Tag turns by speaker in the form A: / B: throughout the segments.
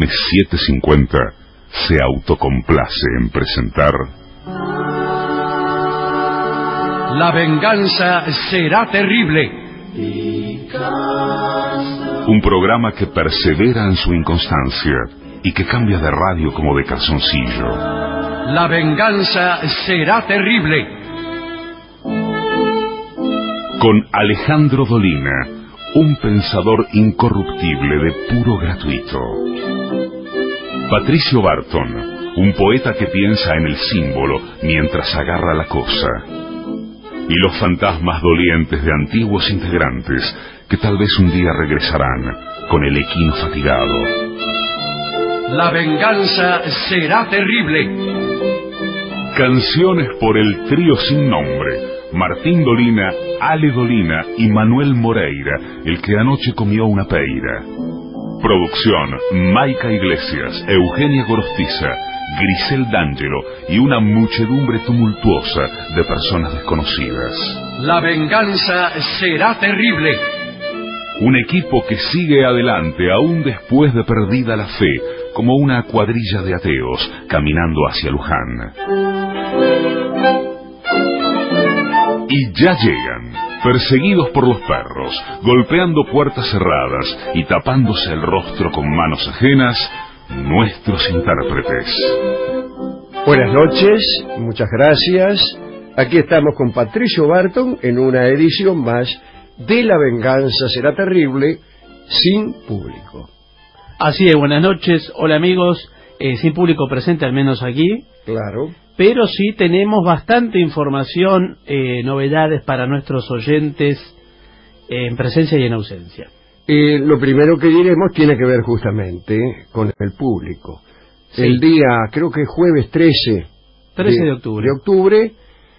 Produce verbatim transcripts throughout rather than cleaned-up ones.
A: setecientos cincuenta se autocomplace en presentar
B: La venganza será terrible.
A: Un programa que persevera en su inconstancia y que cambia de radio como de calzoncillo.
B: La venganza será terrible.
A: Con Alejandro Dolina, un pensador incorruptible de puro gratuito. Patricio Barton, un poeta que piensa en el símbolo mientras agarra la cosa. Y los fantasmas dolientes de antiguos integrantes que tal vez un día regresarán con el equino fatigado.
B: La venganza será terrible.
A: Canciones por el trío sin nombre. Martín Dolina, Ale Dolina y Manuel Moreira, el que anoche comió una peira. Producción, Maica Iglesias, Eugenia Gorostiza, Grisel D'Angelo y una muchedumbre tumultuosa de personas desconocidas.
B: La venganza será terrible.
A: Un equipo que sigue adelante aún después de perdida la fe, como una cuadrilla de ateos caminando hacia Luján. Y ya llegan, perseguidos por los perros, golpeando puertas cerradas y tapándose el rostro con manos ajenas, nuestros intérpretes.
C: Buenas noches, muchas gracias. Aquí estamos con Patricio Barton en una edición más de La venganza será terrible, sin público.
D: Así es, buenas noches, hola amigos, eh, sin público presente al menos aquí.
C: Claro.
D: Pero sí tenemos bastante información, eh, novedades para nuestros oyentes eh, en presencia y en ausencia.
C: Eh, lo primero que diremos tiene que ver justamente con el público. Sí. El día, creo que jueves trece
D: de octubre,
C: de octubre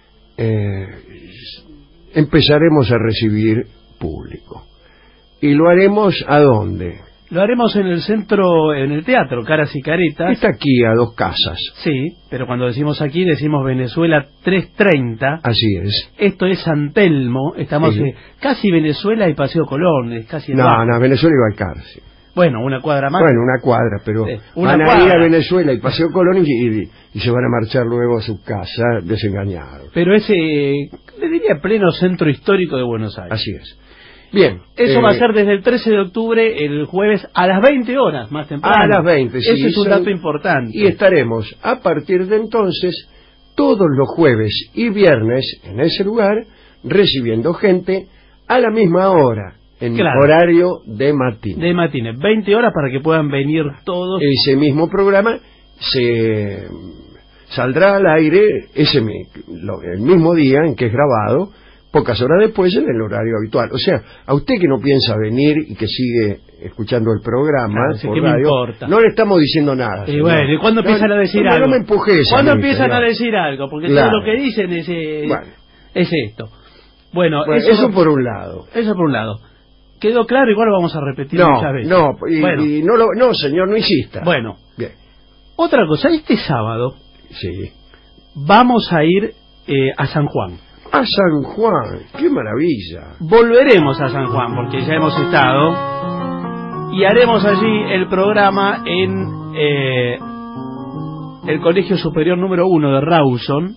C: eh, empezaremos a recibir público. ¿Y lo haremos a dónde?
D: Lo haremos en el centro, en el teatro Caras y Caretas.
C: Está aquí a dos casas.
D: Sí, pero cuando decimos aquí decimos Venezuela trescientos treinta.
C: Así es.
D: Esto es San Telmo, estamos sí. eh, casi Venezuela y Paseo Colón, es casi.
C: No, bajo. no, Venezuela y Balcar, sí.
D: Bueno, una cuadra más.
C: Bueno, una cuadra, pero sí, una van cuadra. a ir a Venezuela y Paseo Colón y, y, y se van a marchar luego a su casa desengañados.
D: Pero ese, le diría, pleno centro histórico de Buenos Aires.
C: Así es. Bien.
D: Eso
C: eh,
D: va a ser desde el trece de octubre, el jueves, a las veinte horas, más temprano.
C: A las veinte, sí.
D: Ese es un dato importante.
C: Y estaremos, a partir de entonces, todos los jueves y viernes, en ese lugar, recibiendo gente a la misma hora, en claro. horario de matines.
D: De matines, veinte horas para que puedan venir todos.
C: Ese mismo programa se saldrá al aire ese el mismo día en que es grabado, pocas horas después en el horario habitual. O sea, a usted que no piensa venir y que sigue escuchando el programa claro,
D: sí,
C: por
D: ¿qué
C: radio,
D: me importa?
C: No le estamos diciendo nada.
D: Y bueno, ¿y cuándo empiezan no, a decir
C: no,
D: algo?
C: No me empujes.
D: ¿Cuándo empiezan a decir algo? Porque
C: claro.
D: todo lo que dicen es, eh,
C: bueno.
D: es esto. Bueno,
C: bueno eso, eso por un lado.
D: Eso por un lado. ¿Quedó claro? Igual lo vamos a repetir
C: no,
D: muchas veces.
C: No, y, bueno. y no, lo, no, señor, no insista.
D: Bueno.
C: Bien.
D: Otra cosa, este sábado
C: sí.
D: vamos a ir eh, a San Juan.
C: A San Juan, qué maravilla.
D: Volveremos a San Juan porque ya hemos estado y haremos allí el programa en eh, el Colegio Superior número uno de Rawson,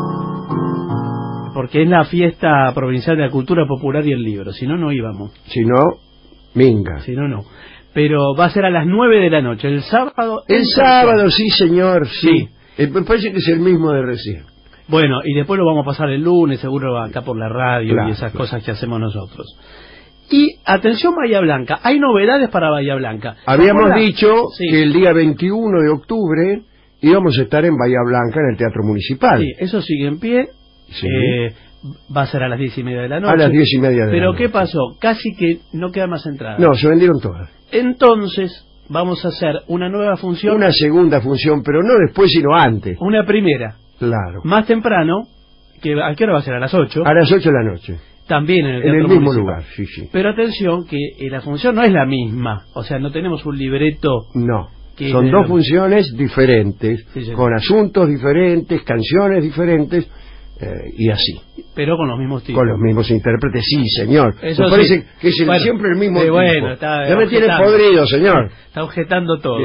D: porque es la fiesta provincial de la cultura popular y el libro. Si no, no íbamos.
C: Si no, minga.
D: Si no, no. Pero va a ser a las nueve de la noche, el sábado.
C: El sábado, sí, señor, sí. sí. Eh, me parece que es el mismo de recién.
D: Bueno, y después lo vamos a pasar el lunes, seguro acá por la radio
C: claro,
D: y esas
C: claro.
D: cosas que hacemos nosotros. Y, atención Bahía Blanca, hay novedades para Bahía Blanca.
C: Habíamos dicho
D: sí.
C: que el día veintiuno de octubre íbamos a estar en Bahía Blanca, en el Teatro Municipal.
D: Sí, eso sigue en pie.
C: Sí.
D: Eh, va a ser a las diez y media de la noche.
C: A las diez y media de
D: Pero
C: la noche.
D: ¿qué pasó? Casi que no quedan más entradas.
C: No, se vendieron todas.
D: Entonces, vamos a hacer una nueva función.
C: Una segunda función, pero no después, sino antes.
D: Una primera.
C: Claro.
D: Más temprano. Que, ¿A qué hora va a ser? ¿A las ocho?
C: A las ocho de la noche.
D: También en el,
C: en el mismo
D: municipal.
C: lugar, sí, sí.
D: Pero atención, que eh, la función no es la misma. O sea, no tenemos un libreto.
C: No. Son dos
D: lo...
C: funciones diferentes,
D: sí, sí.
C: con asuntos diferentes, canciones diferentes, eh, y así.
D: Pero con los mismos títulos.
C: Con los mismos intérpretes, sí, señor.
D: Eso
C: me
D: sí.
C: parece que es el,
D: bueno,
C: siempre el mismo
D: eh,
C: tipo.
D: Bueno, está
C: ya me tiene podrido, señor.
D: Está objetando todo.
C: Bien.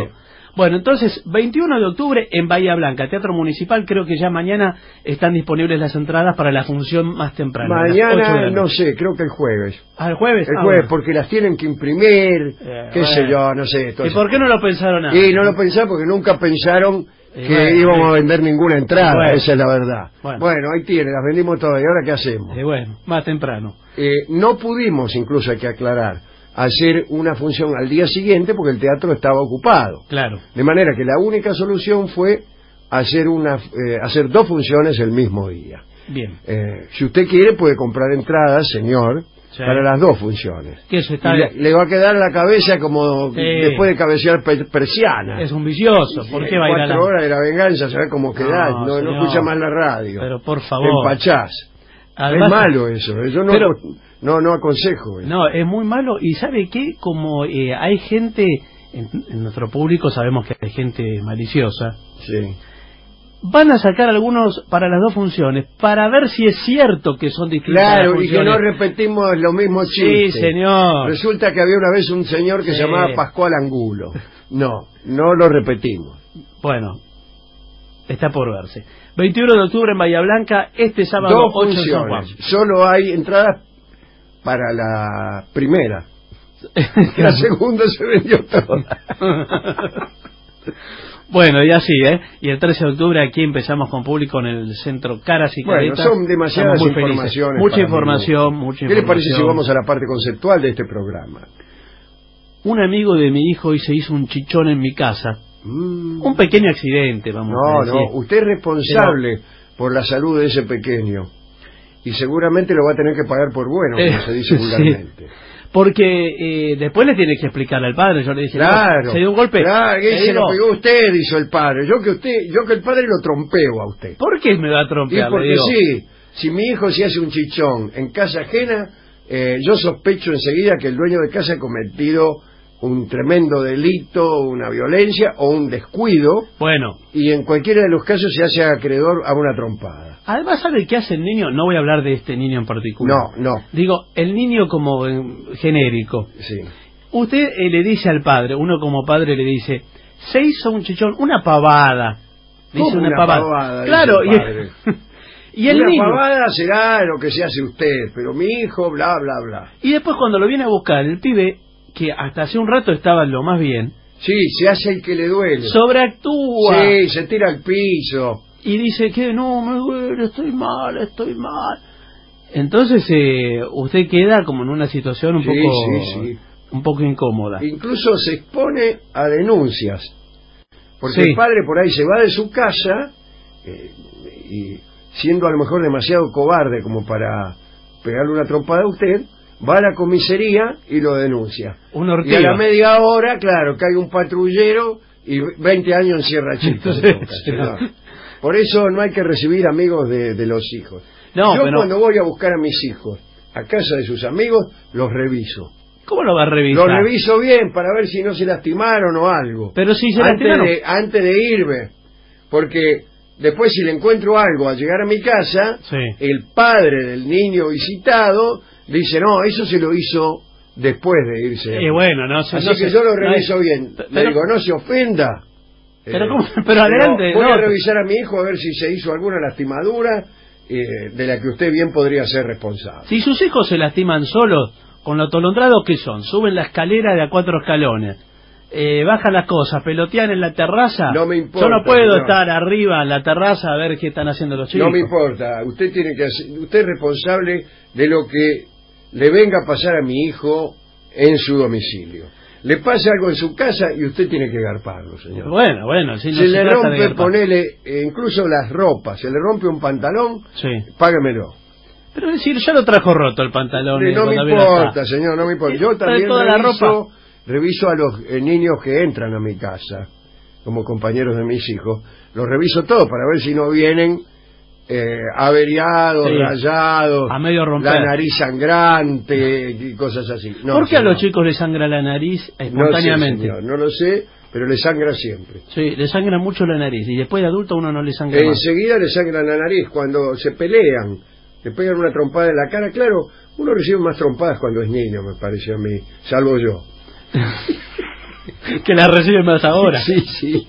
D: Bueno, entonces, veintiuno de octubre en Bahía Blanca, Teatro Municipal. Creo que ya mañana están disponibles las entradas para la función más temprana.
C: Mañana, no sé, creo que el jueves.
D: ¿Ah, el jueves?
C: El
D: ah,
C: jueves,
D: bueno.
C: porque las tienen que imprimir,
D: Eh,
C: qué
D: bueno.
C: sé yo, no sé.
D: ¿Y por qué no lo pensaron antes?
C: Y no lo pensaron porque nunca pensaron
D: Y
C: que
D: bueno,
C: íbamos
D: sí.
C: a vender ninguna entrada,
D: Bueno.
C: esa es la verdad.
D: Bueno.
C: Bueno, ahí tiene, las vendimos todas, ¿y ahora qué hacemos?
D: Y bueno, más temprano.
C: Eh, no pudimos, incluso hay que aclarar, hacer una función al día siguiente porque el teatro estaba ocupado.
D: Claro.
C: De manera que la única solución fue hacer una eh, hacer dos funciones el mismo día.
D: Bien.
C: Eh, si usted quiere puede comprar entradas, señor,
D: Sí.
C: para las dos funciones.
D: Que eso está...
C: Y le, le va a quedar la cabeza como
D: Sí.
C: después de cabecear per- persiana.
D: Es un vicioso. ¿Por qué va a ir a la...
C: Cuatro horas de la venganza, ¿sabes cómo quedás? No, no
D: señor.
C: escucha más la radio.
D: Pero por
C: Te
D: favor.
C: empachás.
D: Además-
C: es malo eso, yo no,
D: Pero-
C: no, no aconsejo eso.
D: No, es muy malo. Y ¿sabe qué? Como eh, hay gente, en, en nuestro público sabemos que hay gente maliciosa,
C: Sí.
D: van a sacar algunos para las dos funciones, para ver si es cierto que son distintas las
C: Claro, y que
D: funciones.
C: no repetimos los mismos
D: Sí,
C: chistes.
D: señor.
C: Resulta que había una vez un señor que
D: Sí.
C: se llamaba Pascual Angulo. No, no lo repetimos.
D: Bueno, está por verse. veintiuno de octubre en Bahía Blanca, este sábado
C: Dos
D: ocho en San Juan.
C: funciones. Solo hay entradas para la primera. La segunda se vendió toda.
D: Bueno, y así, ¿eh? Y el trece de octubre aquí empezamos con público en el centro Caras y
C: Bueno,
D: Caretas.
C: son demasiadas
D: Estamos muy felices.
C: informaciones.
D: Mucha
C: para
D: información,
C: mí.
D: mucha
C: ¿Qué
D: información.
C: le parece si vamos a la parte conceptual de este programa?
D: Un amigo de mi hijo hoy se hizo un chichón en mi casa.
C: Mm.
D: Un pequeño accidente, vamos a
C: No,
D: decir.
C: no, usted es responsable por la salud de ese pequeño. Y seguramente lo va a tener que pagar por bueno, como
D: Eh,
C: se dice
D: sí.
C: vulgarmente.
D: Porque eh, después le tiene que explicarle al padre. Yo le dije,
C: Claro.
D: no, se dio un golpe.
C: Claro, que
D: Le
C: se
D: digo,
C: lo pegó usted, dijo el padre. Yo que usted, yo que el padre lo trompeo a usted.
D: ¿por qué me va a
C: Y
D: trompear? Le
C: porque
D: digo,
C: sí, si mi hijo se hace un chichón en casa ajena, eh, yo sospecho enseguida que el dueño de casa ha cometido un tremendo delito, una violencia o un descuido,
D: Bueno,
C: y en cualquiera de los casos se hace acreedor a una trompada.
D: además, ¿sabe qué hace el niño? No voy a hablar de este niño en particular.
C: No, no,
D: Digo, el niño como eh, genérico.
C: sí.
D: Usted eh, le dice al padre, uno como padre le dice, se hizo un chichón, una pavada. Dice
C: ¿Cómo una pavada?
D: Claro,
C: Dice el padre.
D: y, y el
C: una
D: niño.
C: pavada será lo que se hace usted, pero mi hijo, bla, bla, bla.
D: Y después cuando lo viene a buscar, el pibe, que hasta hace un rato estaba en lo más bien,
C: Sí, se hace el que le duele.
D: sobreactúa.
C: Sí, se tira al piso.
D: Y dice que no, me duele, estoy mal, estoy mal. Entonces eh, usted queda como en una situación un
C: Sí,
D: poco
C: sí, sí.
D: un poco incómoda.
C: Incluso se expone a denuncias. Porque
D: Sí.
C: el padre por ahí se va de su casa eh, y siendo a lo mejor demasiado cobarde como para pegarle una trompada a usted, va a la comisaría y lo denuncia.
D: Un
C: Y a
D: ortiga.
C: la media hora, claro, cae un patrullero y veinte años encierra chicos.
D: Sí, sí, no.
C: Por eso no hay que recibir amigos de, de los hijos.
D: No,
C: Yo
D: pero-
C: cuando voy a buscar a mis hijos a casa de sus amigos, los reviso.
D: ¿Cómo lo va a revisar?
C: Los reviso bien para ver si no se lastimaron o algo.
D: Pero si se
C: antes
D: lastimaron.
C: de, antes de irme. Porque después si le encuentro algo al llegar a mi casa,
D: Sí.
C: el padre del niño visitado dice, no, eso se lo hizo después de irse.
D: Eh, bueno, no sé.
C: Así
D: no
C: que
D: sé,
C: yo lo
D: no
C: reviso
D: es-
C: bien.
D: pero-
C: Le digo, no se ofenda.
D: Pero
C: Eh,
D: ¿cómo? Pero adelante,
C: Voy
D: no.
C: a revisar a mi hijo a ver si se hizo alguna lastimadura eh, de la que usted bien podría ser responsable.
D: Si sus hijos se lastiman solos, con lo atolondrados que son, suben la escalera de a cuatro escalones, eh, bajan las cosas, pelotean en la terraza,
C: No me importa,
D: yo no puedo
C: señor.
D: estar arriba en la terraza a ver qué están haciendo los chicos.
C: No me importa, usted tiene que hacer, usted es responsable de lo que le venga a pasar a mi hijo en su domicilio. Le pasa algo en su casa y usted tiene que garparlo, señor.
D: Bueno, bueno, si no
C: se
D: se
C: le
D: trata de
C: rompe,
D: garpar.
C: ponele, eh, incluso las ropas, se le rompe un pantalón,
D: Sí.
C: págamelo.
D: Pero es decir, ya lo trajo roto el pantalón.
C: Eh,
D: eh,
C: no me
D: cuando vino
C: importa,
D: acá.
C: señor, no me importa.
D: Eh,
C: Yo
D: trae
C: también
D: toda la
C: reviso,
D: ropa.
C: reviso a los eh, niños que entran a mi casa, como compañeros de mis hijos. Los reviso todos para ver si no vienen eh, averiados,
D: Sí.
C: rayados,
D: A medio romper.
C: la nariz sangrante y cosas así. No,
D: ¿Por qué a
C: señor.
D: los chicos les sangra la nariz
C: No sé,
D: espontáneamente?
C: señor, no lo sé, pero le sangra siempre.
D: Sí, le sangra mucho la nariz y después de adulto a uno no le sangra más.
C: Enseguida le sangra la nariz cuando se pelean, le pegan una trompada en la cara. Claro, uno recibe más trompadas cuando es niño, me parece a mí, salvo yo.
D: que la recibe más ahora.
C: Sí, sí.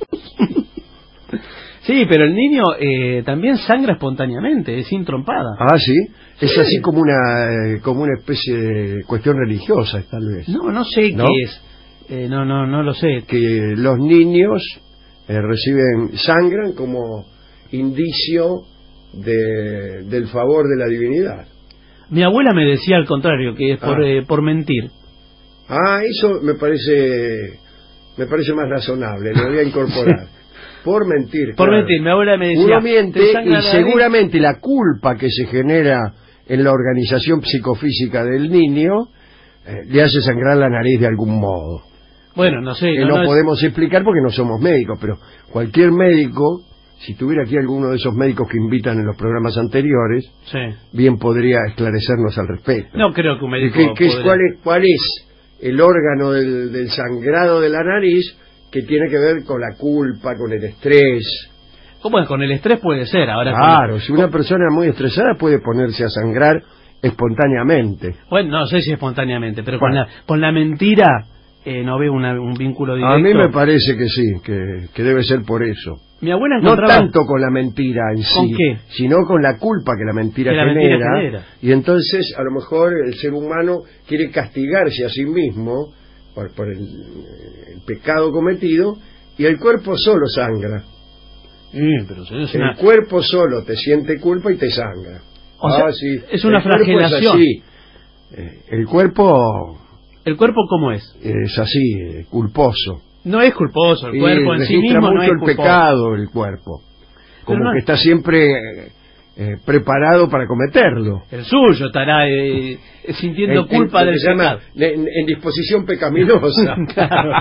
D: Sí, pero el niño eh, también sangra espontáneamente, es sin trompada.
C: Ah, sí. Es
D: Sí.
C: así como una eh, como una especie de cuestión religiosa, tal vez.
D: No, no sé
C: ¿No?
D: qué es. Eh, no, no, no lo sé.
C: Que los niños eh, reciben, sangran como indicio de, del favor de la divinidad.
D: Mi abuela me decía al contrario, que es por,
C: Ah.
D: eh, por mentir.
C: Ah, eso me parece me parece más razonable, lo voy a incorporar. Por mentir.
D: Por
C: claro.
D: mentir, mi abuela me decía...
C: Uno miente
D: "Te sangra
C: y
D: la nariz".
C: seguramente la culpa que se genera en la organización psicofísica del niño eh, le hace sangrar la nariz de algún modo.
D: Bueno, no sé.
C: Que
D: no,
C: no,
D: no es-
C: podemos explicar porque no somos médicos, pero cualquier médico, si tuviera aquí alguno de esos médicos que invitan en los programas anteriores,
D: Sí.
C: bien podría esclarecernos al respecto.
D: No creo que un médico
C: ¿Qué- qué es-
D: podría-
C: cuál, es, ¿Cuál es el órgano del, del sangrado de la nariz que tiene que ver con la culpa, con el estrés?
D: ¿Cómo es? Con el estrés puede ser. Ahora
C: Claro,
D: con-
C: si una persona muy estresada puede ponerse a sangrar espontáneamente.
D: Bueno, no sé si espontáneamente, pero
C: Bueno.
D: con, la, con la mentira eh, no veo una- un vínculo directo.
C: A mí me parece que sí, que, que debe ser por eso.
D: Mi abuela
C: No
D: encontraba...
C: tanto con la mentira en
D: ¿Con
C: sí,
D: qué?
C: sino con la culpa que la mentira,
D: Que la
C: genera,
D: mentira genera.
C: y entonces a lo mejor el ser humano quiere castigarse a sí mismo por, por el, el pecado cometido, y el cuerpo solo sangra.
D: Mm, pero eso es
C: El
D: una...
C: cuerpo solo te siente culpa y te sangra.
D: O sea,
C: Ah, sí.
D: es una
C: El cuerpo
D: flagelación.
C: Es así. Eh, el cuerpo
D: ¿El cuerpo cómo es?
C: es así, eh, culposo.
D: No es culposo, el
C: Y
D: cuerpo en sí
C: registra
D: mismo
C: mucho
D: no es
C: el
D: culposo.
C: pecado el cuerpo, como
D: no
C: que
D: es-
C: está siempre eh, eh, preparado para cometerlo.
D: El suyo estará eh, sintiendo
C: En- en-
D: culpa
C: lo
D: del
C: que se llama
D: pecado.
C: en, en disposición pecaminosa.
D: Claro.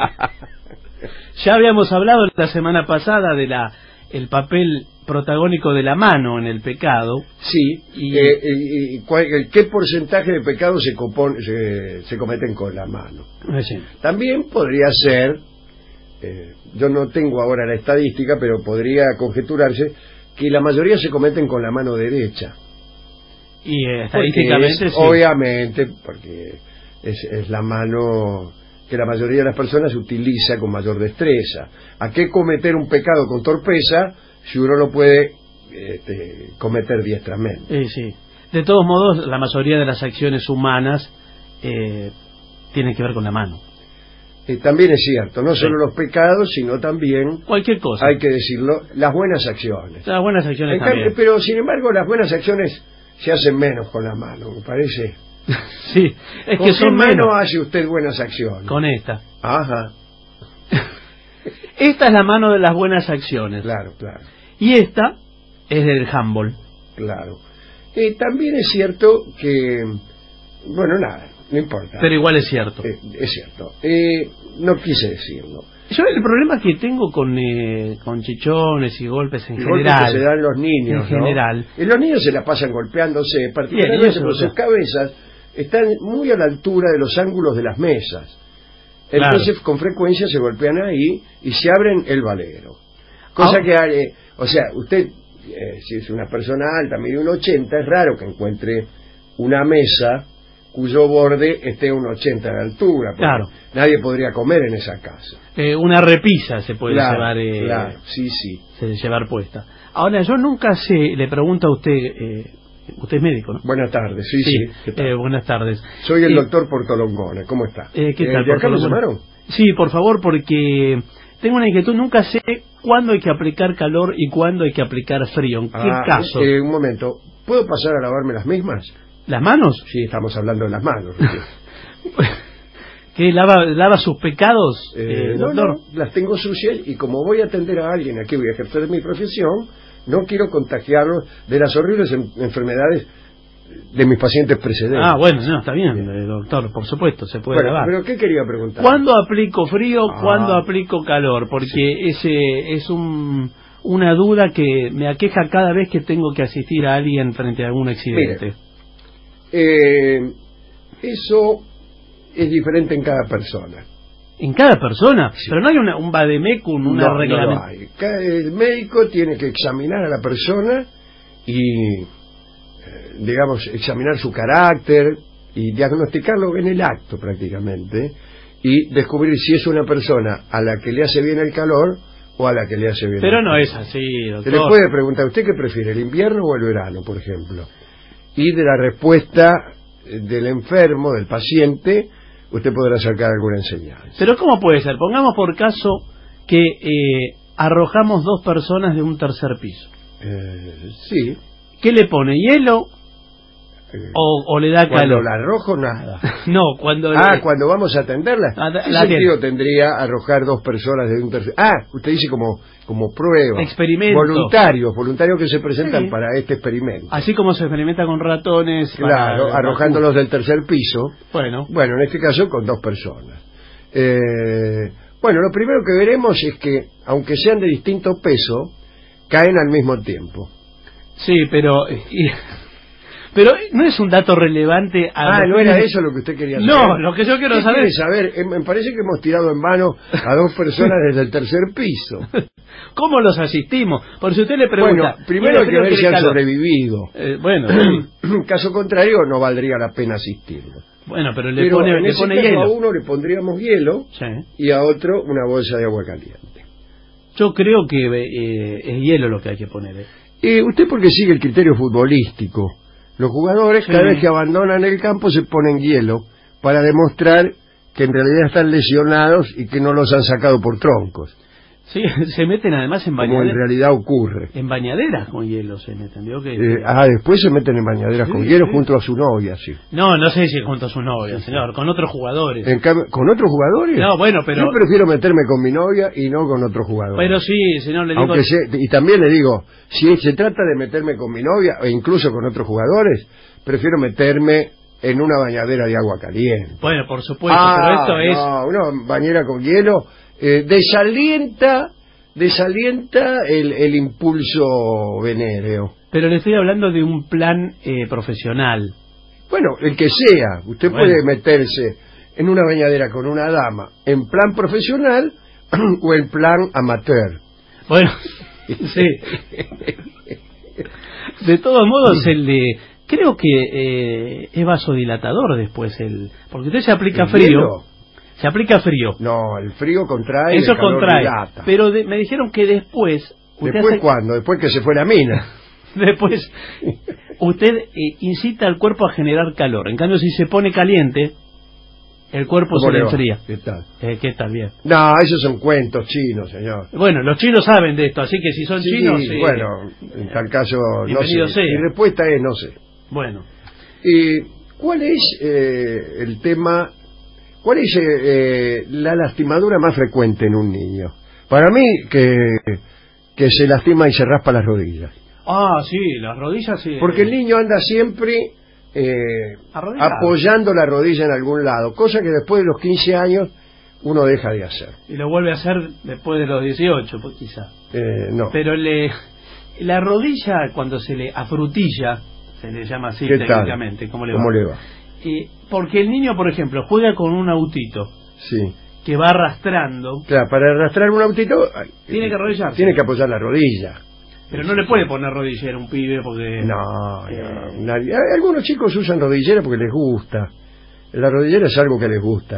D: Ya habíamos hablado la semana pasada de la el papel protagónico de la mano en el pecado.
C: Sí,
D: Y-
C: eh, eh, y cuál- el- ¿qué porcentaje de pecados se, compone- se, se cometen con la mano?
D: Eh, sí.
C: También podría ser, eh, yo no tengo ahora la estadística, pero podría conjeturarse que la mayoría se cometen con la mano derecha.
D: Y eh,
C: Porque
D: estadísticamente
C: es,
D: sí.
C: obviamente, porque es, es la mano que la mayoría de las personas utiliza con mayor destreza. ¿A qué cometer un pecado con torpeza si uno lo puede este, cometer diestramente?
D: Eh, sí. De todos modos, la mayoría de las acciones humanas eh, tienen que ver con la mano.
C: Eh, también es cierto, no
D: Sí.
C: solo los pecados, sino también,
D: Cualquier cosa.
C: hay que decirlo, las buenas acciones.
D: Las buenas acciones
C: En cambio,
D: también.
C: pero sin embargo, las buenas acciones se hacen menos con la mano, me parece.
D: Sí, es
C: ¿Con
D: que
C: qué
D: son
C: mano
D: menos
C: hace usted buenas acciones?
D: con esta.
C: Ajá,
D: Esta es la mano de las buenas acciones.
C: claro, claro,
D: Y esta es del handball.
C: claro. Eh, también es cierto que, bueno, nada, no importa.
D: Pero igual es cierto.
C: Eh, es cierto. Eh, no quise decirlo.
D: Yo el problema que tengo con eh, con chichones y golpes en
C: El golpe
D: general.
C: que se dan los niños,
D: en
C: ¿no?
D: general.
C: Y los niños se la pasan golpeándose,
D: Bien,
C: particularmente
D: y eso,
C: porque
D: o sea.
C: sus cabezas están muy a la altura de los ángulos de las mesas. Entonces,
D: Claro.
C: con frecuencia se golpean ahí y se abren el valero. Cosa
D: Ah.
C: que, eh, o sea, usted, eh, si es una persona alta, mide un ochenta, es raro que encuentre una mesa cuyo borde esté a un ochenta de altura. porque
D: Claro.
C: nadie podría comer en esa casa.
D: Eh, una repisa se puede
C: Claro,
D: llevar eh,
C: claro, sí, sí.
D: se llevar puesta. Ahora, yo nunca sé, le pregunto a usted, eh, usted es médico, ¿no?
C: Buenas tardes, sí, sí. ¿Qué tal?
D: eh, buenas tardes.
C: Soy el
D: Eh,
C: doctor Portolongone, ¿cómo está?
D: Eh, ¿Qué tal?
C: ¿De acá
D: por
C: lo
D: favor?
C: llamaron?
D: Sí, por favor, porque tengo una inquietud. Nunca sé cuándo hay que aplicar calor y cuándo hay que aplicar frío. ¿En qué
C: Ah,
D: caso?
C: eh, un momento, ¿puedo pasar a lavarme las mismas?
D: ¿Las manos?
C: Sí, estamos hablando de las manos.
D: ¿Que lava, lava sus pecados,
C: Eh,
D: eh,
C: no,
D: doctor?
C: no, las tengo sucias y como voy a atender a alguien aquí, voy a ejercer mi profesión, no quiero contagiarlos de las horribles en- enfermedades de mis pacientes precedentes.
D: Ah, bueno, no, está bien, eh, doctor, por supuesto, se puede
C: Bueno,
D: lavar.
C: pero ¿qué quería preguntar?
D: ¿Cuándo aplico frío,
C: Ah.
D: cuándo aplico calor? Porque ese es un, una duda que me aqueja cada vez que tengo que asistir a alguien frente a algún accidente.
C: Eh, eso es diferente en cada persona.
D: ¿En cada persona?
C: Sí.
D: Pero no hay una, un vademecum, una
C: No, no lo
D: reglamento.
C: hay. Cada- El médico tiene que examinar a la persona y, eh, digamos, examinar su carácter y diagnosticarlo en el acto prácticamente. y descubrir si es una persona a la que le hace bien el calor o a la que le hace bien
D: Pero
C: el
D: no
C: calor.
D: es así, doctor.
C: Se le puede preguntar, ¿usted qué prefiere, el invierno o el verano, por ejemplo? Y de la respuesta del enfermo, del paciente, usted podrá sacar alguna enseñanza.
D: Pero ¿cómo puede ser? Pongamos por caso que eh, arrojamos dos personas de un tercer piso.
C: Eh, sí.
D: ¿Qué le pone? ¿Hielo
C: Eh,
D: o, o le da
C: cuando
D: calor?
C: la arrojo, nada.
D: No, cuando...
C: Ah,
D: le...
C: cuando vamos a atenderla.
D: Ah,
C: ¿Qué
D: la
C: sentido tendría arrojar dos personas de un tercer? Ah, usted dice como como prueba.
D: Experimento.
C: Voluntarios, voluntarios que se presentan
D: Sí.
C: para este experimento.
D: Así como se experimenta con ratones...
C: Claro,
D: para-
C: arrojándolos del tercer piso.
D: Bueno,
C: Bueno, en este caso con dos personas. Eh, bueno, lo primero que veremos es que, aunque sean de distinto peso, caen al mismo tiempo.
D: sí, pero... y- pero no es un dato relevante... A
C: Ah,
D: los
C: ¿no era
D: fines-
C: eso lo que usted quería saber?
D: No, lo que yo quiero
C: ¿Qué
D: saber...
C: quiere saber? Eh, Me parece que hemos tirado en vano a dos personas desde el tercer piso.
D: ¿Cómo los asistimos? Por si usted le pregunta...
C: Bueno, primero hay que
D: ¿quién
C: ver
D: le
C: si
D: quiere
C: han
D: calor?
C: sobrevivido.
D: Eh, bueno, sí.
C: Caso contrario, no valdría la pena asistirlo.
D: Bueno, pero le
C: Pero
D: pone,
C: en
D: le
C: ese
D: pone
C: caso
D: hielo.
C: a uno le pondríamos hielo
D: Sí.
C: y a otro una bolsa de agua caliente.
D: Yo creo que eh, es hielo lo que hay que poner. ¿eh?
C: Eh, usted porque sigue el criterio futbolístico. Los jugadores
D: Sí.
C: cada vez que abandonan el campo se ponen hielo para demostrar que en realidad están lesionados y que no los han sacado por troncos,
D: Sí, se meten además en
C: como en
D: bañaderas.
C: realidad ocurre.
D: En bañaderas con hielo se meten. ¿Vio que...
C: Eh, ah, después se meten en bañaderas
D: Sí,
C: con hielo
D: sí.
C: junto a su novia, sí.
D: No, no sé si junto a su novia, señor, con otros jugadores.
C: En cambio, ¿con otros jugadores?
D: No, bueno, pero...
C: Yo prefiero meterme con mi novia y no con otros jugadores.
D: Pero sí, señor, le digo...
C: Aunque se, y también le digo, si se trata de meterme con mi novia e incluso con otros jugadores, prefiero meterme en una bañadera de agua caliente.
D: Bueno, por supuesto,
C: Ah,
D: pero esto es...
C: no, una bañera con hielo eh, desalienta, desalienta el, el impulso venéreo.
D: Pero le estoy hablando de un plan eh, profesional.
C: Bueno, el que sea, usted
D: Bueno.
C: puede meterse en una bañadera con una dama en plan profesional o en plan amateur.
D: Bueno, sí. De todos modos, el de... Creo que eh, es vasodilatador después, el porque usted se aplica
C: ¿El
D: frío.
C: hielo?
D: Se aplica frío.
C: No, el frío contrae y
D: Eso
C: el calor
D: contrae.
C: dilata.
D: Pero de- me dijeron que después... usted
C: ¿Después
D: hace-
C: cuándo? Después que se fue la mina.
D: Después, usted eh, incita al cuerpo a generar calor. En cambio, si se pone caliente, el cuerpo
C: ¿Cómo
D: se le
C: le va?
D: enfría.
C: ¿Qué tal?
D: Eh, ¿Qué tal? Bien.
C: No, esos son cuentos chinos, señor.
D: Bueno, los chinos saben de esto, así que si son
C: Sí,
D: chinos... eh,
C: bueno, en tal caso, no
D: bienvenido
C: sé.
D: sea.
C: Mi respuesta es no sé.
D: Bueno,
C: ¿Y cuál es eh, el tema, cuál es eh, eh, la lastimadura más frecuente en un niño? Para mí, que, que se lastima y se raspa las rodillas.
D: ah, sí, las rodillas sí.
C: Porque el niño anda siempre eh,
D: Arrodillado.
C: apoyando la rodilla en algún lado, cosa que después de los quince años uno deja de hacer.
D: Y lo vuelve a hacer después de los dieciocho, pues, quizá.
C: Eh, no.
D: Pero le, la rodilla, cuando se le afrutilla, se le llama así
C: ¿Qué tal?
D: técnicamente, ¿cómo le va?
C: ¿Cómo le va?
D: Eh, porque el niño, por ejemplo, juega con un autito
C: Sí.
D: que va arrastrando,
C: Claro, para arrastrar un autito ay,
D: Tiene que arrodillarse.
C: Tiene que apoyar la rodilla.
D: pero no le puede poner rodillera a un pibe porque...
C: No,
D: Eh,
C: no, nadie. Hay- Algunos chicos usan rodillera porque les gusta. La rodillera es algo que les gusta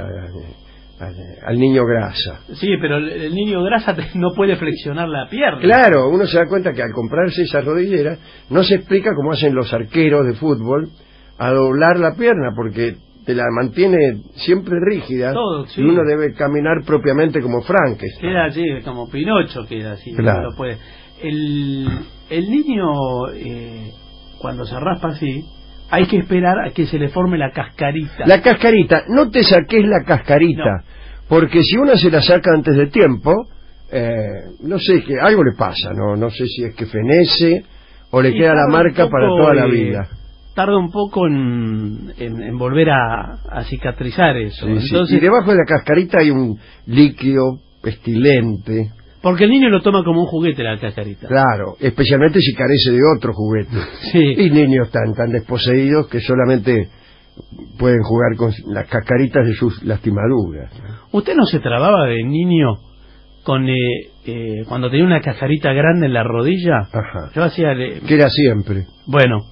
C: eh, al, al niño grasa.
D: Sí, pero el, el niño grasa te- no puede flexionar la pierna.
C: Claro, uno se da cuenta que al comprarse esas rodilleras no se explica cómo hacen los arqueros de fútbol a doblar la pierna porque te la mantiene siempre rígida
D: Todo, sí.
C: y uno debe caminar propiamente como Frankenstein.
D: Queda así, como Pinocho queda así.
C: Claro.
D: No lo puede. El, el niño, eh, cuando se raspa así, hay que esperar a que se le forme la cascarita.
C: La cascarita, no te saques la cascarita,
D: No.
C: porque si uno se la saca antes de tiempo, eh, no sé, que algo le pasa, no no sé si es que fenece o le
D: Y
C: queda la
D: tarda un
C: marca
D: poco,
C: para toda la
D: eh,
C: vida.
D: Tarda un poco en, en, en volver a, a cicatrizar eso.
C: Sí, sí.
D: Entonces,
C: Y debajo de la cascarita hay un líquido pestilente,
D: porque el niño lo toma como un juguete la cascarita.
C: claro, especialmente si carece de otro juguete.
D: Sí.
C: Y niños tan, tan desposeídos que solamente pueden jugar con las cascaritas de sus lastimaduras.
D: ¿Usted no se trababa de niño con eh, eh, cuando tenía una cascarita grande en la rodilla?
C: Ajá.
D: Yo hacía... le-
C: Que era siempre.
D: Bueno,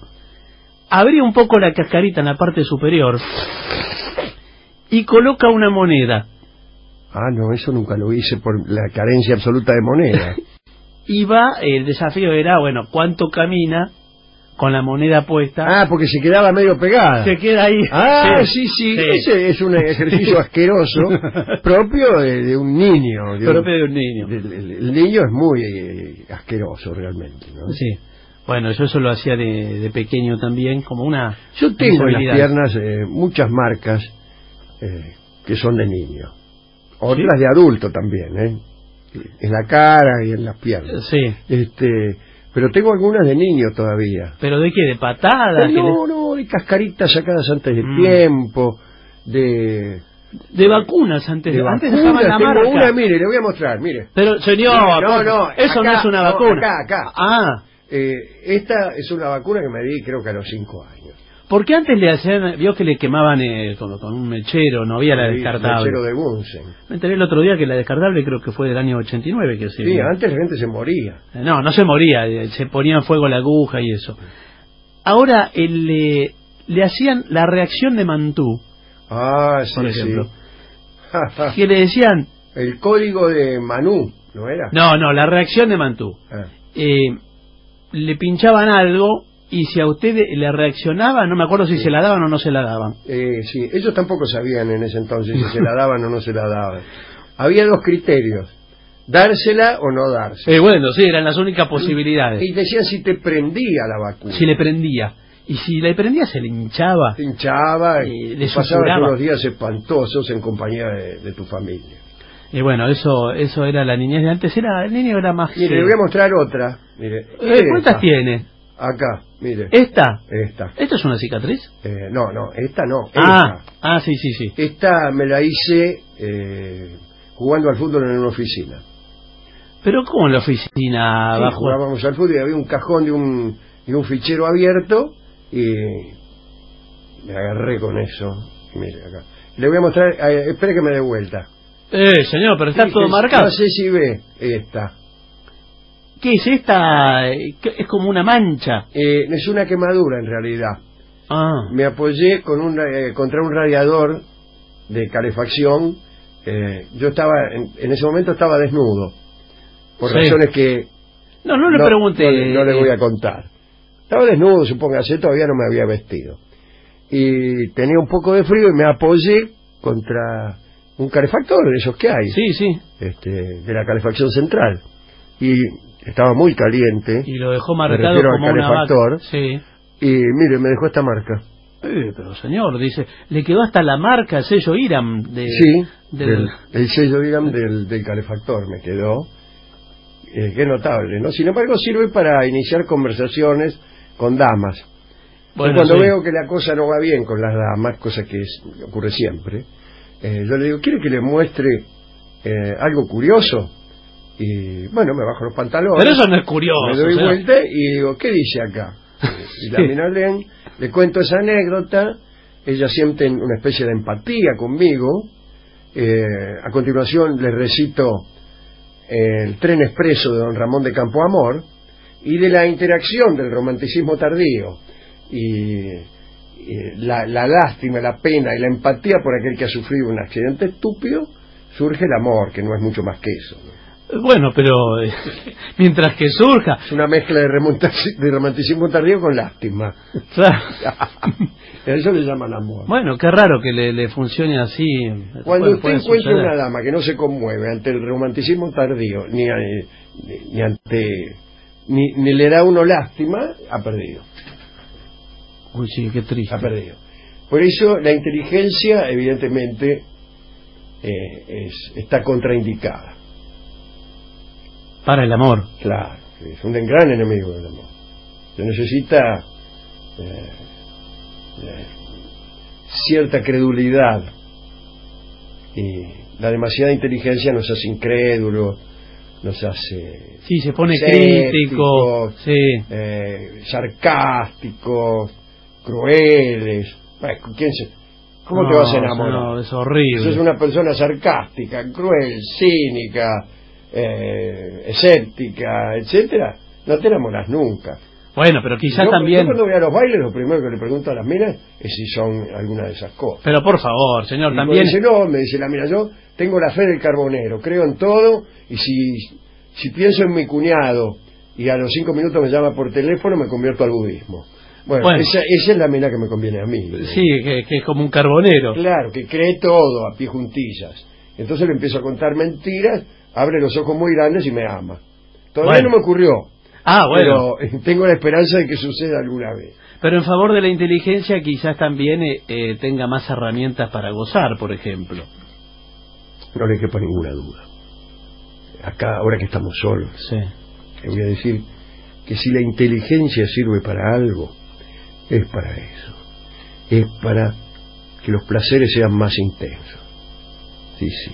D: abría un poco la cascarita en la parte superior y coloca una moneda
C: Ah, no, eso nunca lo hice por la carencia absoluta de moneda.
D: Iba, el desafío era, bueno, ¿cuánto camina con la moneda puesta?
C: Ah, porque se quedaba medio pegada.
D: Se queda ahí.
C: Ah, sí, sí, sí. Ese es un ejercicio sí. asqueroso, propio de, de un niño. De
D: propio
C: un,
D: de un niño.
C: De, el, el niño es muy eh, asqueroso realmente, ¿no?
D: Sí. Bueno, yo eso lo hacía de, de pequeño también, como una...
C: Yo tengo en las piernas eh, muchas marcas eh, que son de niño. Otras ¿sí? de adulto también, ¿eh? En la cara y en las piernas.
D: Sí.
C: Este, pero tengo algunas de niño todavía.
D: ¿Pero de qué? ¿De patadas?
C: No, le... no, de cascaritas sacadas antes de mm. tiempo, de...
D: De vacunas antes de,
C: de
D: antes
C: vacunas,
D: dejaban la
C: tengo
D: marca.
C: una, mire, le voy a mostrar, mire.
D: Pero, señor,
C: no, no,
D: eso
C: acá,
D: no es una
C: no,
D: vacuna.
C: Acá, acá.
D: Ah.
C: Eh, esta es una vacuna que me di creo que a los cinco años.
D: Porque antes le hacían, vio que le quemaban eh, con, con un mechero, no había la
C: sí,
D: descartable.
C: Mechero de Bunsen.
D: Me enteré el otro día que la descartable creo que fue del año ochenta y nueve. Que se
C: sí, antes la gente se moría.
D: No, no se moría, se ponía en fuego la aguja y eso. Ahora el, le, le hacían la reacción de Mantú.
C: Ah, sí,
D: por ejemplo.
C: Sí.
D: Que le decían...
C: El código de Manú, ¿no era?
D: No, no, la reacción de Mantú.
C: Ah.
D: Eh, le pinchaban algo... Y si a usted le reaccionaba, no me acuerdo si sí. se la daban o no se la daban.
C: Eh, sí, ellos tampoco sabían en ese entonces si se la daban o no se la daban. Había dos criterios, dársela o no dársela.
D: Eh, bueno, sí, eran las únicas posibilidades.
C: Y decían si te prendía la vacuna.
D: Si le prendía. Y si le prendía se le hinchaba.
C: Se hinchaba y,
D: y le
C: y pasaba unos días espantosos en compañía de, de tu familia.
D: Y bueno, eso eso era la niñez de antes. Era El niño era más...
C: Mire,
D: eh...
C: le voy a mostrar otra. Mire,
D: eh, ¿cuántas tiene?
C: Acá, mire.
D: ¿Esta?
C: Esta.
D: ¿Esta es una cicatriz?
C: Eh, no, no, esta no.
D: Ah,
C: esta.
D: ah, sí, sí, sí.
C: Esta me la hice eh, jugando al fútbol en una oficina.
D: ¿Pero cómo en la oficina?
C: Sí,
D: abajo?
C: Jugábamos al fútbol y había un cajón de un, de un fichero abierto y me agarré con eso. Mire acá. Le voy a mostrar, eh, espere que me dé vuelta.
D: Eh, señor, pero está sí, todo marcado.
C: No sé si ve esta.
D: ¿Qué es esta? Es como una mancha.
C: Eh, es una quemadura en realidad.
D: Ah.
C: Me apoyé con un, eh, contra un radiador de calefacción. Eh, yo estaba, en, en ese momento estaba desnudo. Por sí. razones que...
D: No, no le
C: no,
D: pregunte.
C: No, no le voy a contar. Estaba desnudo, supóngase, todavía no me había vestido. Y tenía un poco de frío y me apoyé contra un calefactor de esos que hay.
D: Sí, sí.
C: Este, de la calefacción central. Y... estaba muy caliente.
D: Y lo dejó marcado como
C: al calefactor,
D: una sí.
C: Y mire, me dejó esta marca.
D: Eh, pero señor, dice, le quedó hasta la marca, el sello IRAM de,
C: sí,
D: del...
C: del, el sello IRAM del, del calefactor me quedó. Eh, qué notable, ¿no? Sin embargo, sirve para iniciar conversaciones con damas. Bueno, cuando sí. veo que la cosa no va bien con las damas, cosa que es, ocurre siempre, eh, yo le digo, ¿quiere que le muestre eh, algo curioso? Y bueno, me bajo los pantalones.
D: Pero eso no es curioso.
C: Me doy
D: o sea...
C: vuelta y digo, ¿qué dice acá? Y la mina leen, le cuento esa anécdota, ella siente una especie de empatía conmigo. Eh, a continuación le recito el Tren Expreso de don Ramón de Campoamor y de la interacción del romanticismo tardío y, y la, la lástima, la pena y la empatía por aquel que ha sufrido un accidente estúpido, surge el amor, que no es mucho más que eso, ¿no?
D: Bueno, pero eh, mientras que surja...
C: Es una mezcla de, de romanticismo tardío con lástima.
D: Claro.
C: Eso le llaman amor.
D: Bueno, qué raro que le, le funcione así.
C: Cuando usted encuentra una dama que no se conmueve ante el romanticismo tardío, ni, ni, ni ante... Ni, ni le da uno lástima, ha perdido.
D: Uy, sí, qué triste.
C: Ha perdido. Por eso la inteligencia, evidentemente, eh, es, está contraindicada.
D: Para el amor.
C: Claro, es un gran enemigo del amor. Se necesita eh, eh, cierta credulidad y la demasiada inteligencia nos hace incrédulos, nos hace
D: sí, se pone
C: escépticos,
D: crítico, sí.
C: eh, sarcásticos, crueles. Bueno, ¿quién se, ¿Cómo no, te vas a enamorar?
D: No, es horrible.
C: Sos una persona sarcástica, cruel, cínica, Eh, escéptica, etcétera, no te enamoras nunca.
D: Bueno, pero quizás
C: yo,
D: también...
C: Yo cuando voy a los bailes, lo primero que le pregunto a las minas es si son alguna de esas cosas.
D: Pero por favor, señor,
C: y
D: también...
C: Me dice, no, me dice la mina, yo tengo la fe del carbonero, creo en todo, y si, si pienso en mi cuñado y a los cinco minutos me llama por teléfono, me convierto al budismo. Bueno,
D: Bueno.
C: Esa, esa es la mina que me conviene a mí. ¿no?
D: Sí, que, que es como un carbonero.
C: Claro, que cree todo a pie juntillas. Entonces le empiezo a contar mentiras, abre los ojos muy grandes y me ama. Todavía
D: Bueno.
C: no me ocurrió.
D: Ah, bueno.
C: Pero tengo la esperanza de que suceda alguna vez.
D: Pero en favor de la inteligencia quizás también eh, eh, tenga más herramientas para gozar, por ejemplo.
C: No le quepa ninguna duda. Acá, ahora que estamos solos,
D: Sí.
C: le voy a decir que si la inteligencia sirve para algo, es para eso. Es para que los placeres sean más intensos. Sí, sí.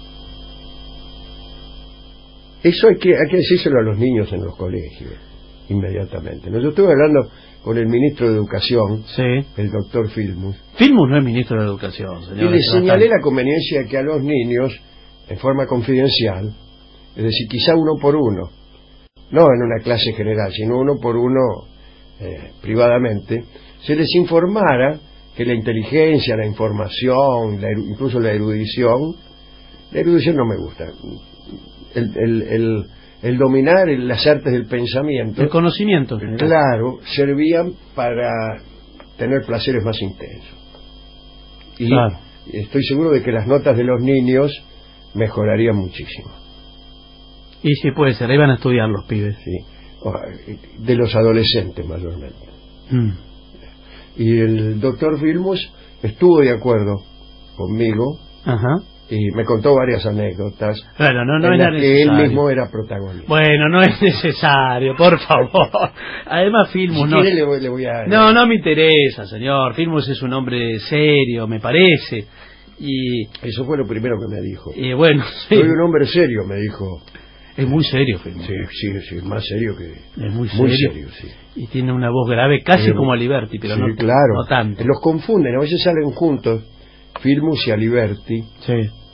C: Eso hay que, hay que decírselo a los niños en los colegios, inmediatamente. ¿no? Yo estuve hablando con el ministro de Educación,
D: Sí.
C: el doctor Filmus,
D: Filmus no es ministro de Educación, señor.
C: y le
D: es
C: señalé
D: bastante-
C: la conveniencia que a los niños, en forma confidencial, es decir, quizá uno por uno, no en una clase general, sino uno por uno eh, privadamente, se les informara que la inteligencia, la información, la eru- incluso la erudición, la erudición no me gusta, el, el, el, el dominar las artes del pensamiento,
D: El conocimiento. en general.
C: claro, servían para tener placeres más intensos. Y
D: Claro.
C: estoy seguro de que las notas de los niños mejorarían muchísimo.
D: Y sí, puede ser, ahí van a estudiar los pibes.
C: ¿sí? O, de los adolescentes mayormente.
D: Mm.
C: Y el doctor Filmus estuvo de acuerdo conmigo
D: Ajá.
C: y me contó varias anécdotas
D: Bueno, no, no
C: en
D: es
C: las que él
D: necesario.
C: mismo era protagonista.
D: Bueno, no es necesario, por favor. Además,
C: si
D: Filmus no...
C: quiere le voy, le voy a...
D: No, no me interesa, señor. Filmus es un hombre serio, me parece. Y,
C: Eso fue lo primero que me dijo.
D: y bueno, sí.
C: Soy un hombre serio, me dijo.
D: Es muy serio, Filmus.
C: Sí, sí, sí, más serio que...
D: Es muy
C: Muy
D: serio.
C: serio, sí.
D: Y tiene una voz grave, casi
C: Pero-
D: como Aliberti, pero
C: sí,
D: no,
C: claro.
D: no tanto.
C: Los confunden, a veces salen juntos, Filmus y Aliberti,
D: Sí.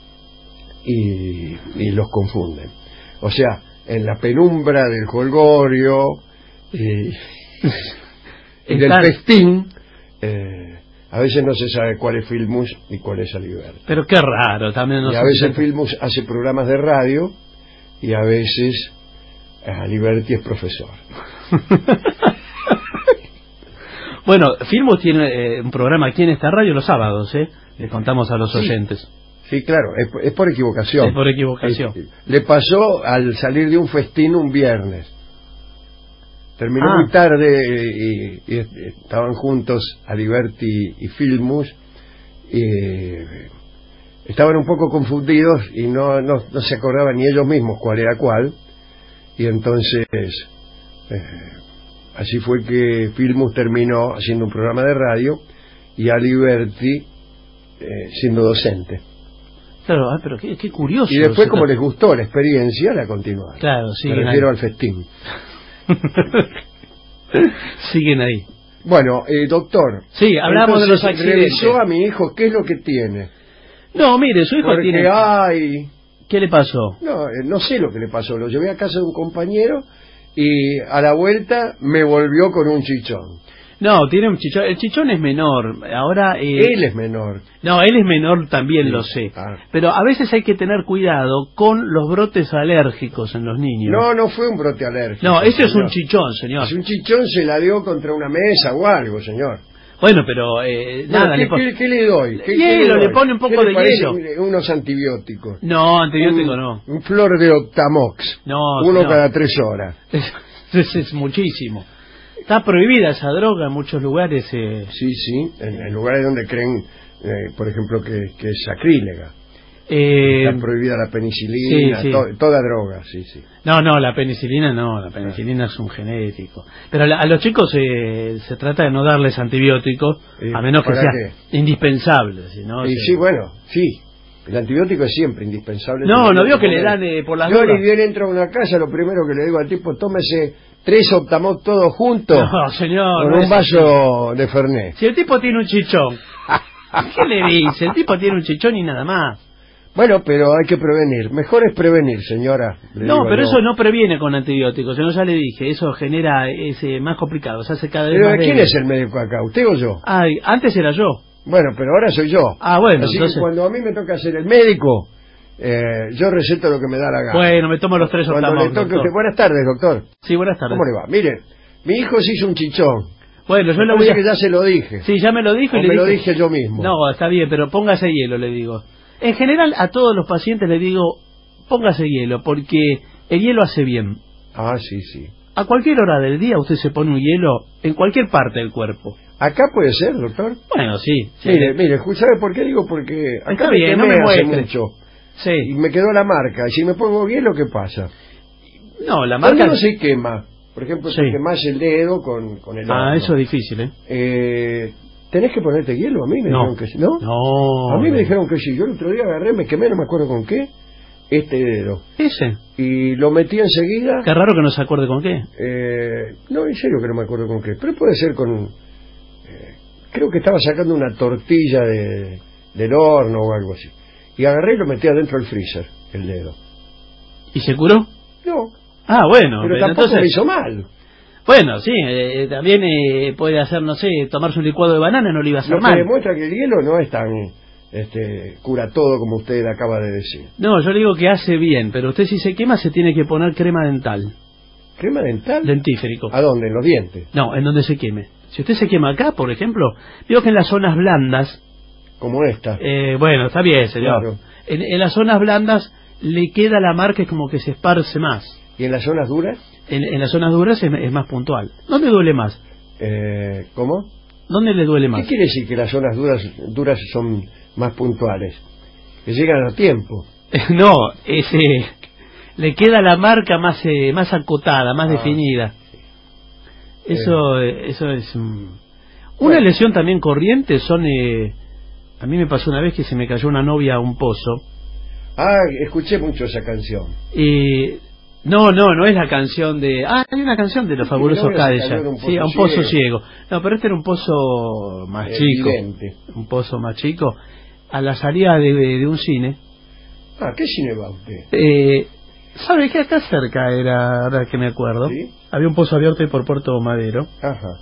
C: y, y los confunden. O sea, en la penumbra del jolgorio y, y del
D: Están-
C: festín, eh, a veces no se sabe cuál es Filmus y cuál es Aliberti.
D: Pero qué raro, también no
C: y
D: sé
C: a veces
D: si-
C: Filmus hace programas de radio y a veces eh, Aliberti es profesor.
D: Bueno, Filmus tiene eh, un programa aquí en esta radio los sábados, ¿eh? Le contamos a los
C: Sí.
D: oyentes.
C: Sí, claro, es, es por equivocación.
D: Es por equivocación.
C: Eh, Le pasó al salir de un festín un viernes. Terminó
D: Ah.
C: muy tarde eh, y, y estaban juntos Aliberti y Filmus. Y estaban un poco confundidos y no, no, no se acordaban ni ellos mismos cuál era cuál. Y entonces, eh, así fue que Filmus terminó haciendo un programa de radio y Aliberti eh, siendo docente.
D: Claro, ah, pero qué, qué curioso.
C: Y después,
D: se
C: como
D: tra-
C: les gustó la experiencia, la continuaron.
D: Claro,
C: Me
D: siguen
C: refiero
D: ahí.
C: al festín.
D: Siguen ahí.
C: Bueno, eh, doctor.
D: Sí, hablamos de los
C: entonces,
D: accidentes.
C: revisó a mi hijo qué es lo que tiene.
D: No, mire, su hijo
C: Porque
D: tiene...
C: hay...
D: ¿Qué le pasó?
C: No, eh, no sé lo que le pasó. Lo llevé a casa de un compañero y a la vuelta me volvió con un chichón.
D: No, tiene un chichón. El chichón es menor. Ahora... eh,
C: Él es menor.
D: No, él es menor también,
C: Sí.
D: lo sé.
C: Ah.
D: Pero a veces hay que tener cuidado con los brotes alérgicos en los niños.
C: No, no fue un brote alérgico.
D: No, ese es un
C: señor.
D: chichón, señor.
C: Si un chichón se la dio contra una mesa o algo, señor.
D: Bueno, pero eh,
C: Bueno,
D: nada,
C: ¿qué,
D: le pon-
C: qué- qué le doy? ¿Qué,
D: Hielo,
C: qué
D: le
C: doy?
D: pone un poco
C: ¿Qué le
D: de
C: parece?
D: hielo.
C: Mire, unos antibióticos.
D: No, antibiótico
C: un,
D: no.
C: Un flor de Octamox.
D: No,
C: Uno
D: señor.
C: cada tres horas.
D: Es, es muchísimo. Está prohibida esa droga en muchos lugares. Eh.
C: Sí, sí, en, en lugares donde creen, eh, por ejemplo, que, que es sacrílega.
D: Eh,
C: Está prohibida la penicilina,
D: sí, sí.
C: to- toda droga, sí, sí.
D: no, no, la penicilina no, la penicilina es un genético. Pero a, la- a los chicos eh, se trata de no darles antibióticos,
C: Eh,
D: a menos que
C: ¿para
D: sea
C: qué?
D: indispensable. Si no,
C: y
D: se-
C: sí, bueno, sí. El antibiótico es siempre indispensable.
D: No, no vio que
C: Poner-
D: le dan eh, por las
C: Yo
D: dudas.
C: ni bien entro a una casa, lo primero que le digo al tipo, tómese tres Octamox todos juntos
D: No, señor.
C: con
D: no
C: un
D: es
C: vaso de Fernet.
D: así. Si el tipo tiene un chichón, ¿qué le dice? El tipo tiene un chichón y nada más.
C: Bueno, pero hay que prevenir. Mejor es prevenir, señora.
D: No, pero yo. Eso no previene con antibióticos. Yo ya le dije, eso genera ese más complicado. Se hace cada vez
C: pero
D: más
C: ¿quién
D: débil.
C: es el médico acá? ¿Usted o yo?
D: Ay, antes era yo.
C: Bueno, pero ahora soy yo.
D: Ah, bueno.
C: Así
D: entonces...
C: que cuando a mí me toca ser el médico, eh, yo receto lo que me da la gana.
D: Bueno, me tomo los tres
C: Cuando
D: octamos,
C: le toque
D: doctor.
C: usted... Buenas tardes, doctor.
D: Sí, buenas tardes.
C: ¿Cómo le va? Mire, mi hijo se hizo un chichón.
D: Bueno, yo
C: me
D: le voy a...
C: que ya se lo dije.
D: Sí, ya me lo dijo.
C: O
D: y le
C: me
D: dije...
C: lo dije yo mismo.
D: No, está bien, pero póngase hielo, le digo. En general, a todos los pacientes le digo, póngase hielo, porque el hielo hace bien.
C: Ah, sí, sí.
D: A cualquier hora del día usted se pone un hielo en cualquier parte del cuerpo.
C: ¿Acá puede ser, doctor?
D: Bueno, sí. sí.
C: Mire, mire, ¿sabe por qué digo? Porque acá
D: Está
C: me
D: bien,
C: quemé
D: no me
C: hace
D: muestre.
C: mucho.
D: Sí.
C: Y me quedó la marca. Y si me pongo hielo, ¿qué pasa?
D: No, la
C: Cuando
D: marca...
C: no se quema. Por ejemplo,
D: Sí.
C: te quemás el dedo con, con el horno.
D: Ah, eso es difícil, ¿eh?
C: Eh, ¿Tenés que ponerte hielo? A mí me
D: No.
C: dijeron que sí. ¿No?
D: No.
C: A mí me
D: no.
C: dijeron que sí. Yo el otro día agarré, me quemé, no me acuerdo con qué, este dedo.
D: ¿Ese?
C: Y lo metí enseguida.
D: Qué raro que no se acuerde con qué.
C: Eh, no, en serio que no me acuerdo con qué. Pero puede ser con... Eh, creo que estaba sacando una tortilla de, del horno o algo así. Y agarré y lo metí adentro del freezer, el dedo.
D: ¿Y se curó?
C: No,
D: Ah, bueno.
C: pero
D: pero
C: tampoco
D: entonces...
C: me hizo mal.
D: Bueno, sí, eh, también eh, puede hacer, no sé, tomarse un licuado de banana, no le iba a hacer
C: Lo que
D: mal.
C: demuestra que el hielo no es tan... Este, cura todo como usted acaba de decir.
D: No, yo le digo que hace bien, pero usted si se quema se tiene que poner crema dental,
C: ¿Crema dental?
D: dentífrico.
C: ¿A dónde? ¿En los dientes?
D: No, en donde se queme. Si usted se quema acá, por ejemplo, veo que en las zonas blandas,
C: Como esta.
D: eh, bueno, está bien, señor.
C: Claro.
D: En, en las zonas blandas le queda la marca, es como que se esparce más.
C: ¿Y en las zonas duras?
D: En, en las zonas duras es, es más puntual. ¿Dónde duele más?
C: Eh, ¿Cómo?
D: ¿Dónde le duele
C: ¿Qué
D: más?
C: quiere decir que las zonas duras, duras son más puntuales? Que llegan a tiempo.
D: No, ese le queda la marca más eh, más acotada, más
C: Ah.
D: definida. Eso eh, eso es mm. una
C: Bueno.
D: lesión también corriente son eh, a mí me pasó una vez que se me cayó una novia a un pozo
C: Ah, escuché mucho esa canción.
D: y no, no, no es la canción de... Ah, hay una canción de los
C: Sí,
D: fabulosos
C: mi novia se cayó
D: Cadillac.
C: en un pozo
D: Sí, a un pozo
C: ciego.
D: ciego. No, pero este era un pozo más chico.
C: Evidente.
D: Un pozo más chico. A la salida de, de un cine.
C: Ah, ¿qué cine va usted?
D: Eh, ¿Sabe qué? Acá cerca era, ahora que me acuerdo.
C: ¿Sí?
D: Había un pozo abierto ahí por Puerto Madero.
C: Ajá.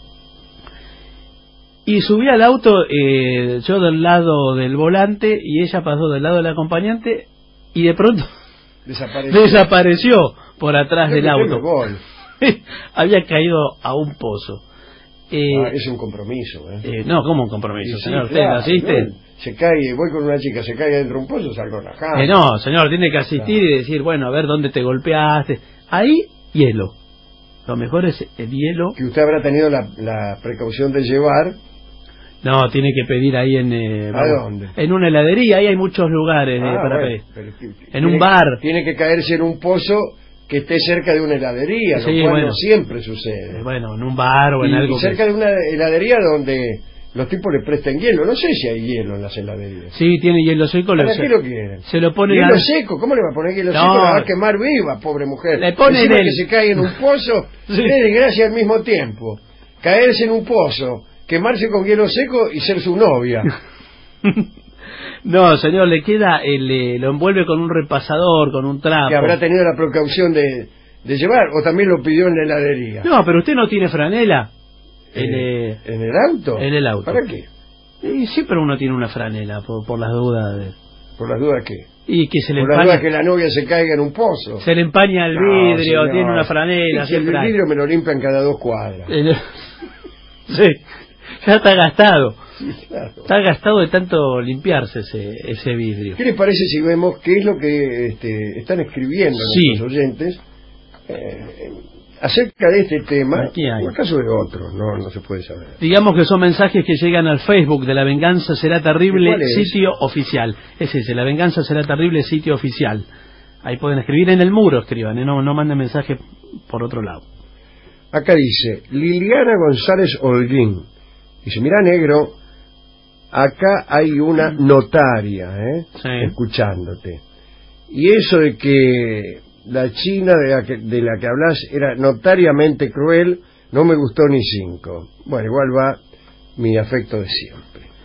D: Y subí al auto, eh, yo del lado del volante y ella pasó del lado del acompañante y de pronto
C: Desapareció.
D: desapareció por atrás
C: Yo
D: del
C: me
D: auto.
C: gol.
D: Había caído a un pozo. Eh,
C: Ah, es un compromiso, ¿eh?
D: eh, no, ¿cómo un compromiso,
C: Y sí,
D: señor? ¿Usted
C: claro,
D: lo asiste?
C: ¿no? Se cae, voy con una chica, se cae dentro de un pozo, salgo rajado.
D: Eh, no, señor, tiene que asistir
C: Claro.
D: y decir, bueno, a ver dónde te golpeaste. Ahí, hielo. Lo mejor es el hielo.
C: Que usted habrá tenido la, la precaución de llevar.
D: No, tiene que pedir ahí en... Eh,
C: ¿A
D: vamos,
C: dónde?
D: En una heladería, ahí hay muchos lugares eh,
C: Ah,
D: para
C: bueno,
D: pedir.
C: pero es que
D: En
C: tiene-
D: un bar.
C: Tiene que caerse en un pozo que esté cerca de una heladería,
D: Sí,
C: lo cual
D: bueno.
C: no siempre sucede.
D: Eh, bueno, en un bar o en
C: y,
D: algo
C: y cerca
D: que...
C: de una heladería donde los tipos le presten hielo. No sé si hay hielo en las heladerías.
D: Sí, tiene hielo seco.
C: ¿Para
D: se,
C: qué lo quieren?
D: se lo pone
C: Hielo
D: a-
C: seco, ¿cómo le va a poner hielo
D: No.
C: seco? La va a quemar viva, pobre mujer.
D: Le pone
C: Encima
D: en el-
C: que se cae en un pozo,
D: Sí.
C: es desgracia al mismo tiempo. Caerse en un pozo, quemarse con hielo seco y ser su novia.
D: No, señor, le queda, el, eh, lo envuelve con un repasador, con un trapo.
C: Que habrá tenido la precaución de, de llevar, o también lo pidió en la heladería.
D: No, pero usted no tiene franela.
C: Eh,
D: En, eh,
C: ¿En el auto?
D: en el auto.
C: ¿Para qué?
D: Y siempre uno tiene una franela, por, por las dudas. De...
C: Por las dudas que...
D: Y que se le
C: Por las
D: empaña,
C: dudas que la novia se caiga en un pozo.
D: se le empaña el
C: No,
D: vidrio,
C: señor.
D: tiene una franela.
C: Es que el
D: siempre hay.
C: vidrio me lo limpian cada dos cuadras.
D: Eh, sí, ya está gastado.
C: Sí, claro.
D: Está gastado de tanto limpiarse ese, ese vidrio.
C: ¿Qué les parece si vemos qué es lo que este, están escribiendo
D: Sí.
C: nuestros oyentes eh, acerca de este tema,
D: Aquí hay.
C: o acaso de otros? No, no se puede saber.
D: Digamos que son mensajes que llegan al Facebook de La Venganza Será Terrible,
C: ¿Cuál es?
D: sitio oficial. Es ese, La Venganza Será Terrible, sitio oficial. Ahí pueden escribir en el muro, escriban, ¿eh? no, no manden mensaje por otro lado.
C: Acá dice Liliana González Holguín. Dice, mira negro, acá hay una notaria, ¿eh?
D: Sí.
C: Escuchándote. Y eso de que la China de la que, de la que hablas era notariamente cruel, no me gustó ni cinco. Bueno, igual va mi afecto de siempre. Muy bien.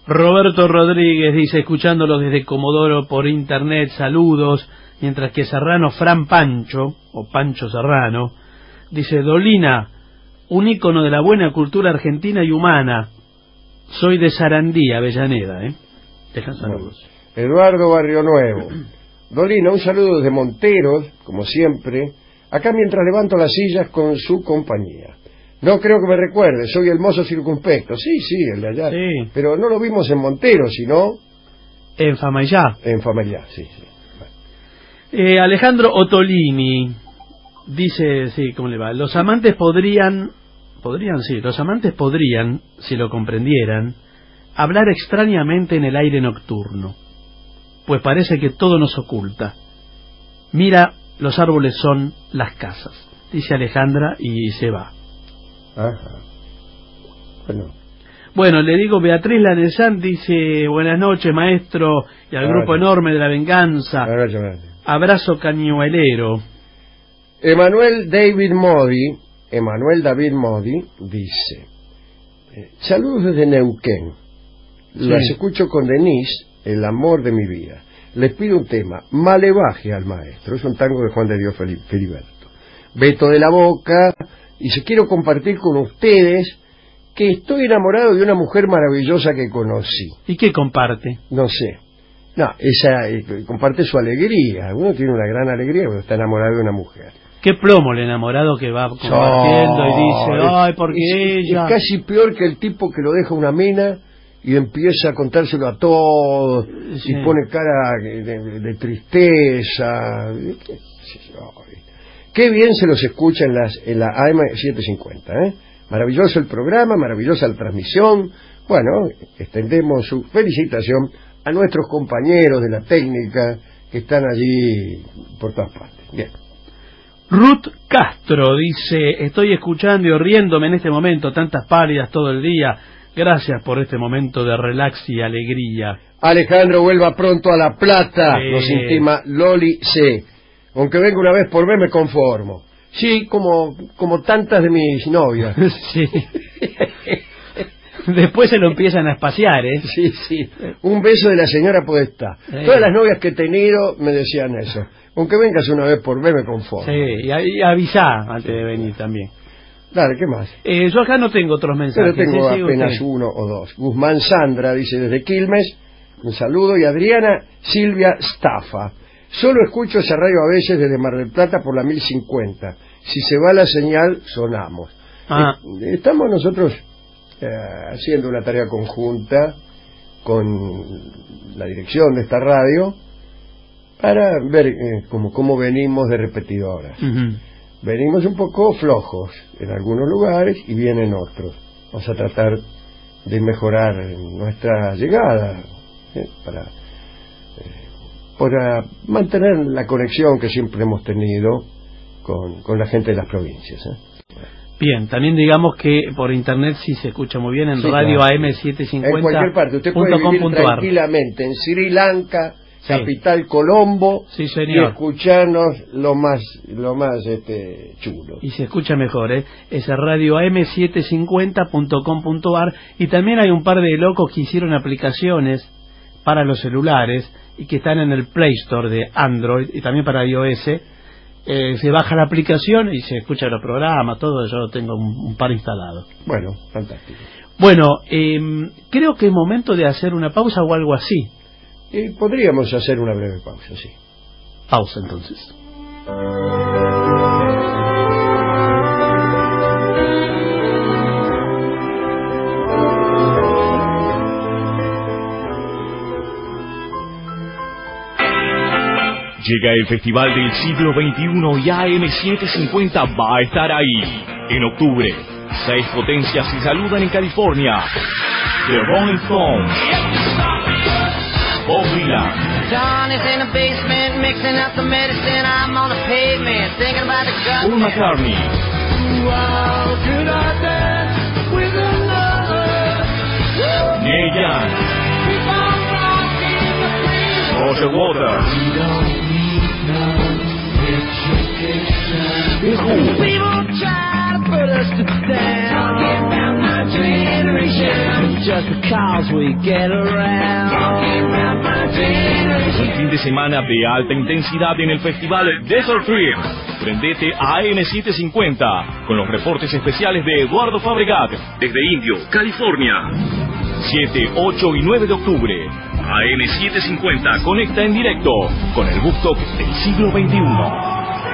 D: Roberto Rodríguez dice, escuchándolo desde Comodoro por internet, saludos, mientras que Serrano Fran Pancho, o Pancho Serrano, dice, Dolina, un ícono de la buena cultura argentina y humana, soy de Sarandí, Avellaneda, ¿eh? Dejan saludos.
C: Eduardo Barrio Nuevo, Dolina, un saludo desde Monteros, como siempre, acá mientras levanto las sillas con su compañía. No creo que me recuerde, soy el mozo circunspecto. Sí, sí, el de allá.
D: Sí.
C: Pero no lo vimos en Montero, sino...
D: En Famayá.
C: En Famayá, sí, sí. Bueno.
D: Eh, Alejandro Ottolini dice, sí, ¿cómo le va? Los amantes podrían, podrían, sí, los amantes podrían, si lo comprendieran, hablar extrañamente en el aire nocturno, pues parece que todo nos oculta. Mira, los árboles son las casas, dice Alejandra y se va.
C: Ajá. Bueno.
D: Bueno, le digo, Beatriz Lanezán dice, buenas noches, maestro, y al grupo enorme de La Venganza. Abrazo cañuelero.
C: Emanuel David Modi, Emanuel David Modi, dice, eh, saludos desde Neuquén. Sí. Las escucho con Denise, el amor de mi vida. Les pido un tema, Malevaje al maestro. Es un tango de Juan de Dios Filiberto. Beto de la Boca... Y si quiero compartir con ustedes que estoy enamorado de una mujer maravillosa que conocí.
D: ¿Y qué comparte?
C: No sé. No, esa eh, comparte su alegría. Uno tiene una gran alegría cuando está enamorado de una mujer.
D: Qué plomo el enamorado que va compartiendo no, y dice, ay, porque
C: es,
D: ella...
C: Es casi peor que el tipo que lo deja una mina y empieza a contárselo a todos, sí. Y pone cara de, de, de tristeza. Qué bien se los escucha en, las, en la A M setecientos cincuenta, ¿eh? Maravilloso el programa, maravillosa la transmisión. Bueno, extendemos su felicitación a nuestros compañeros de la técnica que están allí por todas partes. Bien.
D: Ruth Castro dice, estoy escuchando y riéndome en este momento, tantas pálidas todo el día. Gracias por este momento de relax y alegría.
C: Alejandro, vuelva pronto a La Plata,
D: sí.
C: Nos intima Loli C. Aunque venga una vez por vez me conformo. Sí, como como tantas de mis novias.
D: Sí. Después se lo empiezan a espaciar, ¿eh?
C: Sí, sí. Un beso de la señora Podestá. Sí. Todas las novias que he tenido me decían eso. Aunque vengas una vez por vez me conformo.
D: Sí, y, y avisá antes sí. de venir también.
C: Dale, ¿qué más?
D: Eh, yo acá no tengo otros mensajes.
C: Pero tengo
D: sí,
C: apenas usted. uno o dos. Guzmán Sandra dice desde Quilmes, un saludo. Y Adriana Silvia Stafa. Solo escucho esa radio a veces desde Mar del Plata por la mil cincuenta. Si se va la señal, sonamos.
D: Ah.
C: Estamos nosotros eh, haciendo una tarea conjunta con la dirección de esta radio para ver eh, cómo, cómo venimos de repetidoras. Uh-huh. Venimos un poco flojos en algunos lugares y bien en otros. Vamos a tratar de mejorar nuestra llegada ¿eh? para... Eh, para mantener la conexión que siempre hemos tenido con, con la gente de las provincias. ¿eh?
D: Bien, también digamos que por internet sí se escucha muy bien en sí, radio claro. A M setecientos cincuenta.
C: En cualquier parte, usted puede vivir tranquilamente en Sri Lanka, sí. Capital Colombo,
D: sí, señor.
C: Y escucharnos lo más lo más este chulo.
D: Y se escucha mejor, ¿eh? Es radio A M setecientos cincuenta punto com punto ar y también hay un par de locos que hicieron aplicaciones para los celulares y que están en el Play Store de Android y también para iOS. Eh, se baja la aplicación y se escucha los programas, todo. Yo tengo un, un par instalado.
C: Bueno, fantástico.
D: Bueno, eh, creo que es momento de hacer una pausa o algo así.
C: Y podríamos hacer una breve pausa, sí.
D: Pausa entonces.
E: Llega el Festival del Siglo veintiuno y A M setecientos cincuenta va a estar ahí. En octubre, seis potencias se saludan en California. The Rolling Stones, Bob Dylan, Paul McCartney, Neil Young, Roger Waters, The Who,
F: cause we get around.
E: Un fin de semana de alta intensidad en el festival Desert Trip. Prendete a A M setecientos cincuenta con los reportes especiales de Eduardo Fabregat desde Indio, California. siete, ocho y nueve de octubre. A M setecientos cincuenta conecta en directo con el Woodstock del siglo veintiuno.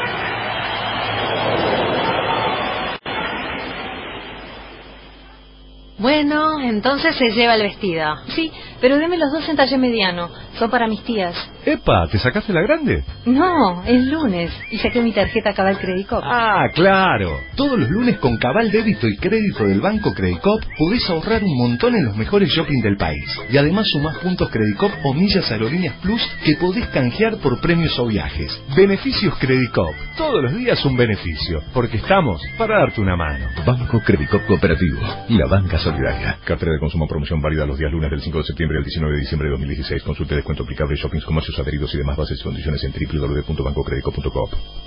G: Bueno, entonces se lleva el vestido. Sí, pero deme los dos en talle mediano. Son para mis tías.
H: Epa, ¿te sacaste la grande?
G: No, es lunes. Y saqué mi tarjeta Cabal Credit Cop.
H: Ah, claro. Todos los lunes con Cabal Débito y Crédito del Banco Credit Cop podés ahorrar un montón en los mejores shopping del país. Y además sumás puntos Credit Cop o millas Aerolíneas Plus que podés canjear por premios o viajes. Beneficios Credit Cop. Todos los días un beneficio. Porque estamos para darte una mano.
I: Banco Credit Cop Cooperativo. La banca solidaria. Cartera de consumo promoción válida los días lunes del cinco de septiembre al diecinueve de diciembre de dos mil dieciséis. Consulte descuento aplicable, shoppings, comercios adheridos y demás bases y condiciones en doble u doble u doble u punto banco credit cop punto com.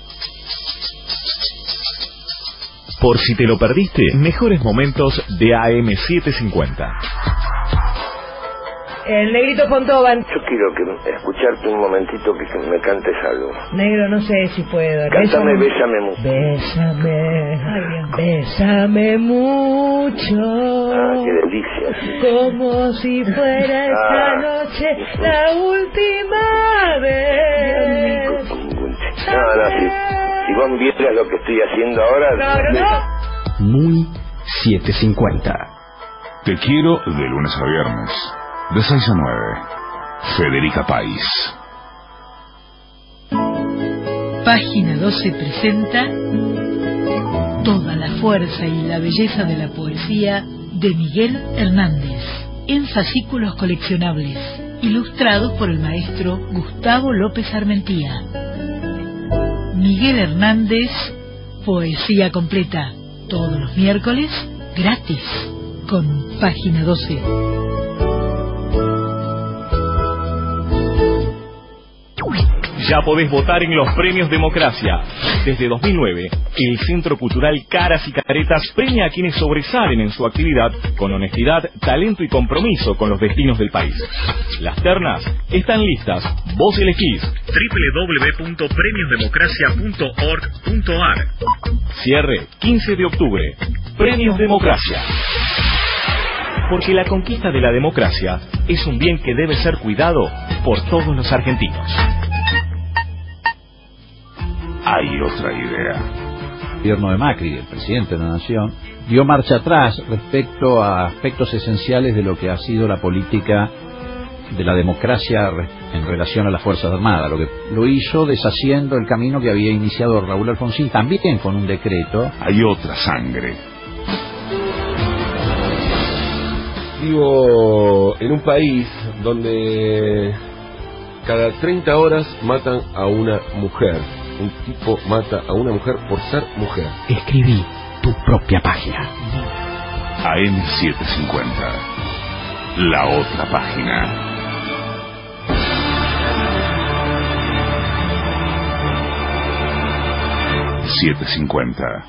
E: Por si te lo perdiste, mejores momentos de A M setecientos cincuenta.
J: El negrito Fontova.
K: Yo quiero que escucharte un momentito que me cantes algo.
J: Negro, no sé si puedo.
K: Cántame, bésame mucho.
J: Bésame, bésame mucho.
K: Ah, qué delicia.
J: Como si fuera
K: ah,
J: esta noche la última vez.
K: No, no, si, si vos vieras lo que estoy haciendo ahora.
J: No, no, no.
L: Muy setecientos cincuenta.
A: Te quiero de lunes a viernes. De seis a nueve. Federica País.
M: Página doce presenta toda la fuerza y la belleza de la poesía de Miguel Hernández, en fascículos coleccionables, ilustrados por el maestro Gustavo López Armentía. Miguel Hernández, poesía completa, todos los miércoles, gratis, con Página doce.
E: Ya podés votar en los premios Democracia. Desde dos mil nueve, el Centro Cultural Caras y Caretas premia a quienes sobresalen en su actividad con honestidad, talento y compromiso con los destinos del país. Las ternas están listas. Vos elegís. doble u doble u doble u punto premios democracia punto org punto a r. Cierre quince de octubre. Premios Democracia. Porque la conquista de la democracia es un bien que debe ser cuidado por todos los argentinos.
A: Hay otra idea.
N: El gobierno de Macri, el presidente de la Nación, dio marcha atrás respecto a aspectos esenciales de lo que ha sido la política de la democracia en relación a las Fuerzas Armadas. Lo que lo hizo deshaciendo el camino que había iniciado Raúl Alfonsín, también con un decreto.
A: Hay otra sangre.
O: Vivo en un país donde cada treinta horas matan a una mujer. Un tipo mata a una mujer por ser mujer.
L: Escribí tu propia página.
A: A M setecientos cincuenta. La otra página. setecientos cincuenta.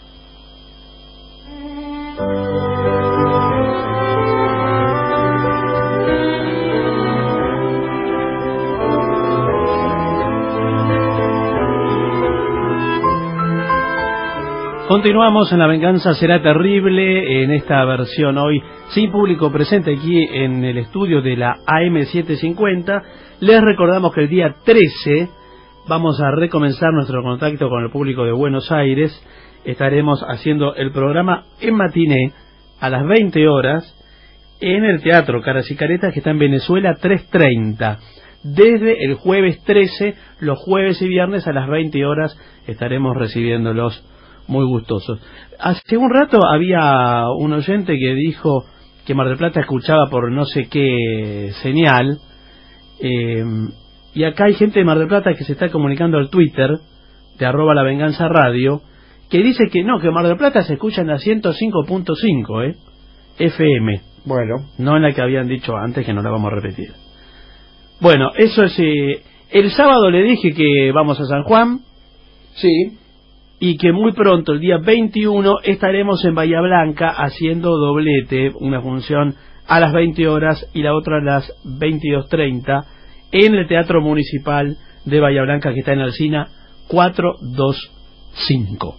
D: Continuamos en La Venganza Será Terrible, en esta versión hoy sin público presente aquí en el estudio de la A M setecientos cincuenta. Les recordamos que el día trece vamos a recomenzar nuestro contacto con el público de Buenos Aires. Estaremos haciendo el programa en matiné a las veinte horas en el Teatro Caras y Caretas, que está en Venezuela trescientos treinta. Desde el jueves trece, los jueves y viernes a las veinte horas estaremos recibiéndolos muy gustosos. Hace un rato había un oyente que dijo que Mar del Plata escuchaba por no sé qué señal, eh, y acá hay gente de Mar del Plata que se está comunicando al Twitter de arroba La Venganza Radio, que dice que no, que Mar del Plata se escucha en la ciento cinco punto cinco, eh, F M.
C: Bueno.
D: No en la que habían dicho antes, que no la vamos a repetir. Bueno, eso es... Eh, el sábado le dije que vamos a San Juan.
C: Sí.
D: Y que muy pronto, el día veintiuno, estaremos en Bahía Blanca haciendo doblete, una función a las veinte horas y la otra a las veintidós treinta en el Teatro Municipal de Bahía Blanca, que está en Alsina cuatrocientos veinticinco.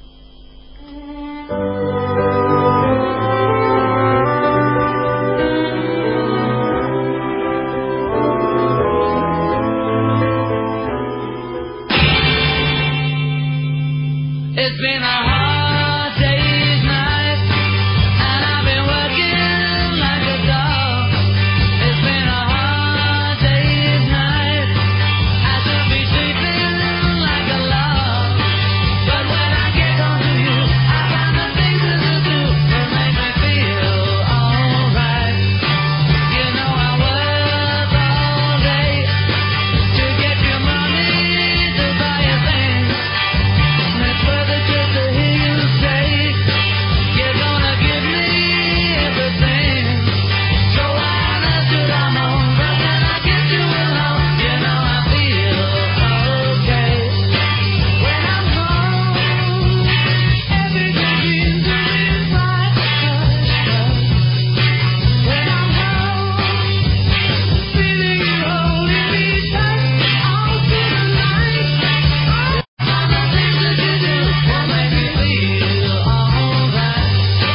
F: It's been a hard day's night, and I've been working like a dog. It's been a hard day's night, I should be sleeping like a log. But when I get home to you, I find the things to do that make me feel alright. You know I work all day to get your money to buy you things. It's worth it just to hear you say you're gonna give me everything. So I understood I'm home, but when I get you alone, you know I feel okay. When I'm home, everything seems to be fine. When I'm home, feeling you holding me tight all through the night. All the things that you do will make me feel alright.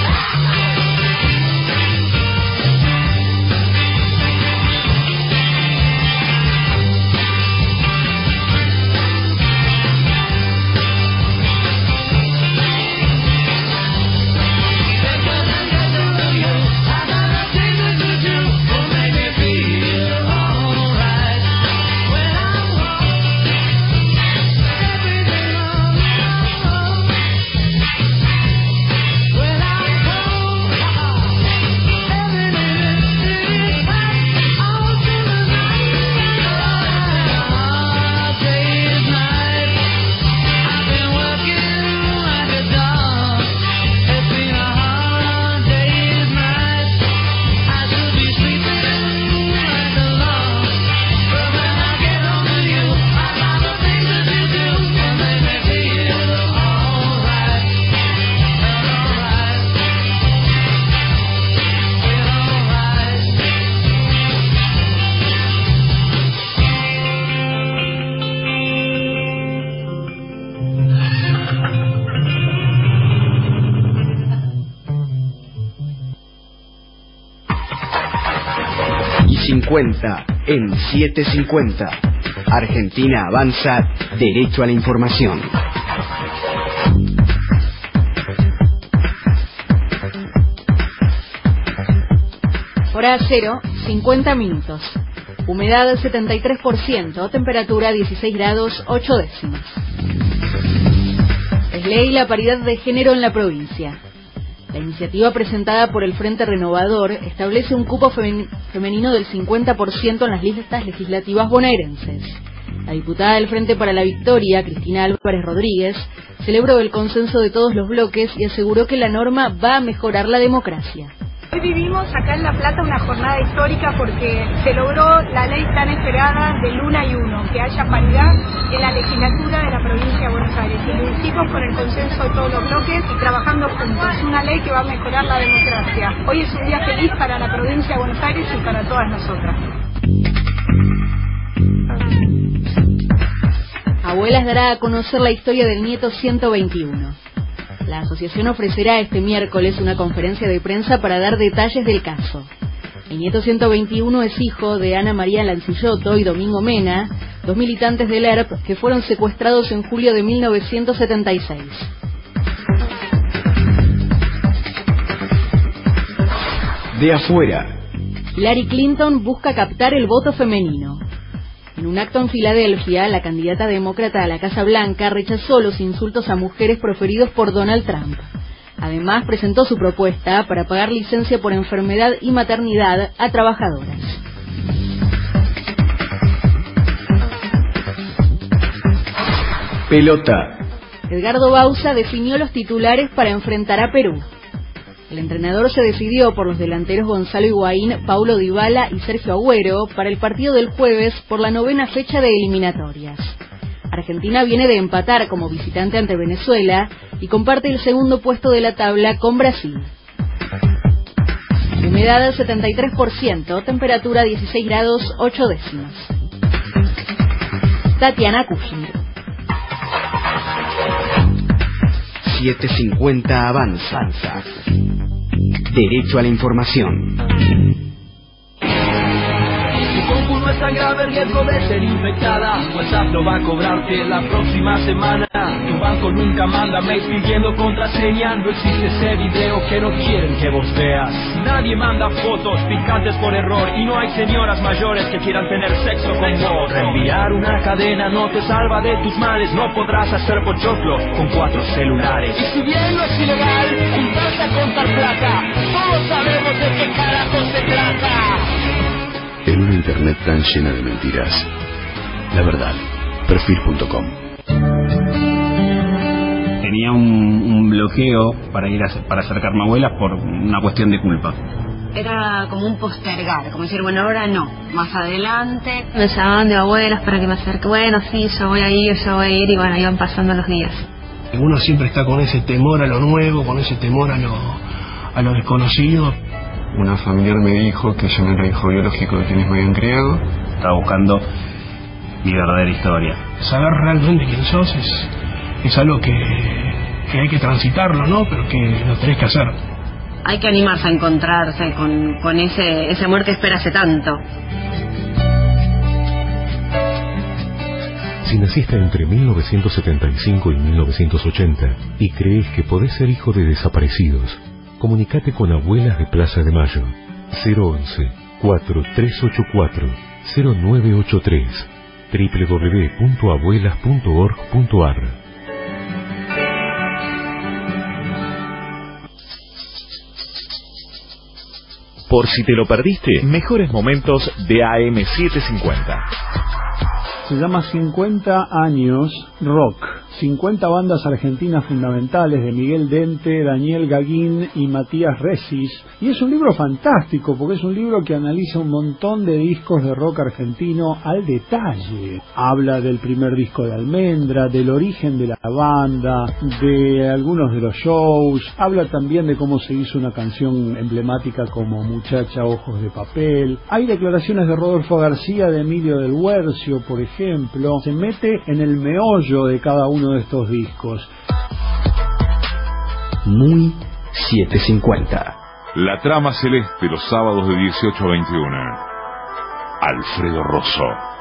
L: Y cincuenta en setecientos cincuenta. Argentina avanza derecho a la información.
P: Hora cero, cincuenta minutos. Humedad setenta y tres por ciento, temperatura dieciséis grados ocho décimas. Es ley la paridad de género en la provincia. La iniciativa presentada por el Frente Renovador establece un cupo femen- femenino del cincuenta por ciento en las listas legislativas bonaerenses. La diputada del Frente para la Victoria, Cristina Álvarez Rodríguez, celebró el consenso de todos los bloques y aseguró que la norma va a mejorar la democracia.
Q: Hoy vivimos acá en La Plata una jornada histórica porque se logró la ley tan esperada del uno y uno, que haya paridad en la legislatura de la provincia de Buenos Aires. Y lo hicimos con el consenso de todos los bloques y trabajando juntos. Una ley que va a mejorar la democracia. Hoy es un día feliz para la provincia de Buenos Aires y para todas nosotras.
P: Abuelas dará a conocer la historia del nieto ciento veintiuno. La asociación ofrecerá este miércoles una conferencia de prensa para dar detalles del caso. El nieto ciento veintiuno es hijo de Ana María Lancillotto y Domingo Mena, dos militantes del E R P que fueron secuestrados en julio de mil novecientos setenta y seis.
L: De afuera.
P: Hillary Clinton busca captar el voto femenino. En un acto en Filadelfia, la candidata demócrata a la Casa Blanca rechazó los insultos a mujeres proferidos por Donald Trump. Además, presentó su propuesta para pagar licencia por enfermedad y maternidad a trabajadoras.
L: Pelota.
P: Edgardo Bauza definió los titulares para enfrentar a Perú. El entrenador se decidió por los delanteros Gonzalo Higuaín, Paulo Dybala y Sergio Agüero para el partido del jueves por la novena fecha de eliminatorias. Argentina viene de empatar como visitante ante Venezuela y comparte el segundo puesto de la tabla con Brasil. Humedad del setenta y tres por ciento, temperatura dieciséis grados ocho décimas. Tatiana Kushner.
L: setecientos cincuenta Avanza. Derecho a la información.
R: Tu compu no está en grave riesgo de ser infectada. WhatsApp lo va a cobrarte la próxima semana. Tu banco nunca manda mails pidiendo contraseña. No existe ese video que no quieren que vos veas. Nadie manda fotos picantes por error. Y no hay señoras mayores que quieran tener sexo con vos. Reenviar una cadena no te salva de tus males. No podrás hacer pochoclo con cuatro celulares. Y si bien no es ilegal juntarse a contar plata, todos sabemos de qué carajo se trata.
S: En una internet tan llena de mentiras, la verdad, perfil punto com.
T: Tenía un, un bloqueo para ir a, para acercarme a abuelas por una cuestión de culpa.
U: Era como un postergar, como decir, bueno, ahora no, más adelante. Me llamaban de abuelas para que me acerque, bueno, sí, yo voy a ir, yo voy a ir, y bueno, iban pasando los días.
V: Uno siempre está con ese temor a lo nuevo, con ese temor a lo, a lo desconocido.
W: Una familiar me dijo que yo no era hijo biológico de quienes me habían criado.
T: Estaba buscando mi verdadera historia.
V: Saber realmente quién sos es, es algo que, que hay que transitarlo, ¿no? Pero que lo tenés que hacer.
U: Hay que animarse a encontrarse con, con ese, ese amor que espera hace tanto.
X: Si naciste entre mil novecientos setenta y cinco y mil novecientos ochenta y crees que podés ser hijo de desaparecidos, comunicate con Abuelas de Plaza de Mayo. Cero once, cuatro tres ocho cuatro, cero nueve ocho tres, doble u doble u doble u punto abuelas punto org punto a r.
E: Por si te lo perdiste, mejores momentos de A M setecientos cincuenta.
D: Se llama cincuenta años rock. cincuenta bandas argentinas fundamentales de Miguel Dente, Daniel Gaguín y Matías Resis. Y es un libro fantástico porque es un libro que analiza un montón de discos de rock argentino al detalle. Habla del primer disco de Almendra, del origen de la banda, de algunos de los shows. Habla también de cómo se hizo una canción emblemática como Muchacha Ojos de Papel. Hay declaraciones de Rodolfo García, de Emilio del Huercio, por ejemplo. Se mete en el meollo de cada uno de estos discos.
L: Muy setecientos cincuenta.
A: La trama celeste, los sábados de dieciocho a veintiuno. Alfredo Rosso.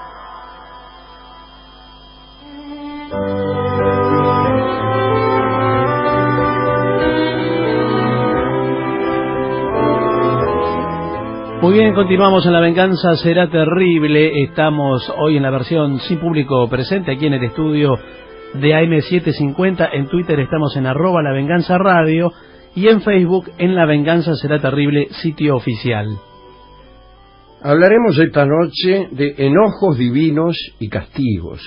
D: Muy bien, continuamos en La Venganza Será Terrible. Estamos hoy en la versión sin público presente aquí en el estudio de A M setecientos cincuenta. En Twitter estamos en arroba La Venganza Radio y en Facebook en La Venganza Será Terrible, sitio oficial.
C: Hablaremos esta noche de enojos divinos y castigos.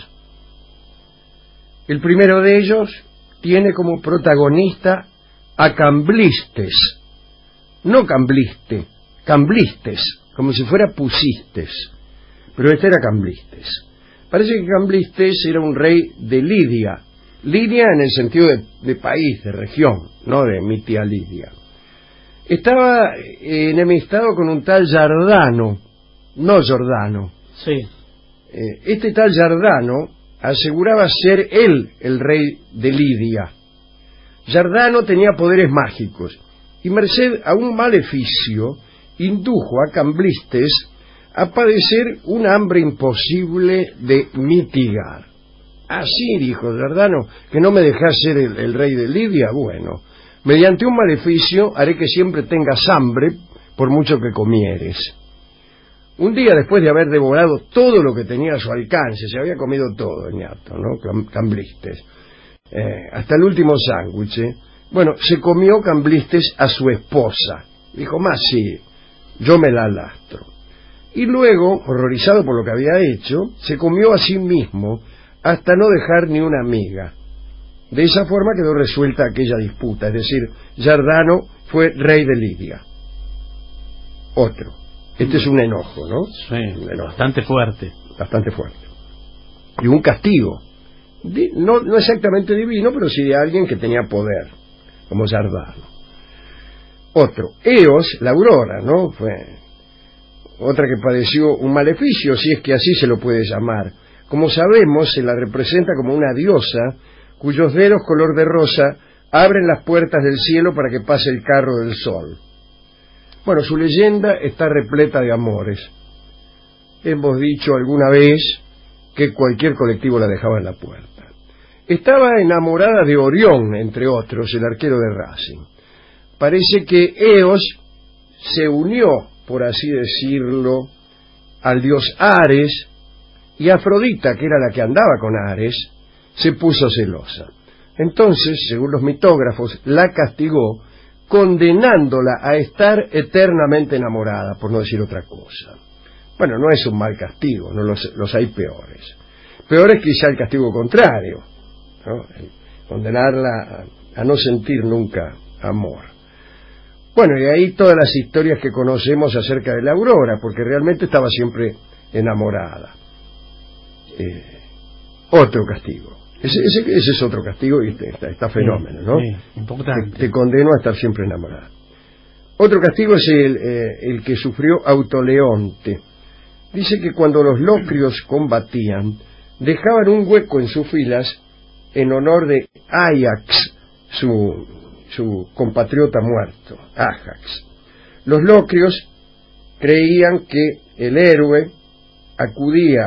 C: El primero de ellos tiene como protagonista a Camblistes, no Cambliste, Camblistes, como si fuera Pusistes, pero este era Camblistes. Parece que Camblistes era un rey de Lidia, Lidia en el sentido de, de país, de región, no de mi tía Lidia. Estaba eh, enemistado con un tal Giordano, no Giordano.
D: Sí.
C: Eh, este tal Giordano aseguraba ser él el rey de Lidia. Giordano tenía poderes mágicos y merced a un maleficio indujo a Camblistes a padecer un hambre imposible de mitigar. Así dijo Giordano, que no me dejás ser el, el rey de Lidia. Bueno, mediante un maleficio haré que siempre tengas hambre por mucho que comieres. Un día, después de haber devorado todo lo que tenía a su alcance, se había comido todo, ñato, ¿no? Camblistes, eh, hasta el último sándwich, ¿eh? Bueno, se comió Camblistes a su esposa. Dijo, más sí, yo me la lastro. Y luego, horrorizado por lo que había hecho, se comió a sí mismo hasta no dejar ni una miga. De esa forma quedó resuelta aquella disputa, es decir, Giordano fue rey de Lidia. Otro. Este es un enojo, ¿no?
D: Sí,
C: un enojo.
D: Bastante fuerte.
C: Bastante fuerte. Y un castigo. De, no, no exactamente divino, pero sí de alguien que tenía poder, como Giordano. Otro, Eos, la aurora, ¿no? Fue otra que padeció un maleficio, si es que así se lo puede llamar. Como sabemos, se la representa como una diosa cuyos dedos color de rosa abren las puertas del cielo para que pase el carro del sol. Bueno, su leyenda está repleta de amores. Hemos dicho alguna vez que cualquier colectivo la dejaba en la puerta. Estaba enamorada de Orión, entre otros, el arquero de Racing. Parece que Eos se unió, por así decirlo, al dios Ares, y Afrodita, que era la que andaba con Ares, se puso celosa. Entonces, según los mitógrafos, la castigó, condenándola a estar eternamente enamorada, por no decir otra cosa. Bueno, no es un mal castigo, no los, los hay peores. Peor es quizá el castigo contrario, ¿no? Condenarla a, a no sentir nunca amor. Bueno, y ahí todas las historias que conocemos acerca de la aurora, porque realmente estaba siempre enamorada. Eh, otro castigo. Ese, ese, ese es otro castigo y está, está fenómeno, ¿no?
D: Sí, importante.
C: Te, te condeno a estar siempre enamorada. Otro castigo es el, eh, el que sufrió Autoleonte. Dice que cuando los locrios combatían, dejaban un hueco en sus filas en honor de Ajax, su, su compatriota muerto, Ajax. Los locrios creían que el héroe acudía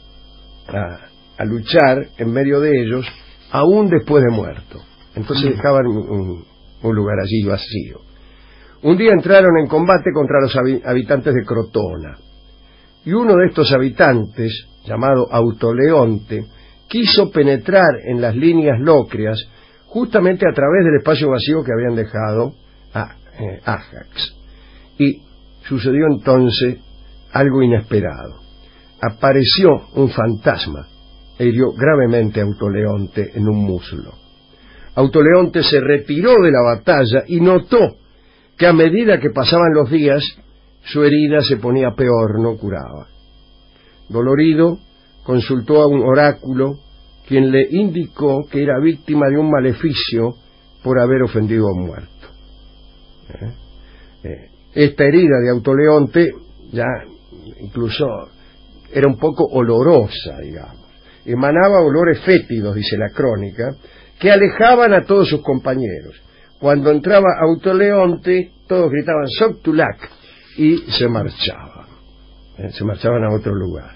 C: a, a luchar en medio de ellos aún después de muerto. Entonces mm. dejaban un, un, un lugar allí vacío. Un día entraron en combate contra los habitantes de Crotona. Y uno de estos habitantes, llamado Autoleonte, quiso penetrar en las líneas locrias justamente a través del espacio vacío que habían dejado a eh, Ajax. Y sucedió entonces algo inesperado. Apareció un fantasma e hirió gravemente a Autoleonte en un muslo. Autoleonte se retiró de la batalla y notó que a medida que pasaban los días, su herida se ponía peor, no curaba. Dolorido, consultó a un oráculo, quien le indicó que era víctima de un maleficio por haber ofendido a un muerto. ¿Eh? Eh, esta herida de Autoleonte ya incluso era un poco olorosa, digamos. Emanaba olores fétidos, dice la crónica, que alejaban a todos sus compañeros. Cuando entraba Autoleonte, todos gritaban Soctulac y se marchaban. Eh, se marchaban a otro lugar.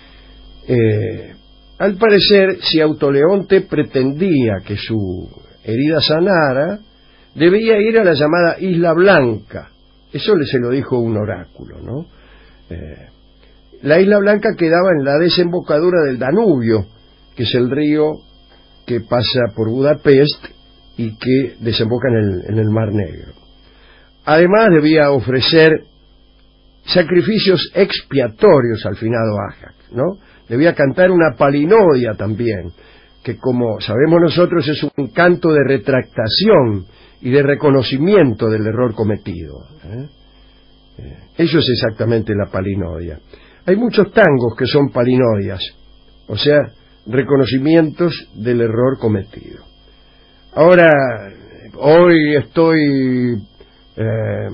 C: Eh, al parecer, si Autoleonte pretendía que su herida sanara, debía ir a la llamada Isla Blanca. Eso le se lo dijo un oráculo, ¿no? Eh, la Isla Blanca quedaba en la desembocadura del Danubio, que es el río que pasa por Budapest y que desemboca en el, en el Mar Negro. Además debía ofrecer sacrificios expiatorios al finado Ajax, ¿no? Debía cantar una palinodia también, que como sabemos nosotros es un canto de retractación y de reconocimiento del error cometido. ¿eh? Eh, eso es exactamente la palinodia. Hay muchos tangos que son palinodias, o sea, reconocimientos del error cometido. Ahora, hoy estoy eh,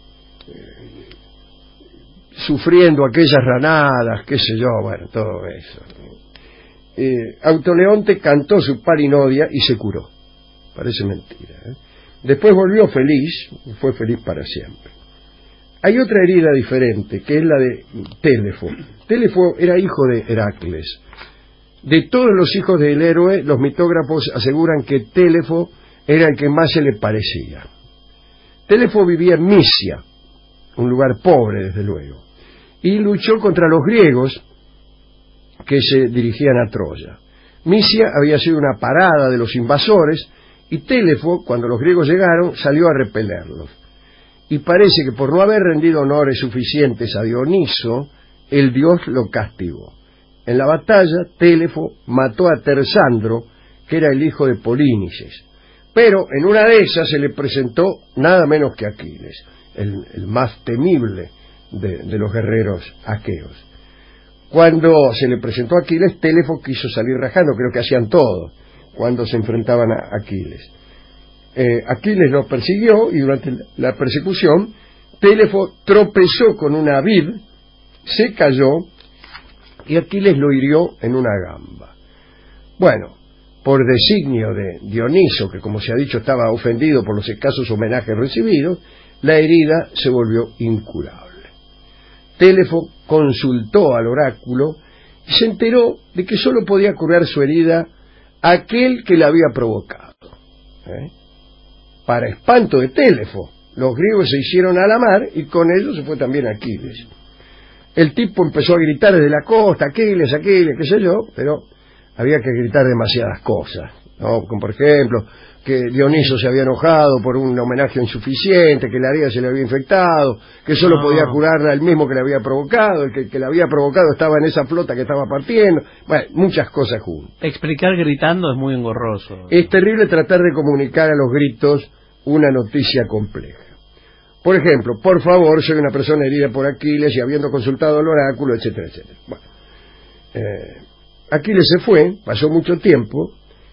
C: sufriendo aquellas ranadas, qué sé yo, bueno, todo eso. Eh, Autoleonte cantó su palinodia y se curó. Parece mentira. ¿eh? Después volvió feliz, y fue feliz para siempre. Hay otra herida diferente, que es la de Télefo. Télefo era hijo de Heracles. De todos los hijos del héroe, los mitógrafos aseguran que Télefo era el que más se le parecía. Télefo vivía en Misia, un lugar pobre, desde luego, y luchó contra los griegos que se dirigían a Troya. Misia había sido una parada de los invasores, y Télefo, cuando los griegos llegaron, salió a repelerlos. Y parece que por no haber rendido honores suficientes a Dioniso, el dios lo castigó. En la batalla, Télefo mató a Tersandro, que era el hijo de Polínices. Pero en una de esas se le presentó nada menos que Aquiles, el, el más temible de, de los guerreros aqueos. Cuando se le presentó a Aquiles, Télefo quiso salir rajando, creo que hacían todos cuando se enfrentaban a Aquiles. eh, Aquiles lo persiguió y durante la persecución Téléfo tropezó con una vid, se cayó y Aquiles lo hirió en una gamba. Bueno, por designio de Dioniso, que como se ha dicho estaba ofendido por los escasos homenajes recibidos, la herida se volvió incurable. Téléfo consultó al oráculo y se enteró de que solo podía curar su herida aquel que la había provocado. ¿Eh? Para espanto de Téléfo, los griegos se hicieron a la mar y con ellos se fue también Aquiles. El tipo empezó a gritar desde la costa, Aquiles, Aquiles, qué sé yo, pero había que gritar demasiadas cosas, ¿no? Como por ejemplo, que Dioniso se había enojado por un homenaje insuficiente, que la herida se le había infectado, que solo
D: No.
C: podía curarla el mismo que la había provocado, el que, que la había provocado estaba en esa flota que estaba partiendo, bueno, muchas cosas juntas.
D: Explicar gritando es muy engorroso.
C: Es terrible tratar de comunicar a los gritos una noticia compleja. Por ejemplo, por favor, soy una persona herida por Aquiles y habiendo consultado al oráculo, etcétera, etcétera. Bueno, eh, Aquiles se fue, pasó mucho tiempo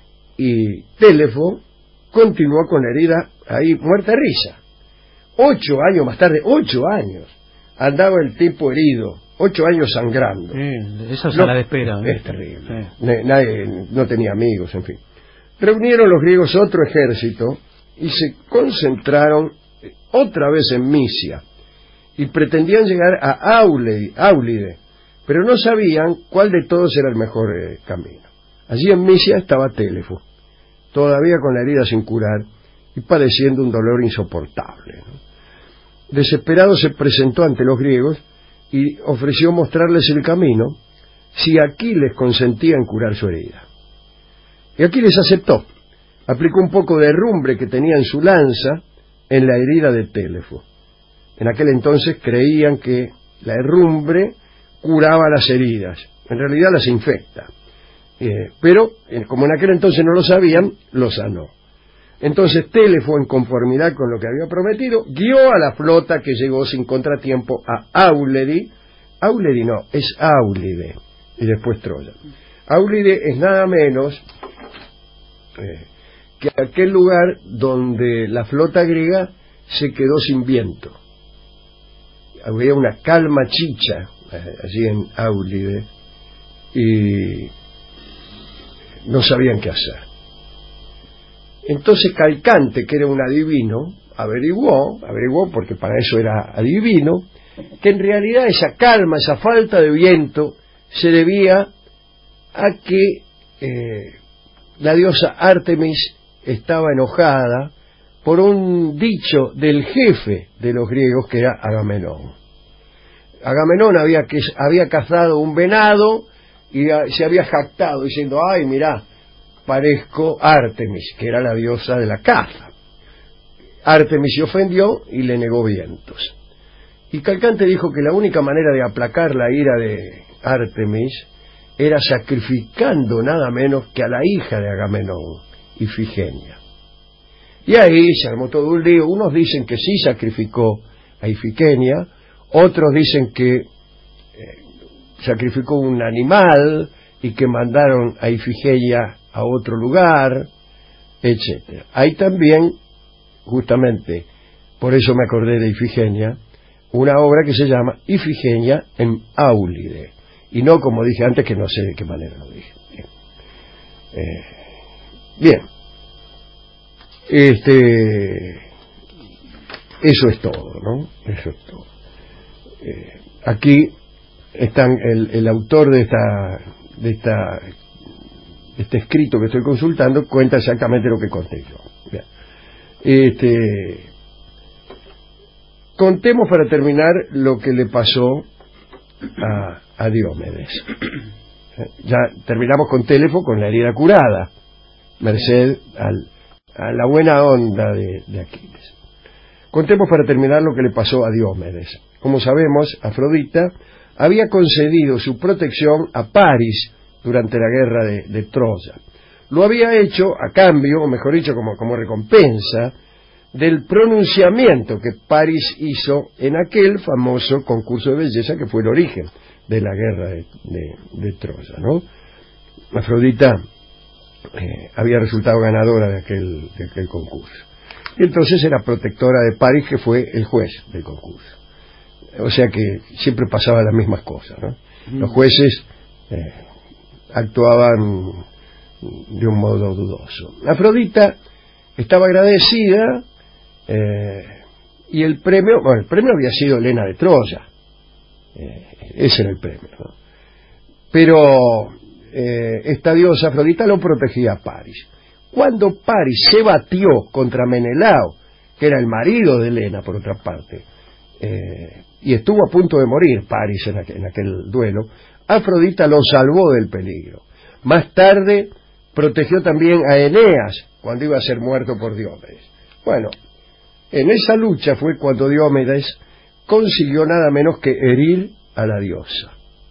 C: y Téléfo continuó con la herida ahí muerta de risa. Ocho años más tarde, ocho años, andaba el tipo herido, ocho años sangrando.
D: Sí, esa es
C: No,
D: a la de espera. ¿no?
C: Es terrible. Sí. Nadie, no tenía amigos, en fin. Reunieron los griegos otro ejército y se concentraron otra vez en Misia y pretendían llegar a Áulide, Áulide, pero no sabían cuál de todos era el mejor eh, camino. Allí en Misia estaba Téléfo, todavía con la herida sin curar y padeciendo un dolor insoportable, ¿no? Desesperado se presentó ante los griegos y ofreció mostrarles el camino si Aquiles consentía en curar su herida. Y Aquiles aceptó, aplicó un poco de herrumbre que tenía en su lanza en la herida de Téléfo. En aquel entonces creían que la herrumbre curaba las heridas, en realidad las infecta. Eh, pero, eh, como en aquel entonces no lo sabían, lo sanó. Entonces Téléfo, en conformidad con lo que había prometido, guió a la flota que llegó sin contratiempo a Áulide. Áulide no, es Áulide, y después Troya. Áulide es nada menos eh, que aquel lugar donde la flota griega se quedó sin viento. Había una calma chicha eh, allí en Áulide y no sabían qué hacer. Entonces Calcante, que era un adivino, averiguó, averiguó porque para eso era adivino, que en realidad esa calma, esa falta de viento se debía a que eh, la diosa Artemis estaba enojada por un dicho del jefe de los griegos, que era Agamenón. Agamenón había, que, había cazado un venado y a, se había jactado diciendo, ay, mirá, parezco Artemis, que era la diosa de la caza. Artemis se ofendió y le negó vientos. Y Calcante dijo que la única manera de aplacar la ira de Artemis era sacrificando nada menos que a la hija de Agamenón, Ifigenia. Y ahí se armó todo un lío. Unos dicen que sí sacrificó a Ifigenia, otros dicen que eh, sacrificó un animal y que mandaron a Ifigenia a otro lugar, etcétera. Hay también, justamente, por eso me acordé de Ifigenia, una obra que se llama Ifigenia en Áulide, y no como dije antes, que no sé de qué manera lo dije. Bien, eh, bien. Este, eso es todo, ¿no? Eso es todo. Eh, aquí están el, el autor de esta, de esta, de este escrito que estoy consultando cuenta exactamente lo que conté yo. Bien. Este, contemos para terminar lo que le pasó a, a Diomedes. Ya terminamos con Téléfo, con la herida curada, merced al a la buena onda de, de Aquiles. Contemos para terminar lo que le pasó a Diomedes. Como sabemos, Afrodita había concedido su protección a Paris durante la guerra de, de Troya. Lo había hecho a cambio, o mejor dicho, como, como recompensa, del pronunciamiento que Paris hizo en aquel famoso concurso de belleza que fue el origen de la guerra de, de, de Troya, ¿no? Afrodita Eh, había resultado ganadora de aquel, de aquel concurso. Y entonces era protectora de Paris, que fue el juez del concurso. O sea que siempre pasaban las mismas cosas, ¿no? Mm. Los jueces eh, actuaban de un modo dudoso. Afrodita estaba agradecida eh, y el premio, bueno, el premio había sido Helena de Troya. Eh, ese era el premio, ¿no? Pero eh, esta diosa Afrodita lo protegía a Paris. Cuando Paris se batió contra Menelao, que era el marido de Helena, por otra parte, eh, y estuvo a punto de morir Paris en aquel, en aquel duelo, Afrodita lo salvó del peligro. Más tarde protegió también a Eneas cuando iba a ser muerto por Diomedes. Bueno, en esa lucha fue cuando Diomedes consiguió nada menos que herir a la diosa.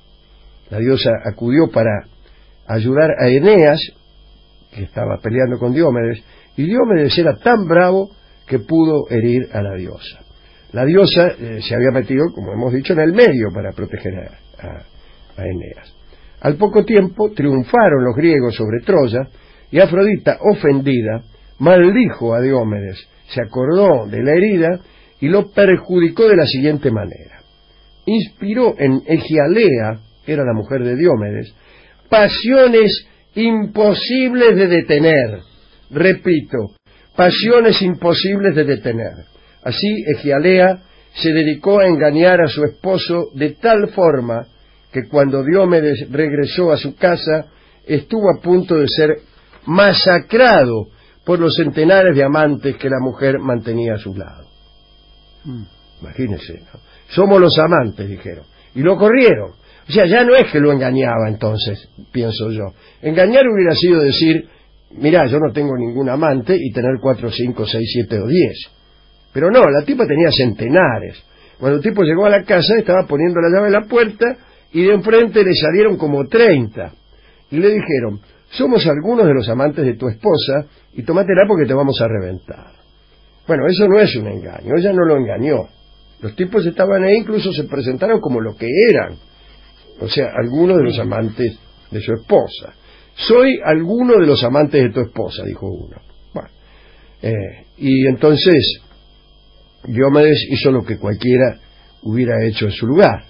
C: La diosa acudió para ayudar a Eneas, que estaba peleando con Diomedes, y Diomedes era tan bravo que pudo herir a la diosa. La diosa eh, se había metido, como hemos dicho, en el medio para proteger a, a, a Eneas. Al poco tiempo triunfaron los griegos sobre Troya, y Afrodita, ofendida, maldijo a Diomedes, se acordó de la herida y lo perjudicó de la siguiente manera. Inspiró en Egialea, que era la mujer de Diomedes, pasiones imposibles de detener. Repito, pasiones imposibles de detener. Así Egialea se dedicó a engañar a su esposo de tal forma que cuando Diomedes regresó a su casa estuvo a punto de ser masacrado por los centenares de amantes que la mujer mantenía a su lado. Mm. Imagínense, ¿no? Somos los amantes, dijeron, y lo corrieron. O sea, ya no es que lo engañaba entonces, pienso yo. Engañar hubiera sido decir, mirá, yo no tengo ningún amante, y tener cuatro, cinco, seis, siete o diez. Pero no, la tipa tenía centenares. Cuando el tipo llegó a la casa, estaba poniendo la llave en la puerta, y de enfrente le salieron como treinta. Y le dijeron, somos algunos de los amantes de tu esposa, y tómatela porque te vamos a reventar. Bueno, eso no es un engaño, ella no lo engañó. Los tipos estaban ahí, incluso se presentaron como lo que eran. O sea, algunos de los amantes de su esposa. Soy alguno de los amantes de tu esposa, dijo uno. Bueno, eh, y entonces Diomedes hizo lo que cualquiera hubiera hecho en su lugar.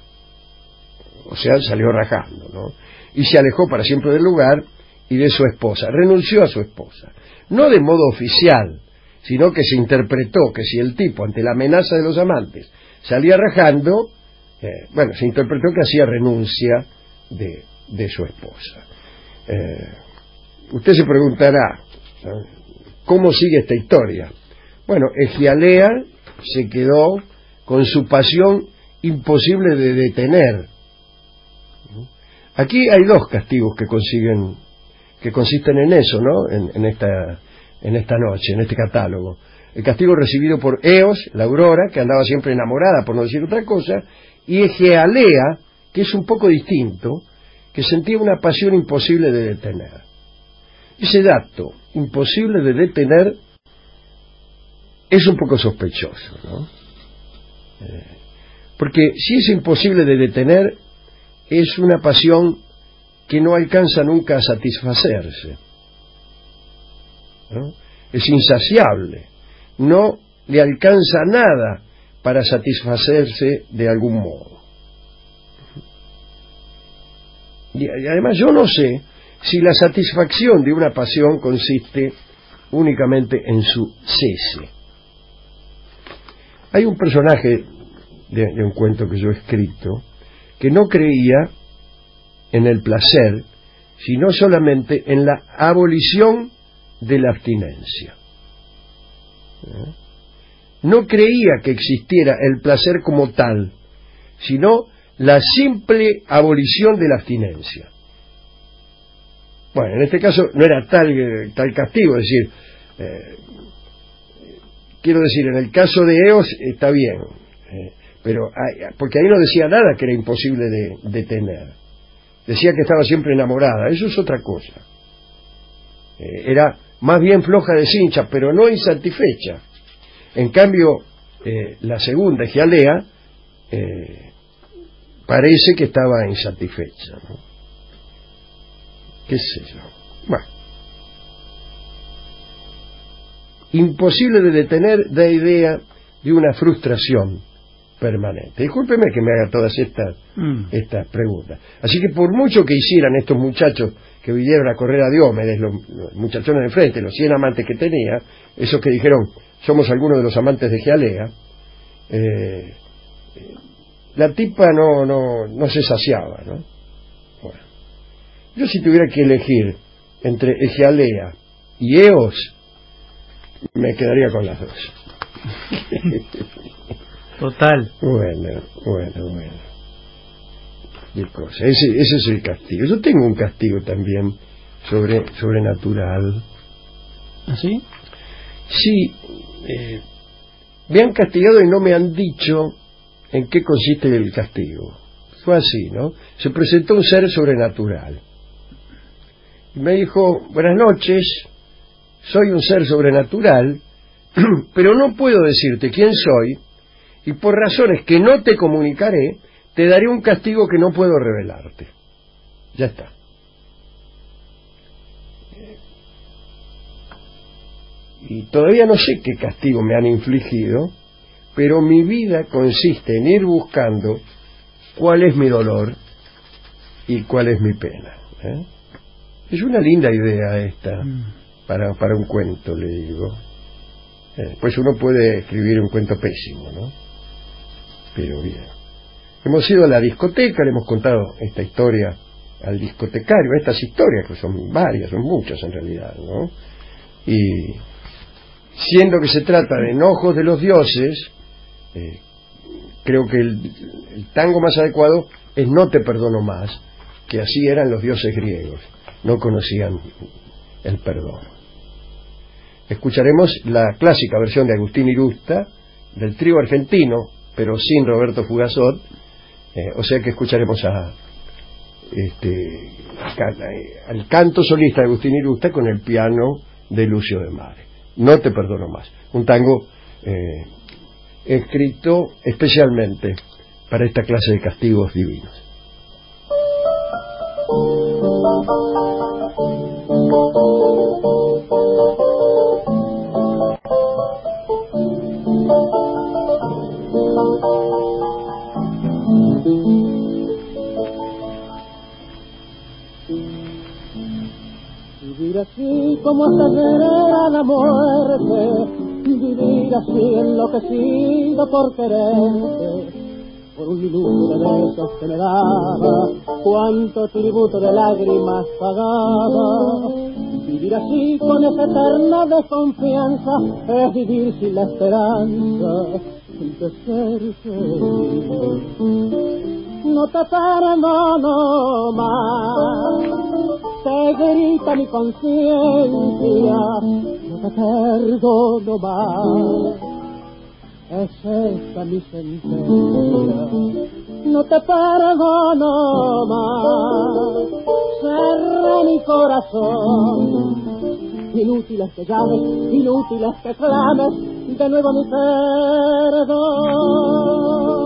C: O sea, salió rajando, ¿no? Y se alejó para siempre del lugar y de su esposa. Renunció a su esposa. No de modo oficial, sino que se interpretó que si el tipo, ante la amenaza de los amantes, salía rajando, eh, bueno, se interpretó que hacía renuncia de, de su esposa. Eh, usted se preguntará, ¿no?, ¿cómo sigue esta historia? Bueno, Egialea se quedó con su pasión imposible de detener. Aquí hay dos castigos que consiguen, que consisten en eso, ¿no? En, en esta, en esta noche, en este catálogo. El castigo recibido por Eos, la aurora, que andaba siempre enamorada, por no decir otra cosa, y Egialea, que es un poco distinto, que sentía una pasión imposible de detener. Ese dato, imposible de detener, es un poco sospechoso, ¿no? Eh, porque si es imposible de detener, es una pasión que no alcanza nunca a satisfacerse, ¿no? Es insaciable, no le alcanza nada para satisfacerse de algún modo. Y además yo no sé si la satisfacción de una pasión consiste únicamente en su cese. Hay un personaje de, de un cuento que yo he escrito que no creía en el placer, sino solamente en la abolición de la abstinencia. ¿Eh? No creía que existiera el placer como tal, sino la simple abolición de la abstinencia. Bueno, en este caso no era tal, tal castigo, es decir, eh, quiero decir, en el caso de Eos está bien, eh, pero hay, porque ahí no decía nada que era imposible de detener. Decía que estaba siempre enamorada, eso es otra cosa. Eh, era más bien floja de cincha, pero no insatisfecha. En cambio, eh, la segunda, Egialea, eh, parece que estaba insatisfecha, ¿no? ¿Qué sé yo? Bueno. imposible de detener, da idea de una frustración permanente. Discúlpeme que me haga todas estas, mm. estas preguntas. Así que por mucho que hicieran estos muchachos que vinieron a correr a Diomedes, los, los muchachones de frente, los cien amantes que tenía, esos que dijeron, somos algunos de los amantes de Egealea, eh, la tipa no, no, no se saciaba, ¿no? Bueno, yo si tuviera que elegir entre Egealea y Eos, me quedaría con las dos.
D: Total.
C: Bueno, bueno, bueno. Qué cosa. Ese, ese es el castigo. Yo tengo un castigo también sobre sobrenatural.
D: ¿Así?
C: Sí. Eh, me han castigado y no me han dicho en qué consiste el castigo. Fue así, ¿no? Se presentó un ser sobrenatural. Y me dijo, buenas noches, soy un ser sobrenatural, pero no puedo decirte quién soy, y por razones que no te comunicaré, te daré un castigo que no puedo revelarte. Ya está. Y todavía no sé qué castigo me han infligido, pero mi vida consiste en ir buscando cuál es mi dolor y cuál es mi pena. ¿eh? Es una linda idea esta para, para un cuento, le digo. Eh, pues uno puede escribir un cuento pésimo, ¿no? Pero bien. Hemos ido a la discoteca, le hemos contado esta historia al discotecario, estas historias que son varias, son muchas en realidad, ¿no? Y siendo que se trata de enojos de los dioses, eh, creo que el, el tango más adecuado es No te perdono más, que así eran los dioses griegos, no conocían el perdón. Escucharemos la clásica versión de Agustín Irusta, del trío argentino, pero sin Roberto Fugazot, eh, o sea que escucharemos a este al canto solista de Agustín Irusta con el piano de Lucio de Mare. No te perdono más, un tango eh, escrito especialmente para esta clase de castigos divinos.
B: Vivir así como hasta llegar a la muerte, vivir así enloquecido por quererte, por un minuto de besos que me daba, cuánto tributo de lágrimas pagaba. Vivir así con esa eterna desconfianza es vivir sin la esperanza de ser feliz. No te perdono más, te grita mi conciencia, no te perdono más, es esta mi sentencia. No te perdono más, cerré mi corazón, inútiles que llames, inútiles que clames, de nuevo mi perdón.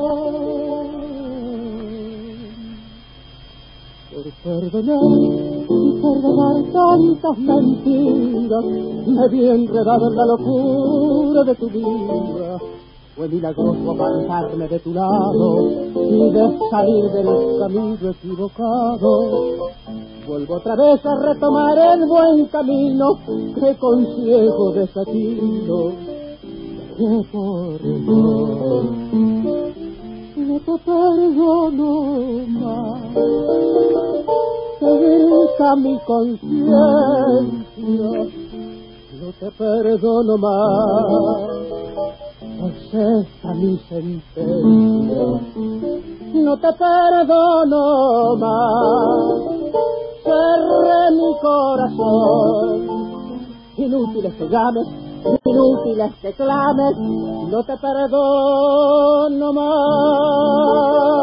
B: Por perdonar y perdonar tantas mentiras, me vi enredado en la locura de tu vida. Fue milagroso apartarme de tu lado y de salir del camino equivocado. Vuelvo otra vez a retomar el buen camino que con ciego desatino dejé por vos. No te perdono más, te grita mi conciencia, no te perdono más, es esta mi sentencia. No te perdono más, cerré mi corazón, inútiles que llames, inútiles que clames, no te perdono más.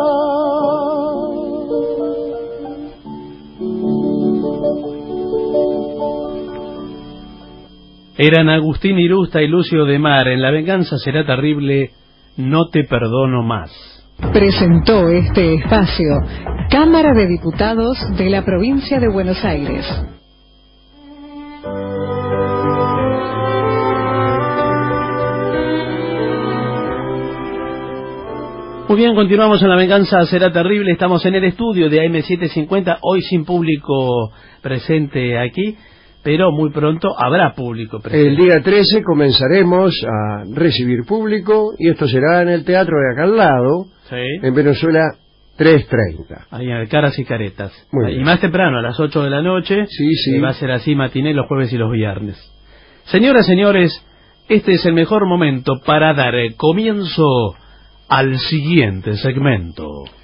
D: Eran Agustín Irusta y Lucio de Mar en La venganza será terrible, no te perdono más.
G: Presentó este espacio Cámara de Diputados de la Provincia de Buenos Aires.
D: Muy bien, continuamos en La Venganza Será Terrible. Estamos en el estudio de A M setecientos cincuenta, hoy sin público presente aquí, pero muy pronto habrá público presente.
C: El día trece comenzaremos a recibir público y esto será en el teatro de acá al lado,
D: Sí.
C: en Venezuela tres treinta.
D: Ahí en el Caras y Caretas.
C: Muy
D: Y
C: bien.
D: más temprano, a las ocho de la noche.
C: Sí, sí.
D: Eh, va a ser así matiné los jueves y los viernes. Señoras, señores, este es el mejor momento para dar eh, comienzo al siguiente segmento.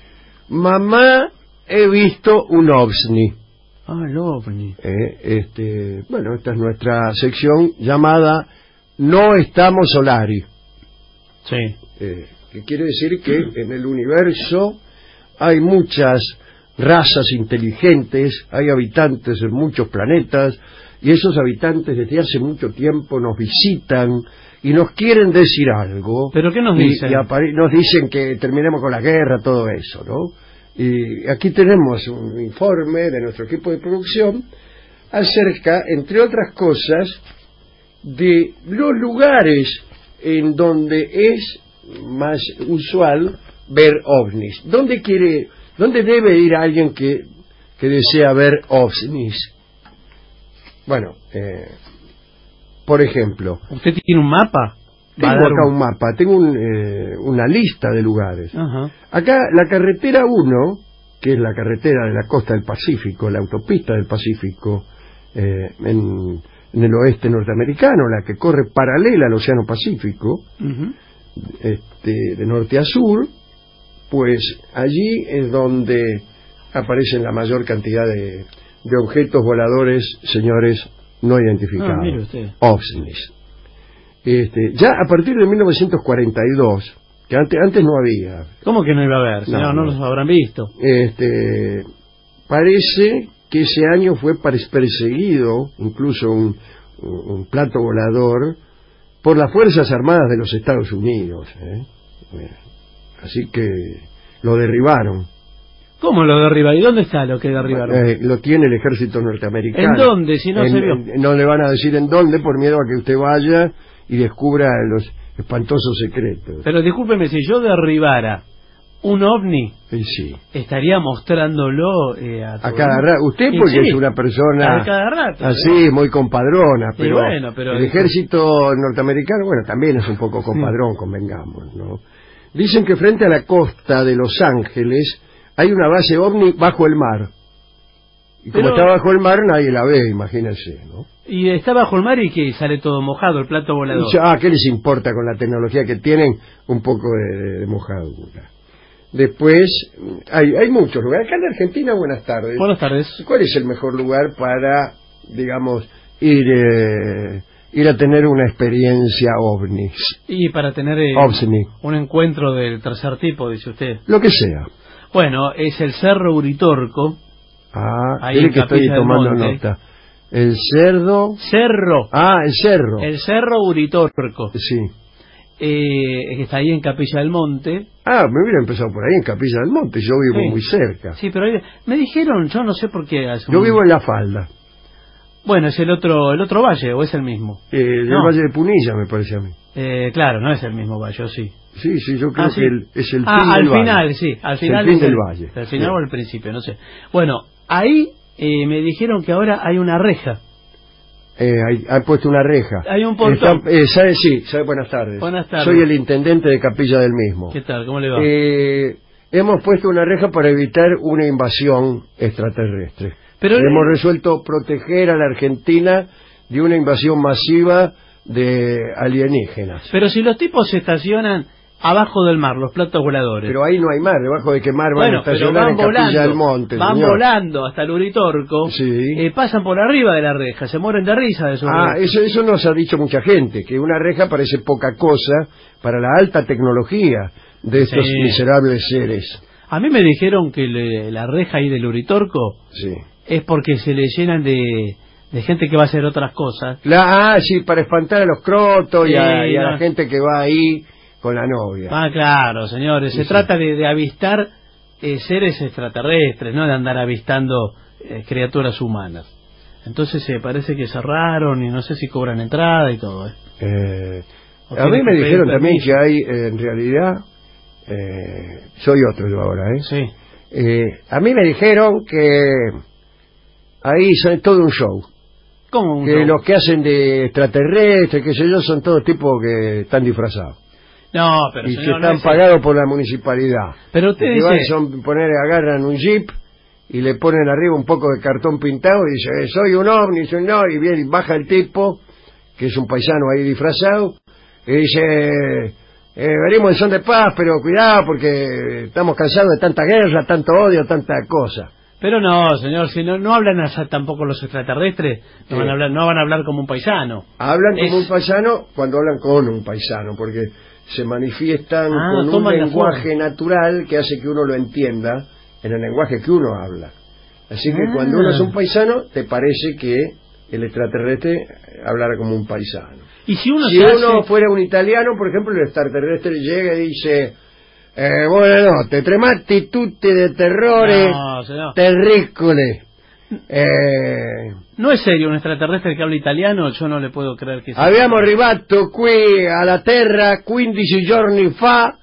C: Mamá, he visto un ovni.
D: Ah, el ovni.
C: Eh, este, bueno, esta es nuestra sección llamada No estamos Solari.
D: Sí.
C: Eh, que quiere decir que en el universo hay muchas razas inteligentes, hay habitantes en muchos planetas, y esos habitantes desde hace mucho tiempo nos visitan y nos quieren decir algo.
D: ¿Pero qué nos
C: Y-
D: dicen?
C: Y apare- nos dicen que terminemos con la guerra, todo eso, ¿no? Y aquí tenemos un informe de nuestro equipo de producción acerca, entre otras cosas, de los lugares en donde es más usual ver ovnis. ¿Dónde quiere, dónde debe ir alguien que, que desea ver ovnis? Bueno, eh, por ejemplo,
D: ¿Usted tiene un mapa? Va a
C: tengo
D: dar
C: acá
D: un-
C: un mapa, tengo un, eh, una lista de lugares.
D: Ajá.
C: Acá la carretera uno, que es la carretera de la costa del Pacífico, la autopista del Pacífico, eh, en, en el oeste norteamericano, la que corre paralela al Océano Pacífico,
D: Ujú.
C: este, de norte a sur, pues allí es donde aparecen la mayor cantidad de, de objetos voladores, señores, no identificados,
D: Ah, mire usted.
C: ovnis. Este, ya a partir de mil novecientos cuarenta y dos, que antes, antes no había,
D: ¿Cómo que no iba a haber?
C: No,
D: No, no,
C: no.
D: los habrán visto.
C: este, parece que ese año fue pare- perseguido, incluso un, un- un plato volador, por las Fuerzas Armadas de los Estados Unidos. ¿eh? Eh, Así que lo derribaron.
D: ¿Cómo lo derribaron? ¿Y dónde está lo que derribaron?
C: Eh, lo tiene el ejército norteamericano.
D: ¿En dónde? Si no
C: En-
D: se vio.
C: en- no le van a decir en dónde por miedo a que usted vaya y descubra los espantosos secretos.
D: Pero discúlpeme, si yo derribara un ovni,
C: Y sí.
D: estaría mostrándolo eh, a, todo
C: A cada
D: el mundo.
C: rato. Usted
D: Y
C: porque
D: sí,
C: es una persona
D: a cada rato.
C: así, muy compadrona,
D: Y
C: pero,
D: bueno, pero-
C: el ejército norteamericano, bueno, también es un poco compadrón, convengamos, ¿no? Dicen que frente a la costa de Los Ángeles hay una base ovni bajo el mar. Y como
D: Pero-
C: está bajo el mar, nadie la ve, imagínense, ¿no?
D: Y está bajo el mar y que sale todo mojado, el plato volador.
C: Y ya, ah, ¿qué les importa con la tecnología que tienen? Un poco de, de mojadura. Después, hay, hay muchos lugares. Acá en Argentina, buenas tardes.
D: Buenas tardes.
C: ¿Cuál es el mejor lugar para, digamos, ir eh, ir a tener una experiencia ovnis?
D: Y para tener eh,
C: Ovni.
D: un encuentro del tercer tipo, dice usted.
C: Lo que sea.
D: Bueno, es el Cerro Uritorco.
C: Ah,
D: Ahí
C: espere
D: en
C: que estoy
D: Capilla del
C: tomando
D: Monte.
C: nota. El cerdo.
D: Cerro.
C: Ah, el cerro.
D: El Cerro Uritorco.
C: Sí.
D: Eh, que está ahí en Capilla del Monte.
C: Ah, me hubiera empezado por ahí, en Capilla del Monte. Yo vivo
D: Sí.
C: muy cerca.
D: Sí, pero ahí- me dijeron, yo no sé por qué. hace
C: Yo
D: un-
C: vivo en La Falda.
D: Bueno, es el otro el otro valle, ¿o es el mismo?
C: Eh, del
D: No.
C: Valle de Punilla, me parece a mí.
D: Eh, claro, no es el mismo valle, ¿o sí?
C: Sí, sí, yo creo
D: Ah, sí.
C: que el- es el
D: Ah,
C: fin
D: al
C: del valle.
D: final, sí, al
C: Es
D: final
C: el fin
D: es
C: del
D: el-
C: valle.
D: al final
C: Sí.
D: o al principio, no sé. Bueno, ahí eh, me dijeron que ahora hay una reja.
C: Eh, hay, han puesto una reja.
D: Hay un portón.
C: Está- eh, sabe, sí, sabe, buenas tardes.
D: Buenas tardes.
C: Soy el intendente de Capilla del mismo.
D: ¿Qué tal? ¿Cómo le va?
C: Eh, hemos puesto una reja para evitar una invasión extraterrestre.
D: Pero-
C: hemos resuelto proteger a la Argentina de una invasión masiva de alienígenas.
D: Pero si los tipos se estacionan abajo del mar, los platos voladores.
C: Pero ahí no hay mar, debajo de qué mar van
D: bueno,
C: a
D: pero
C: estacionar
D: van
C: en Capilla
D: volando,
C: del Monte.
D: van
C: señor.
D: volando hasta el Uritorco,
C: Sí.
D: eh, pasan por arriba de la reja, se mueren de risa de esos
C: Ah,
D: rejas.
C: eso, eso nos ha dicho mucha gente, que una reja parece poca cosa para la alta tecnología de estos
D: Sí.
C: miserables seres.
D: A mí me dijeron que le- la reja ahí del Uritorco
C: Sí.
D: es porque se le llenan de, de gente que va a hacer otras cosas.
C: La, ah, sí, para espantar a los crotos y a,
D: Sí,
C: y a
D: no.
C: la gente que va ahí con la novia.
D: Ah, claro, señores,
C: Sí,
D: se
C: sí.
D: trata de, de avistar eh, seres extraterrestres, no de andar avistando eh, criaturas humanas. Entonces se parece que cerraron y no sé si cobran entrada y todo. ¿eh?
C: Eh,
D: O
C: a mí
D: tienen
C: me
D: que
C: dijeron
D: pedir
C: también
D: permiso.
C: que hay, eh, en realidad, Eh, soy otro yo ahora, ¿eh?
D: Sí.
C: Eh, a mí me dijeron que ahí son todo un show.
D: ¿Cómo un
C: que
D: show?
C: los que hacen de extraterrestres, qué sé yo, son todos tipos que están disfrazados.
D: No, pero
C: y
D: señor,
C: que
D: no
C: están
D: es-
C: pagados por la municipalidad.
D: Pero usted
C: que
D: dice...
C: van, son poner, agarran un jeep y le ponen arriba un poco de cartón pintado y dice, eh, soy un ovni, soy un ovni, y viene y baja el tipo, que es un paisano ahí disfrazado, y dice, eh, venimos en son de paz, pero cuidado porque estamos cansados de tanta guerra, tanto odio, tanta cosa.
D: Pero no, señor, si no, no hablan así tampoco los extraterrestres, no,
C: Sí.
D: van a hablar, no van a hablar como un paisano.
C: Hablan
D: Es-
C: como un paisano cuando hablan con un paisano, porque se manifiestan
D: Ah,
C: con un
D: toman la
C: lenguaje natural que hace que uno lo entienda en el lenguaje que uno habla. Así que
D: Ah.
C: cuando uno es un paisano, te parece que el extraterrestre hablara como un paisano.
D: Y si uno
C: si
D: se
C: uno
D: hace-
C: fuera un italiano, por ejemplo, el extraterrestre llega y dice, eh, buonanotte, tremati tutti de terrore
D: No, señor.
C: terricole. Eh,
D: No es serio un extraterrestre que habla italiano, yo no le puedo creer que sea.
C: Abbiamo arrivato qui alla Terra quindici giorni fa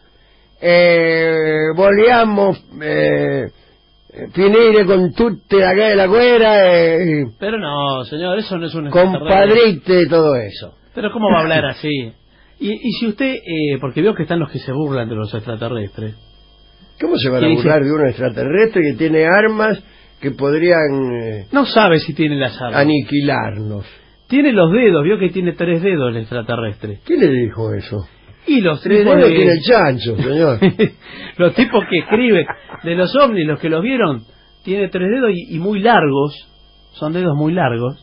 C: e vogliamo eh, finire con tutte la, gue- la guerra e
D: Pero no, señor, eso no es un extraterrestre.
C: compadrite y todo eso.
D: Pero ¿cómo va a hablar así? Y, y si usted, eh, porque veo que están los que se burlan de los extraterrestres.
C: ¿Cómo se van
D: ¿Qué
C: a
D: dice?
C: burlar de un extraterrestre que tiene armas que podrían eh,
D: No sabe si tiene las armas.
C: aniquilarnos?
D: Tiene los dedos, vio que tiene tres dedos el extraterrestre.
C: ¿Quién le dijo eso?
D: Y los
C: Tres
D: tipos
C: dedos
D: de-
C: tiene el chancho, señor.
D: los tipos que escriben de los ovnis, los que los vieron, tiene tres dedos y, y muy largos, son dedos muy largos,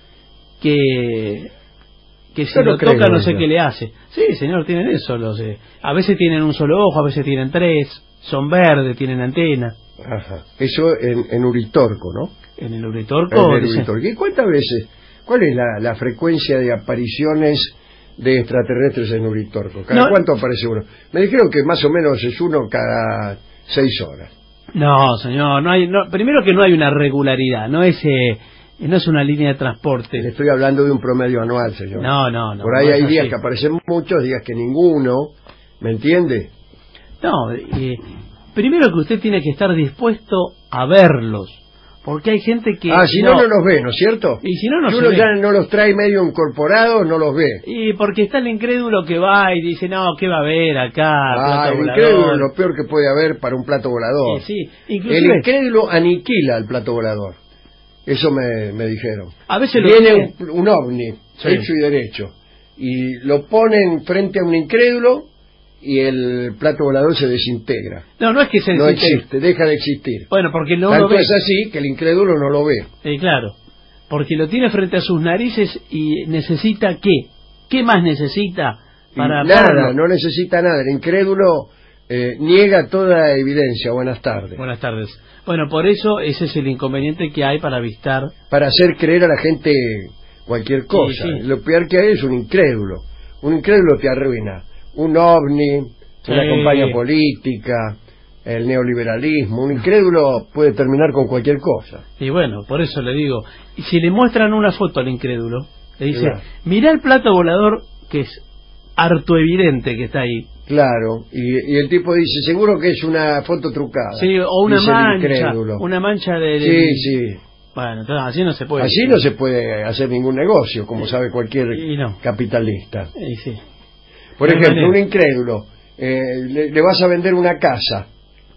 D: que que si
C: Yo no
D: lo
C: creo
D: toca no sé
C: eso.
D: qué le hace. Sí, señor, tienen eso, los eh, a veces tienen un solo ojo, a veces tienen tres, son verdes, tienen antena.
C: Ajá. Eso en, en Uritorco, ¿no?
D: En el Uritorco,
C: En el
D: dice-
C: Uritorco. ¿Y cuántas veces? ¿Cuál es la, la frecuencia de apariciones de extraterrestres en Uritorco? ¿Cada
D: No.
C: cuánto aparece uno? Me dijeron que más o menos es uno cada seis horas.
D: No, señor, no hay, no, primero que no hay una regularidad, no es eh, no es una línea de transporte.
C: Le estoy hablando de un promedio anual, señor.
D: No, no, no.
C: Por ahí
D: no
C: hay
D: es
C: días
D: así.
C: que aparecen muchos, días que ninguno. ¿Me entiende?
D: No, eh, primero que usted tiene que estar dispuesto a verlos, porque hay gente que...
C: Ah, si no, no los ve, ¿no es cierto?
D: Y si no, no
C: Si
D: se
C: uno
D: ve.
C: ya no los trae medio incorporados, no los ve.
D: Y porque está el incrédulo que va y dice, no, ¿qué va a haber acá?
C: Ah,
D: Plato
C: el
D: volador.
C: incrédulo es lo peor que puede haber para un plato volador.
D: Eh, sí,
C: El
D: inclusive,
C: incrédulo aniquila el plato volador. Eso me, me dijeron.
D: a veces lo
C: Viene
D: tiene-
C: un, un ovni,
D: Sí.
C: hecho y derecho, y lo ponen frente a un incrédulo y el plato volador se desintegra.
D: No, no es que se
C: No
D: desintegre.
C: existe, deja de existir.
D: Bueno, porque no
C: Tanto
D: lo ve.
C: es así que el incrédulo no lo ve.
D: Eh, claro, porque lo tiene frente a sus narices y necesita ¿qué? ¿Qué más necesita
C: Y
D: para
C: nada,
D: verlo?
C: no necesita nada. El incrédulo eh, niega toda evidencia. Buenas tardes.
D: Buenas tardes. Bueno, por eso ese es el inconveniente que hay para avistar.
C: Para hacer creer a la gente cualquier cosa.
D: Sí, sí.
C: Lo peor que hay es un incrédulo. Un incrédulo te arruina. Un ovni, una
D: Sí.
C: campaña política, el neoliberalismo. Un incrédulo puede terminar con cualquier cosa.
D: Y bueno, por eso le digo, y si le muestran una foto al incrédulo, le dice,
C: Claro.
D: mirá el plato volador que es harto evidente que está ahí.
C: Claro, y, y el tipo dice, seguro que es una foto trucada.
D: Sí, o una
C: dice el
D: mancha,
C: incrédulo.
D: una mancha de... de-
C: Sí, sí.
D: Bueno, entonces así no se puede.
C: Así no se puede hacer ningún negocio, como sabe cualquier
D: Y no.
C: capitalista.
D: Y sí.
C: Por
D: No hay
C: ejemplo, un
D: manera.
C: incrédulo, eh, le, le vas a vender una casa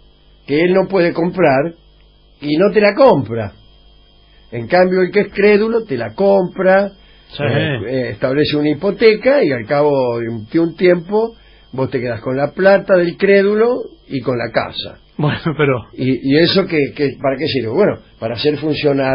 C: que él no puede comprar y no te la compra. En cambio, el que es crédulo te la compra,
D: Sí.
C: eh, eh, establece una hipoteca y al cabo de un, de un tiempo vos te quedas con la plata del crédulo y con la casa.
D: Bueno, pero...
C: ¿Y, y eso que, que, para qué sirve? Bueno, para hacer funcionar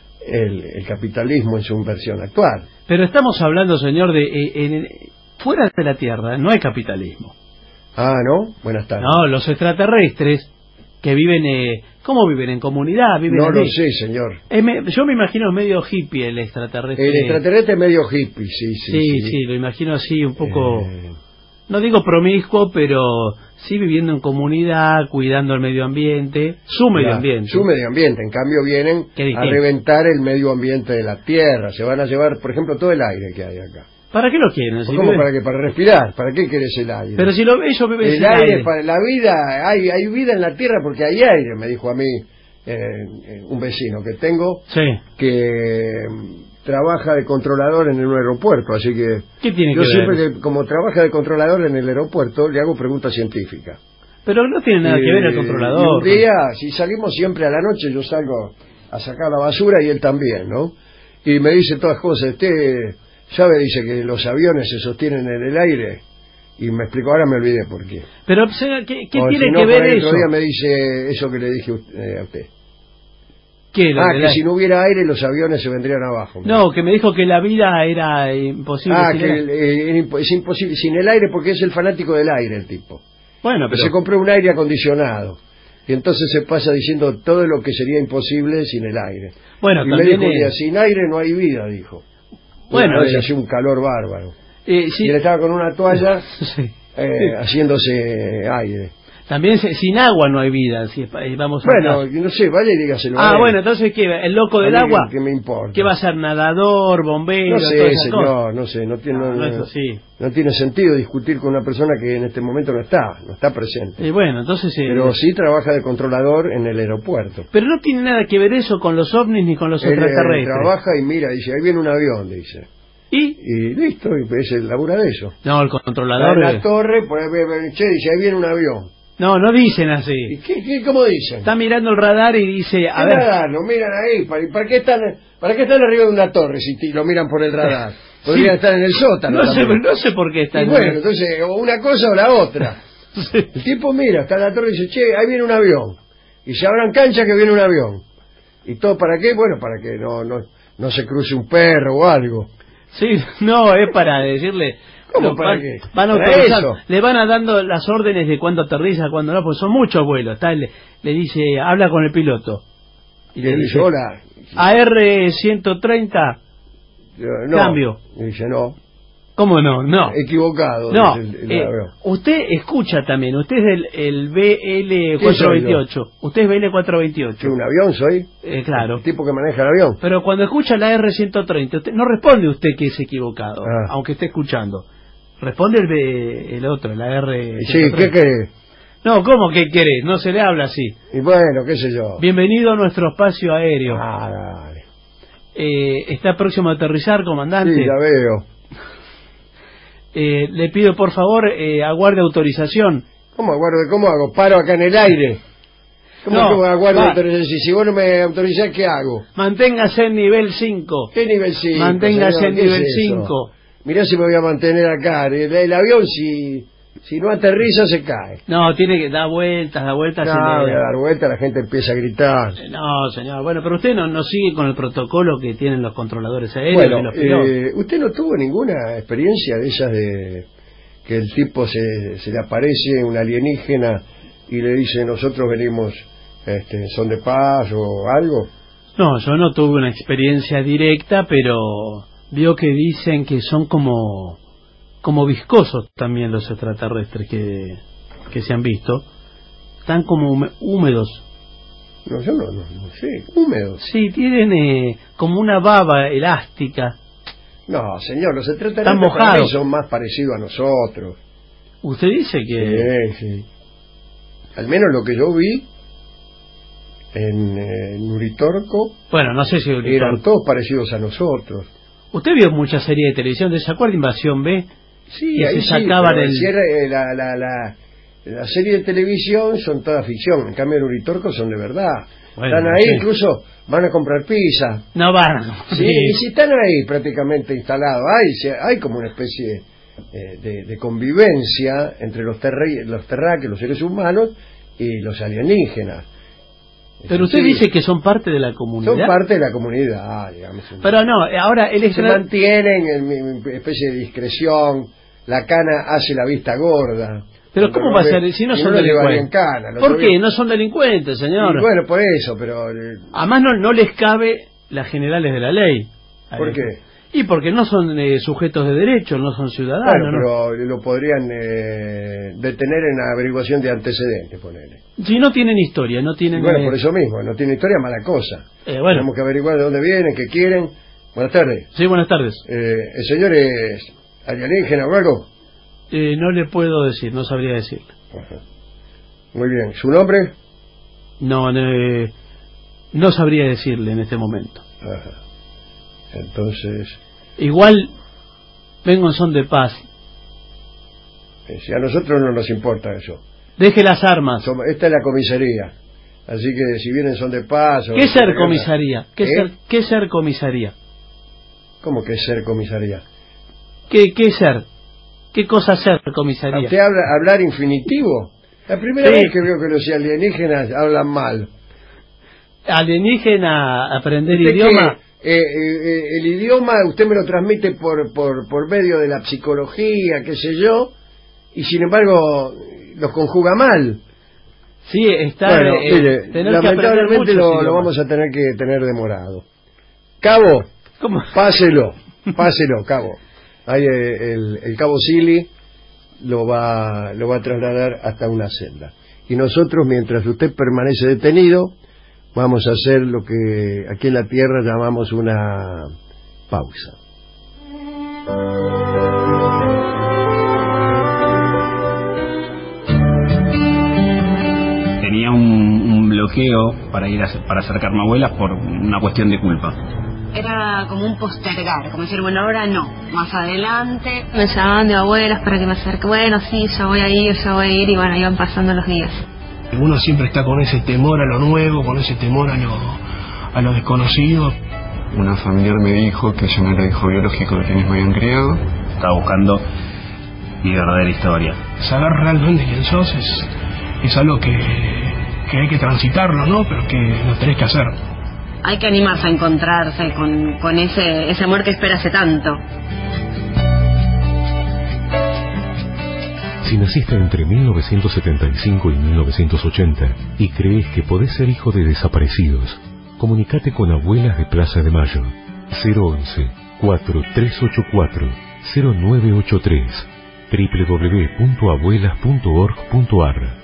C: el, el capitalismo en su versión actual.
D: Pero estamos hablando, señor, de... eh, en- fuera de la Tierra no hay capitalismo.
C: Ah, ¿no? Buenas tardes.
D: No, los extraterrestres que viven... Eh, ¿Cómo viven? ¿En comunidad? ¿Viven
C: No
D: allí?
C: lo sé, señor.
D: Es me- yo me imagino medio hippie el extraterrestre.
C: El extraterrestre es medio hippie, sí, sí.
D: Sí, sí, lo imagino así, un poco... No digo promiscuo, pero sí viviendo en comunidad, cuidando el medio ambiente, su medio
C: Claro,
D: ambiente.
C: Su medio ambiente. En cambio vienen
D: Qué
C: a
D: distinto.
C: reventar el medio ambiente de la Tierra. Se van a llevar, por ejemplo, todo el aire que hay acá.
D: ¿Para qué lo quieren? Si
C: ¿Cómo
D: vive-
C: para qué? Para respirar. ¿Para qué querés el aire?
D: Pero si lo ellos viven
C: el
D: sin
C: aire,
D: aire.
C: para la vida, hay, hay vida en la tierra porque hay aire, me dijo a mí eh, eh, un vecino que tengo,
D: Sí.
C: que mm, trabaja de controlador en un aeropuerto, así que
D: ¿Qué tiene
C: yo
D: que
C: siempre,
D: ver?
C: que, como trabaja de controlador en el aeropuerto, le hago preguntas científicas.
D: Pero no tiene nada
C: Y-
D: que ver el
C: y
D: controlador.
C: un día, si salimos siempre a la noche, yo salgo a sacar la basura y él también, ¿no? Y me dice todas cosas. Usted sabe, dice, que los aviones se sostienen en el aire. Y me explicó, ahora me olvidé por qué.
D: Pero, o sea, ¿qué, qué
C: O
D: tiene
C: si no,
D: que
C: por
D: ver
C: ahí el
D: eso?
C: otro día me dice eso que le dije eh, a usted.
D: ¿Qué, lo
C: Ah,
D: del
C: que
D: aire?
C: si no hubiera aire los aviones se vendrían abajo.
D: No, que me dijo que la vida era imposible.
C: Ah,
D: sin
C: que
D: el-
C: el- eh, es imposible, sin el aire, porque es el fanático del aire el tipo.
D: Bueno, pero...
C: Se compró un aire acondicionado. Y entonces se pasa diciendo todo lo que sería imposible sin el aire.
D: Bueno,
C: y me
D: también
C: dijo un día,
D: es-
C: sin aire no hay vida, dijo.
D: Bueno,
C: Una vez
D: eh,
C: hacía un calor bárbaro.
D: eh, sí.
C: Y él estaba con una toalla
D: Sí.
C: eh, haciéndose aire.
D: También se- sin agua no hay vida. Si es pa- eh, vamos a
C: Bueno,
D: hablar.
C: no sé, vaya y dígaselo a
D: Ah,
C: él.
D: bueno, entonces, ¿qué? ¿El loco del
C: A mí,
D: agua?
C: ¿qué me importa?
D: ¿Qué va a ser? ¿Nadador, bombero,
C: No sé,
D: todas esas cosas?
C: señor, no sé, no tiene,
D: No,
C: no,
D: no es así.
C: no tiene sentido discutir con una persona que en este momento no está, no está presente.
D: Y bueno, entonces... eh,
C: Pero sí trabaja de controlador en el aeropuerto.
D: Pero no tiene nada que ver eso con los ovnis ni con los
C: Él, eh,
D: extraterrestres.
C: trabaja y mira, dice, ahí viene un avión, dice.
D: ¿Y?
C: Y listo, y pues él labura de eso.
D: No, el
C: Está
D: controlador...
C: en la
D: eh,
C: torre, pues, ve- ve- che, dice, ahí viene un avión.
D: No, no dicen así.
C: ¿Y qué, qué, cómo dicen?
D: Está mirando el radar y dice... A
C: ¿Qué
D: ver,
C: radar? Lo miran ahí. ¿Para, y para, qué están, ¿Para qué están arriba de una torre si ti- lo miran por el radar? Podrían
D: Sí.
C: estar en el sótano.
D: no sé,
C: también.
D: no sé por qué está...
C: Y
D: en-
C: bueno, entonces, o una cosa o la otra. El tipo mira, está en la torre y dice, che, ahí viene un avión. Y se abran canchas que viene un avión. ¿Y todo para qué? Bueno, para que no, no, no se cruce un perro o algo.
D: Sí, no, es para decirle...
C: ¿Cómo
D: no,
C: para
D: van,
C: qué?
D: van
C: Para
D: autorizando,
C: eso.
D: le van a dando las órdenes de cuándo aterriza, cuándo no, pues son muchos vuelos. Está, le, le dice, habla con el piloto.
C: Y le dice, hola.
D: A R ciento treinta,
C: Yo, no.
D: cambio.
C: Y dice, no.
D: ¿Cómo no? No.
C: Equivocado.
D: No,
C: dice el- el
D: eh,
C: avión.
D: usted escucha también, usted es el, el B L cuatrocientos veintiocho. Usted es B L cuatrocientos veintiocho.
C: ¿Que un avión soy?
D: Eh, claro.
C: El tipo que maneja el avión.
D: Pero cuando escucha la R ciento treinta, usted, no responde usted que es equivocado,
C: Ah.
D: aunque esté escuchando. Responde el, B- el otro, la R
C: Sí,
D: ciento
C: ¿qué
D: treinta.
C: querés?
D: No, ¿cómo que querés? No se le habla así.
C: Y bueno, qué sé yo.
D: Bienvenido a nuestro espacio aéreo.
C: Ah, dale.
D: Eh, ¿Está próximo a aterrizar, comandante?
C: Sí, ya veo.
D: Eh, le pido, por favor, eh, aguarde autorización.
C: ¿Cómo aguardo? ¿Cómo hago? ¿Paro acá en el aire? ¿Cómo
D: No,
C: que aguardo
D: va.
C: autorización? Si, si vos no me autorizás, ¿qué hago?
D: Manténgase en nivel cinco.
C: ¿Qué nivel cinco?
D: Manténgase
C: señor?
D: en
C: ¿Qué
D: nivel
C: es eso?
D: cinco.
C: Mirá si me voy a mantener acá. El, el avión, si, si no aterriza, se cae.
D: No, tiene que dar vueltas, dar vueltas.
C: No,
D: en el-
C: voy a dar vuelta, la gente empieza a gritar.
D: No, señor. Bueno, pero usted no, no sigue con el protocolo que tienen los controladores aéreos y
C: Bueno,
D: los pilotos.
C: eh, ¿usted no tuvo ninguna experiencia de esas de que el tipo se, se le aparece un alienígena y le dice nosotros venimos, este, son de paz o algo?
D: No, yo no tuve una experiencia directa, pero vio que dicen que son como como viscosos también los extraterrestres que, que se han visto. Están como hume- húmedos.
C: No, yo no, no, no sé, húmedos.
D: Sí, tienen eh, como una baba elástica.
C: No, señor, los
D: Están
C: extraterrestres para mí
D: mojados.
C: son más parecidos a nosotros.
D: Usted dice que...
C: Sí, sí. Al menos lo que yo vi en, eh, en Uritorco,
D: Bueno, no sé si...
C: eran todos parecidos a nosotros.
D: Usted vio muchas series de televisión, ¿se acuerda de Invasión B?
C: Sí,
D: que
C: ahí
D: se
C: sí,
D: sacaban
C: pero
D: el...
C: cierre, eh, la, la, la, la serie de televisión son toda ficción, en cambio en Uritorco son de verdad.
D: Bueno,
C: Están ahí,
D: sí.
C: incluso van a comprar pizza.
D: No van.
C: Sí, y si están ahí prácticamente instalados, hay, se- hay como una especie eh, de, de convivencia entre los, terre- los terráqueos, los seres humanos, y los alienígenas.
D: Pero usted
C: Sí,
D: dice que son parte de la comunidad.
C: son parte de la comunidad, digamos.
D: Pero no, ahora el
C: Se
D: extra...
C: mantienen en mi- mi especie de discreción, la cana hace la vista gorda.
D: Pero ¿cómo va a ser si no son
C: lo llevarían
D: delincuentes?
C: cana? El
D: ¿Por
C: otro
D: qué?
C: día-
D: No son delincuentes, señor.
C: Y bueno, por eso, pero... eh,
D: Además no, no les cabe las generales de la ley.
C: ¿Por qué?
D: Y porque no son eh, sujetos de derecho, no son ciudadanos.
C: Bueno,
D: ¿no?
C: pero lo podrían eh, detener en averiguación de antecedentes, ponele.
D: Si no tienen historia, no tienen...
C: Y bueno,
D: eh,
C: por eso mismo, no tiene historia, mala cosa.
D: eh, bueno.
C: Tenemos que averiguar de dónde vienen, qué quieren. Buenas tardes.
D: Sí, buenas tardes.
C: Eh, el señor es alienígena o algo?
D: Eh, no le puedo decir, no sabría decirle.
C: Ajá. Muy bien. ¿Su nombre?
D: No, no, eh, no sabría decirle en este momento.
C: Ajá. Entonces...
D: Igual vengo en son de paz.
C: Eh, si a nosotros no nos importa eso.
D: Deje las armas.
C: Somos, esta es la comisaría. Así que si vienen son de paz... O
D: ¿Qué ser comisaría? ¿Qué,
C: ¿Eh?
D: ser, ¿Qué ser comisaría?
C: ¿Cómo que ser comisaría?
D: ¿Qué, qué ser? ¿Qué cosa ser comisaría?
C: ¿Usted habla hablar infinitivo? La primera
D: Sí.
C: vez que veo que los alienígenas hablan mal.
D: Alienígena, aprender
C: Usted
D: idioma.
C: que, eh, eh, el idioma usted me lo transmite por, por, por medio de la psicología, qué sé yo, y sin embargo los conjuga mal.
D: Sí, está.
C: Bueno,
D: eh,
C: mire,
D: tener
C: lamentablemente
D: que aprender
C: lo,
D: muchos
C: lo
D: idiomas.
C: vamos a tener que tener demorado. Cabo,
D: ¿Cómo?
C: páselo, páselo, Cabo. Ahí eh, el, el Cabo Silly lo va, lo va a trasladar hasta una celda. Y nosotros, mientras usted permanece detenido, vamos a hacer lo que aquí en la Tierra llamamos una pausa.
T: Tenía un, un bloqueo para ir a, para acercarme a abuelas por una cuestión de culpa.
U: Era como un postergar, como decir, bueno, ahora no, más adelante. Me llamaban de abuelas para que me acerque, bueno, sí, ya voy a ir, ya voy a ir, y bueno, iban pasando los días.
V: Uno siempre está con ese temor a lo nuevo, con ese temor a lo, a lo desconocido.
W: Una familiar me dijo que yo no era hijo biológico de quienes me habían criado.
T: Estaba buscando mi verdadera historia.
V: Saber realmente quién sos es, es algo que, que hay que transitarlo, ¿no? Pero que lo tenés que hacer.
U: Hay que animarse a encontrarse con, con ese, ese amor que espera hace tanto.
X: Si naciste entre mil novecientos setenta y cinco y mil novecientos ochenta y crees que podés ser hijo de desaparecidos, comunicate con Abuelas de Plaza de Mayo. cero once, cuatro tres ocho cuatro, cero nueve ocho tres, doble u doble u doble u punto abuelas punto org punto a r.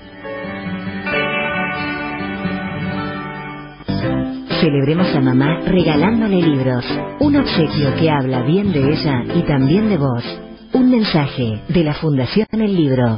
H: Celebremos a mamá regalándole libros. Un obsequio que habla bien de ella y también de vos. Un mensaje de la Fundación El Libro.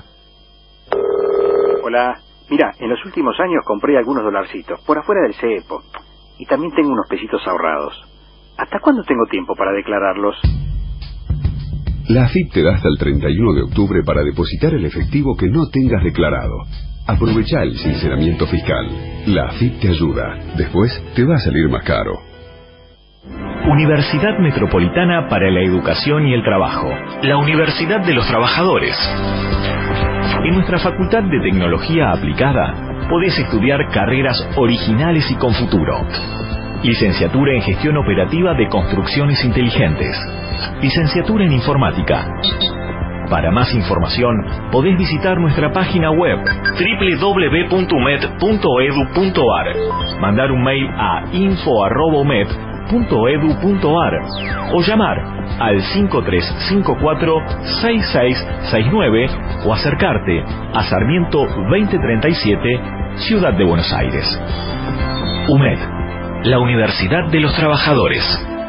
I: Hola. Mira, en los últimos años compré algunos dolarcitos por afuera del cepo. Y también tengo unos pesitos ahorrados. ¿Hasta cuándo tengo tiempo para declararlos?
S: La A F I P te da hasta el treinta y uno de octubre para depositar el efectivo que no tengas declarado. Aprovecha el sinceramiento fiscal. La A F I P te ayuda. Después te va a salir más caro.
E: Universidad Metropolitana para la Educación y el Trabajo. La Universidad de los Trabajadores. En nuestra Facultad de Tecnología Aplicada podés estudiar carreras originales y con futuro. Licenciatura en Gestión Operativa de Construcciones Inteligentes. Licenciatura en Informática. Para más información, podés visitar nuestra página web doble u doble u doble u punto u m e d punto e d u punto a r, mandar un mail a info arroba u m e d punto e d u punto a r o llamar al cinco tres cinco cuatro, seis seis seis nueve o acercarte a Sarmiento veinte treinta y siete, Ciudad de Buenos Aires. U M E D, la Universidad de los Trabajadores.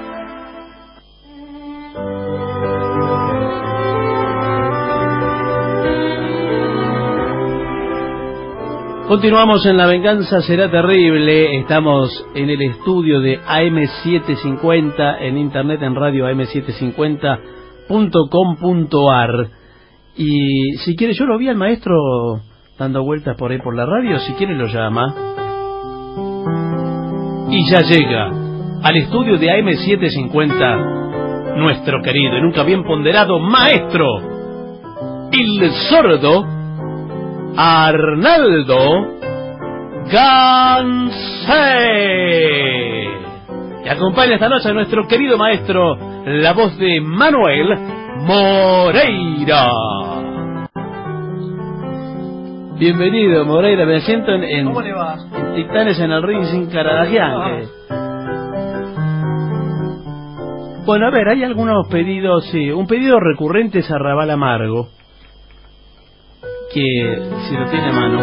D: Continuamos en La Venganza Será Terrible. Estamos en el estudio de A M setecientos cincuenta, en internet, en radio a m setecientos cincuenta punto com punto a r. Y si quiere, yo lo vi al maestro dando vueltas por ahí por la radio. Si quiere, lo llama. Y ya llega al estudio de A M setecientos cincuenta nuestro querido y nunca bien ponderado maestro, el sordo Arnaldo Gansé. Y acompaña esta noche a nuestro querido maestro, la voz de Manuel Moreira. Bienvenido, Moreira. Me siento en, en,
J: ¿Cómo le va?
D: en Titanes en el Ring sin Caradagian. Bueno, a ver, hay algunos pedidos, sí. Un pedido recurrente es Arrabal Amargo, que si lo tiene a mano.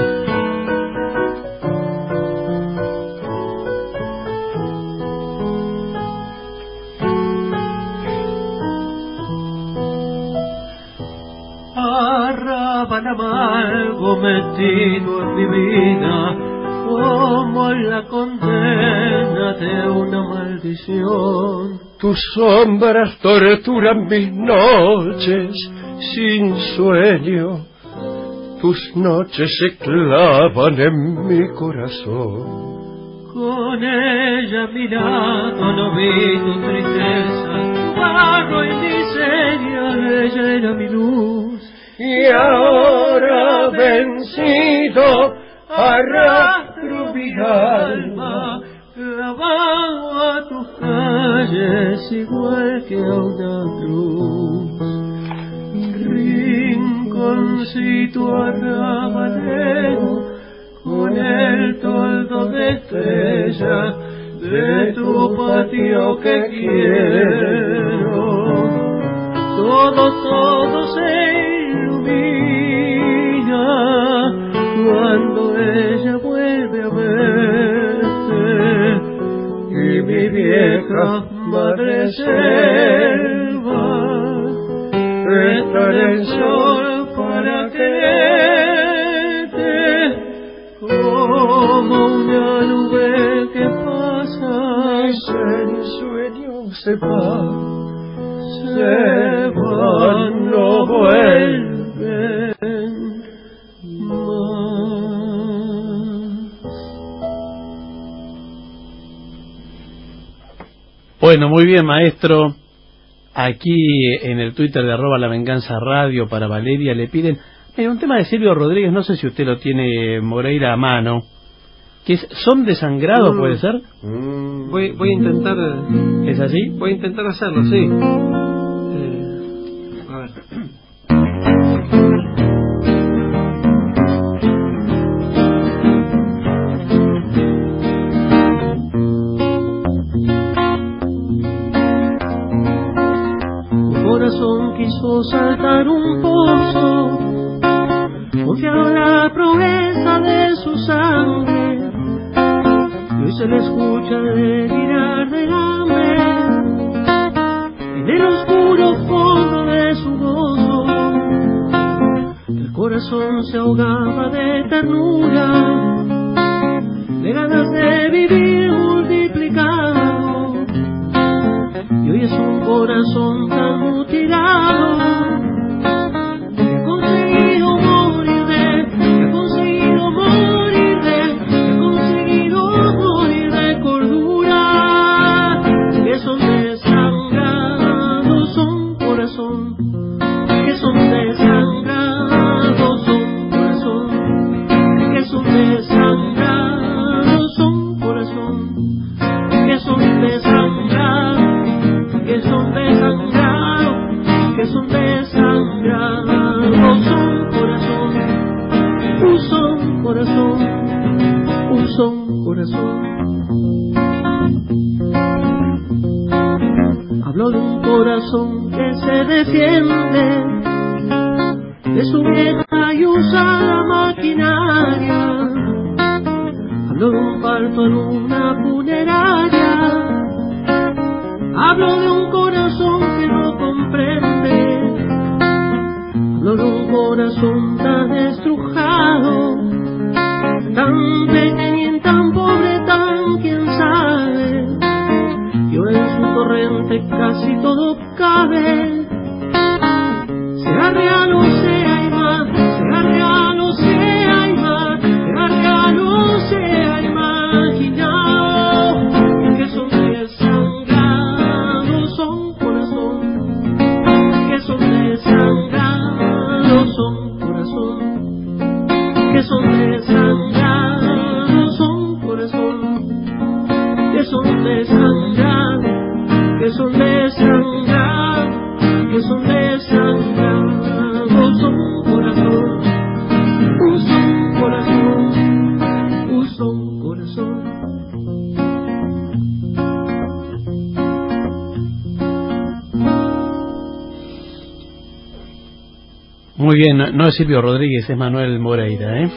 B: arrabal amargo metido en mi vida, como en la condena de una maldición.
C: Tus sombras torturan mis noches sin sueño, tus noches se clavan en mi corazón.
B: Con ella a mi lado no vi tu tristeza, tu barro y miseria, ella era mi luz.
C: Y ahora vencido arrastro mi alma,
B: clavado a tus calles igual que a una cruz. Rinconcito arrabalero, con el toldo de estrella de tu patio que quiero, todo, todo se ilumina cuando ella vuelve a verte, y mi vieja madre selva estará en sol para quererte, como una nube que pasa,
C: sueño, sueño se va,
B: se va, no vuelven más.
D: Bueno, muy bien, maestro. Aquí en el Twitter de arroba la venganza radio para Valeria le piden eh, un tema de Silvio Rodríguez, no sé si usted lo tiene, Moreira, a mano, que es Son desangrados, mm. ¿puede ser?
B: Mm. Voy, voy a intentar...
D: ¿Es así?
B: Voy a intentar hacerlo, sí. Eh, a ver... Corazón quiso saltar un pozo, confiado en la progresa de su sangre, y hoy se le escucha delirar del hambre en el oscuro fondo de su gozo. El corazón se ahogaba de ternura, de ganas de vivir multiplicado, y hoy es un corazón tan mutilado que ha conseguido morir de, que ha conseguido morir de, que ha conseguido morir de cordura, que son desangrados, son corazón, que son desangrados, son corazón, que son desangrados, son corazón, que son desangrados, que son desangrados, que son desangrados, son corazón, un son corazón, un son corazón. Hablo de un corazón que se defiende de su vieja y usada maquinaria. Hablo de un parto en una funeraria. Hablo de un corazón que no comprende, hablo de un corazón tan estrujado, tan pequeño y tan pobre, tan quién sabe, y ahora en su torrente casi todo cabe, sea real o sea ima, sea real o sea ima, sea real o sea imaginado, que son desangrados, son corazón, que son desangrados, son corazón, que son desangrados, son corazón, que son desangrados, que son desangrados, que son desangrados, son corazón, un son corazón, un son corazón.
D: Muy bien, no, no es Silvio Rodríguez, es Manuel Moreira, ¿eh?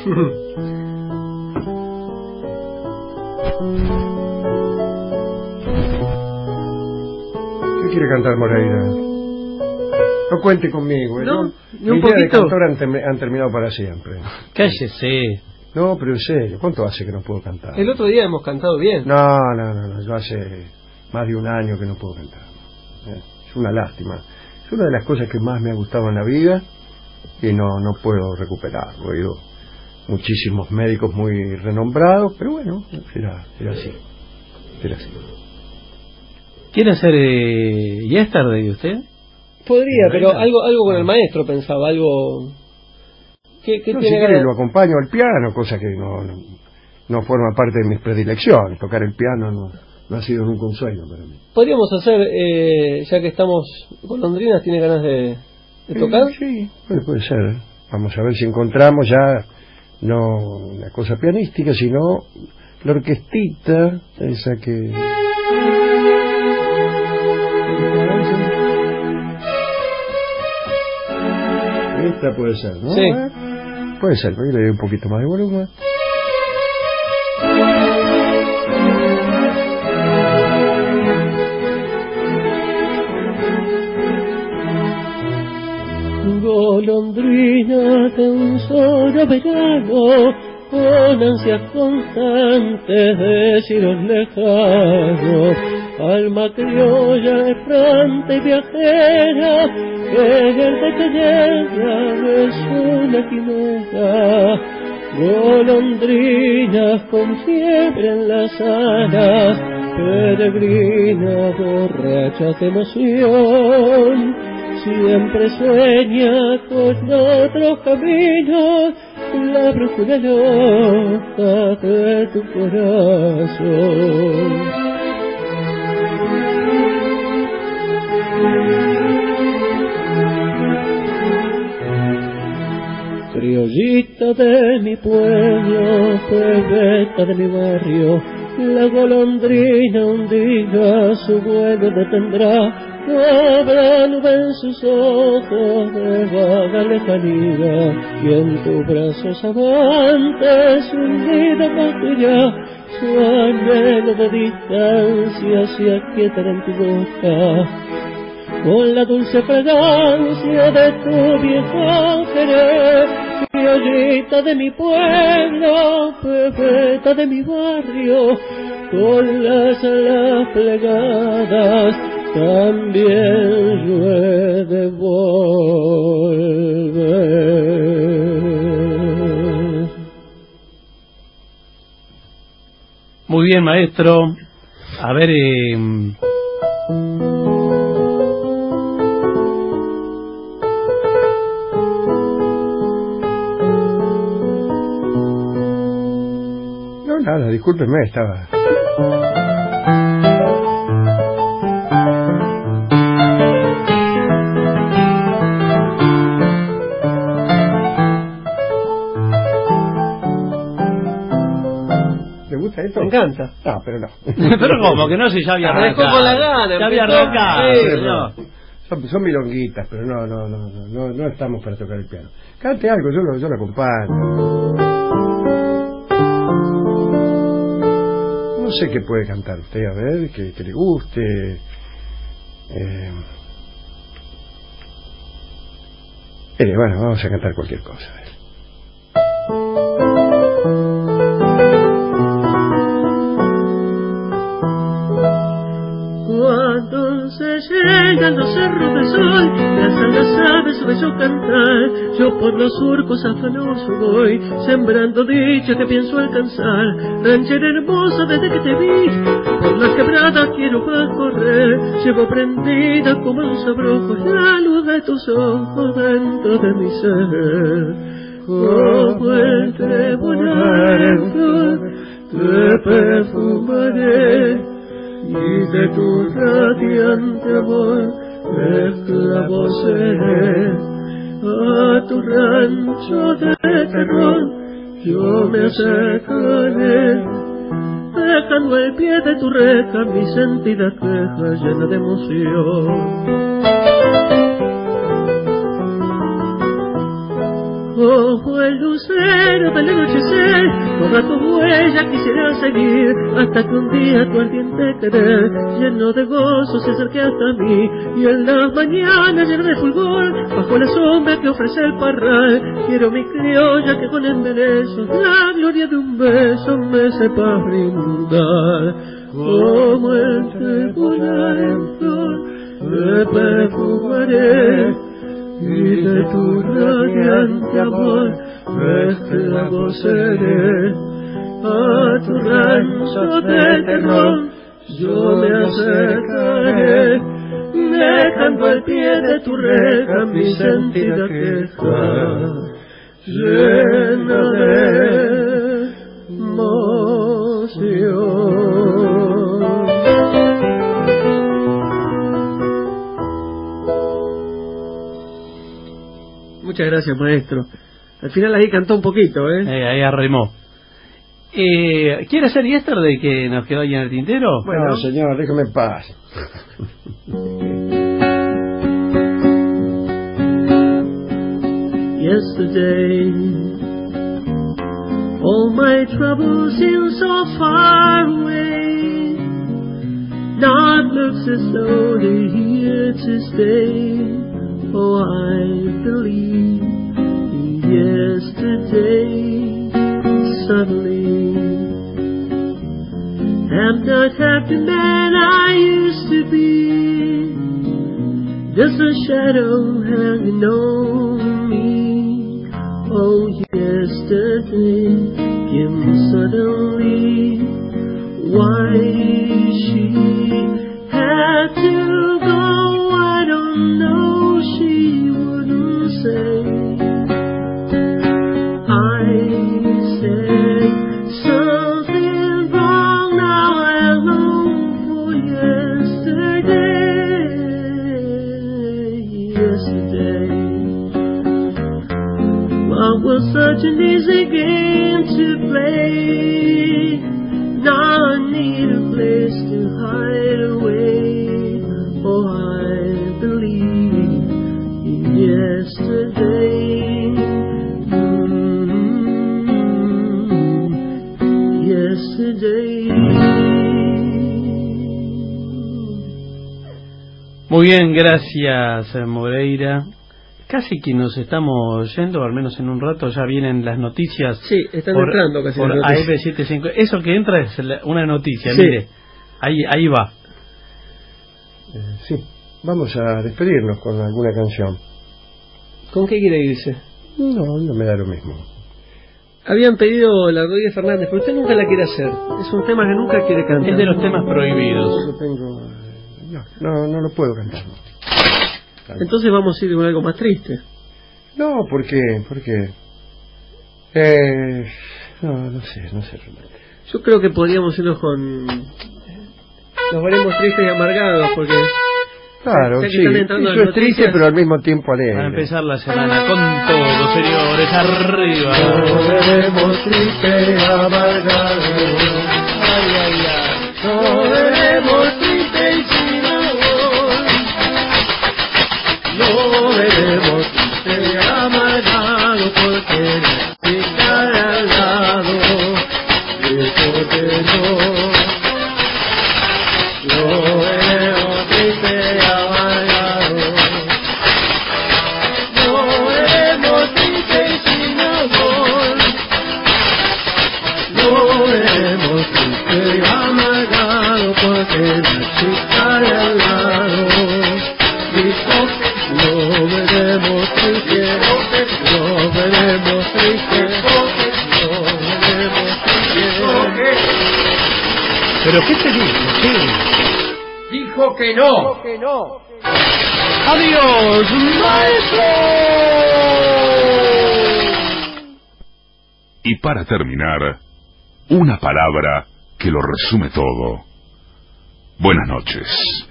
C: ¿Qué quiere cantar Moreira? No cuente conmigo, ¿eh?
D: No,
C: ¿no?
D: ni un
C: Mis días de
D: poquito.
C: cantor han, termi- han terminado para siempre.
D: Cállese.
C: No, pero en serio, ¿cuánto hace que no puedo cantar?
J: El otro día hemos cantado bien.
C: No, no, no, no, yo hace más de un año que no puedo cantar. Eh, Es una lástima. Es una de las cosas que más me ha gustado en la vida y no, no puedo recuperarlo. He oído muchísimos médicos muy renombrados, pero bueno, será, será así. Será así.
D: ¿Quiere hacer eh, Yesterday usted?
J: Podría, pero
D: Venga.
J: algo algo con el maestro pensaba, algo... ¿Qué, qué
C: No, si
J: tiene
C: quiere
J: ganas?
C: lo acompaño al piano, cosa que no, no, no forma parte de mis predilecciones. Tocar el piano no, no ha sido nunca un sueño para mí.
J: Podríamos hacer, eh, ya que estamos con Londrinas, ¿tiene ganas de, de tocar?
C: Eh, sí, puede, puede ser. Vamos a ver si encontramos ya no una cosa pianística, sino la orquestita, esa que... Esta puede ser, ¿no?
J: Sí.
C: ¿Eh? Puede ser, porque le doy un poquito más de volumen.
B: Golondrina de un solo verano, con ansias constantes de ciros lejanos, alma criolla errante y viajera, que en el de tierra es una quimera. Golondrinas con fiebre en las alas, peregrina borrachas de emoción, siempre sueña con otros caminos, la brújula loca de tu corazón. Criollita de mi pueblo, pebeta de mi barrio, la golondrina un día su vuelo detendrá. No habrá nube en sus ojos de vaga lejanía, y en tus brazos amantes un nido construirá. Su anhelo de distancia se aquietará en tu boca, con la dulce fragancia de tu viejo querer. Criollita de mi pueblo, pebeta de mi barrio, con las alas plegadas, también yo he de volver.
D: Muy bien, maestro. A ver, eh,
C: No, nada, discúlpeme, estaba... ¿Le gusta esto?
J: Me encanta.
C: No, pero no.
D: pero ¿cómo? Que no, si ya había
J: Me dejó
D: arrancado.
J: con la gana,
D: Ya había
J: empezó.
D: arrancado,
J: Sí,
D: señor.
C: Son, son milonguitas, pero no, no, no, no, no, no estamos para tocar el piano. Cante algo, yo lo, yo lo acompaño. No sé qué puede cantar usted, a ver, que, que le guste. Eh... Eh, bueno, vamos a cantar cualquier cosa. A ver.
B: Cuando se llegan los cerros del sol, las algas aves su bello cantar, yo por los surcos afanoso voy, sembrando dicha que pienso alcanzar. Ranchera hermosa desde que te vi, por las quebradas quiero correr, llevo prendida como un sabrojo la luz de tus ojos dentro de mi ser. Como el tribunal en flor, te perfumaré, y de tu radiante amor esclavo seré. A tu rancho de terror yo me acercaré, dejando al pie de tu reja mi sentida queja llena de emoción. Ojo el lucero del anochecer, Toda tu huella quisiera seguir, hasta que un día tu ardiente querer, lleno de gozo, se acerque hasta mí. Y en las mañanas llenas de fulgor, bajo la sombra que ofrece el parral, quiero mi criolla que con embeleso la gloria de un beso me sepa brindar. Como el trébol en flor, te perfumaré, y de tu radiante amor mezclado seré. A tu rancho de terror yo me acercaré, dejando al pie de tu reja mi sentida queja, llena de emoción. Muchas gracias, maestro. Al final ahí cantó un poquito, ¿eh?
D: eh ahí arrimó. Eh, ¿Quiere hacer yesterday que nos quedó ahí en el tintero?
C: Bueno, no, señor, déjame en paz.
B: Yesterday, all my troubles seem so far away. Now it looks as though they're here to stay. Oh, I believe in yesterday. Suddenly, I'm not half the man I used to be. There's a shadow hanging on me. Oh, yesterday came suddenly. Why she had to go, I don't know. She wouldn't say. I said something wrong. Now I long for yesterday. Yesterday, love was such an easy game to play. Now I need a place to hide away. Oh, I believe in yesterday.
D: Muy bien, gracias Moreira. Casi que nos estamos yendo, al menos en un rato ya vienen las noticias.
B: Sí, están
D: por,
B: entrando casi
D: por
B: las
D: A
B: noticias.
D: F setenta y cinco. Eso que entra es la- una noticia,
C: Sí.
D: mire. Ahí, ahí va.
C: Eh, sí, vamos a despedirnos con alguna canción.
B: ¿Con qué quiere irse?
C: No, no me da lo mismo.
B: Habían pedido la Rodríguez Fernández, pero usted nunca la quiere hacer. Es un tema que nunca quiere cantar.
D: Es de los temas prohibidos.
C: Yo tengo... No, no, no lo puedo cantar.
B: Entonces vamos a ir con algo más triste.
C: No, ¿por qué? ¿Por qué? Eh, no, no sé, no sé.
B: Yo creo que podríamos irnos con... Nos veremos tristes y amargados, porque...
C: Claro,
B: ya que
C: sí,
B: están entrando
C: eso
B: las
C: es triste,
B: noticias-
C: pero al mismo tiempo alegre.
D: Para empezar la semana con todo, señores, arriba.
B: Nos veremos tristes y amargados.
D: Ay, ay, ay.
B: Nos veremos tristes y sin amor. Nos veremos tristes y amargados, porque la chica de al lado dijo que no. Nos veremos tristes y amargados. Nos veremos tristes y sin amor. Nos veremos tristes y amargados, porque la chica de al lado dijo que no veremos tristes, no veremos tristes, no veremos tristes.
D: ¿Pero qué te dijo? Sí.
B: Dijo que no.
D: ¡Adiós, maestro!
A: Y para terminar, una palabra que lo resume todo. Buenas noches.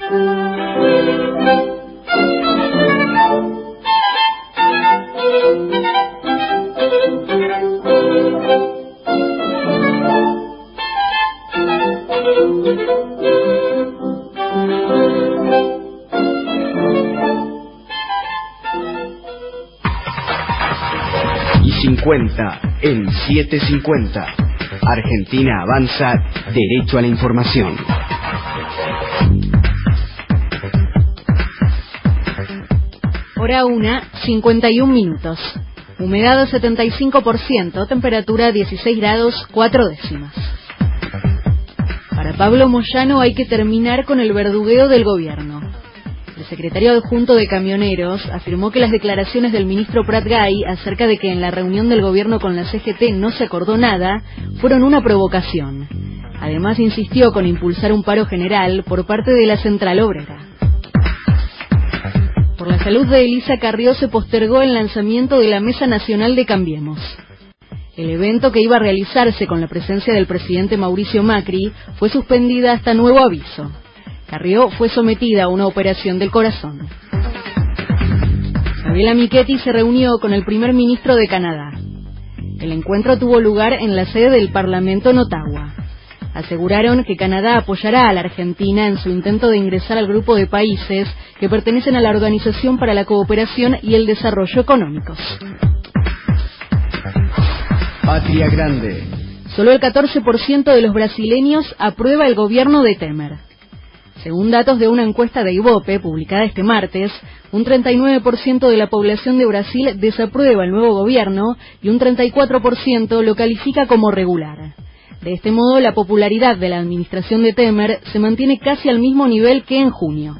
L: Y cincuenta en setecientos cincuenta. Argentina avanza, derecho a la información.
P: Hora una, cincuenta y un minutos. Humedad setenta y cinco por ciento, temperatura dieciséis grados, cuatro décimas. Para Pablo Moyano hay que terminar con el verdugueo del gobierno. El secretario adjunto de Camioneros afirmó que las declaraciones del ministro Prat Gay acerca de que en la reunión del gobierno con la C G T no se acordó nada fueron una provocación. Además insistió con impulsar un paro general por parte de la Central Obrera. Por la salud de Elisa Carrió se postergó el lanzamiento de la Mesa Nacional de Cambiemos. El evento, que iba a realizarse con la presencia del presidente Mauricio Macri, fue suspendida hasta nuevo aviso. Carrió fue sometida a una operación del corazón. Gabriela Michetti se reunió con el primer ministro de Canadá. El encuentro tuvo lugar en la sede del Parlamento en Ottawa. Aseguraron que Canadá apoyará a la Argentina en su intento de ingresar al grupo de países que pertenecen a la Organización para la Cooperación y el Desarrollo Económicos.
L: Patria Grande.
P: Solo el catorce por ciento de los brasileños aprueba el gobierno de Temer. Según datos de una encuesta de Ibope publicada este martes, un treinta y nueve por ciento de la población de Brasil desaprueba el nuevo gobierno y un treinta y cuatro por ciento lo califica como regular. De este modo, la popularidad de la administración de Temer se mantiene casi al mismo nivel que en junio.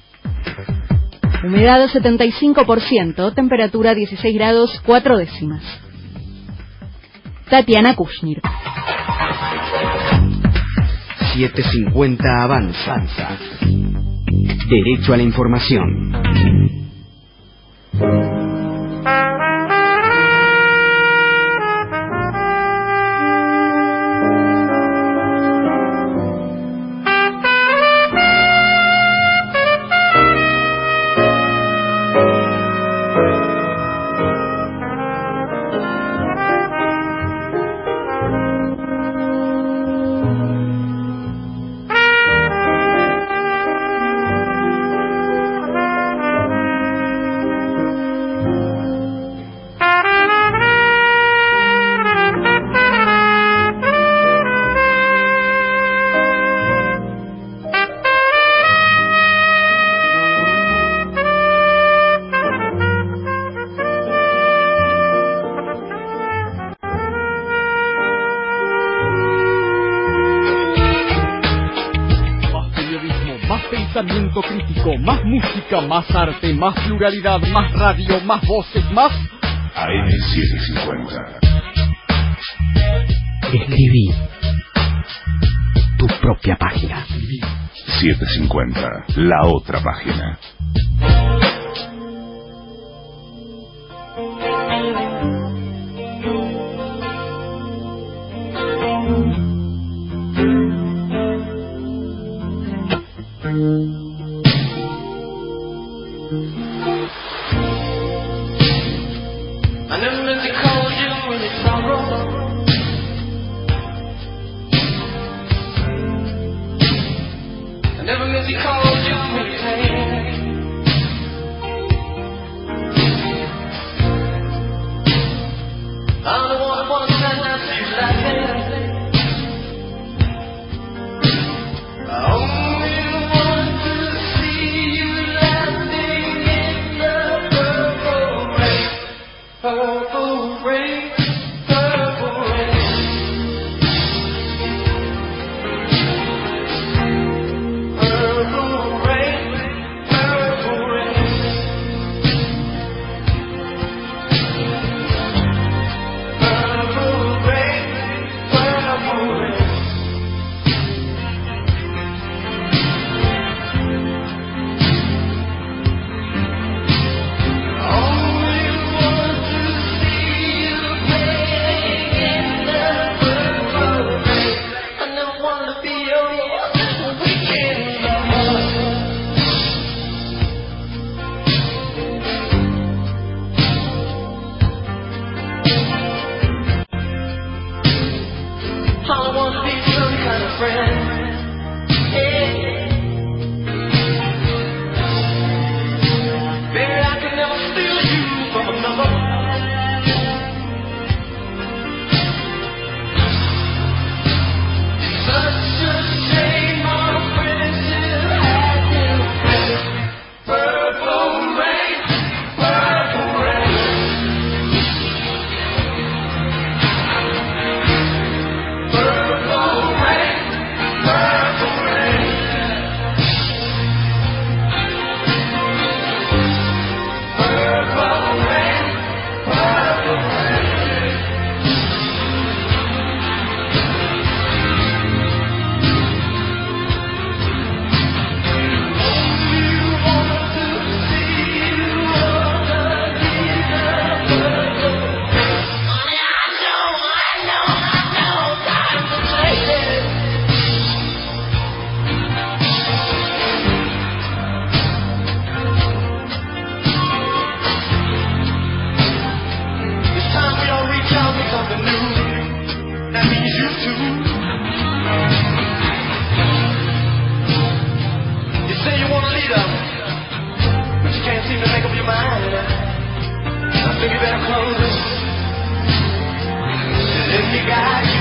P: Humedad setenta y cinco por ciento, temperatura dieciséis grados, cuatro décimas. Tatiana Kushner.
L: setecientos cincuenta avanza. Derecho a la información.
K: Pensamiento crítico, más música, más arte, más pluralidad, más radio, más voces, más...
A: A M setecientos cincuenta.
L: Escribí tu propia página.
A: setecientos cincuenta, la otra página.
R: llegar.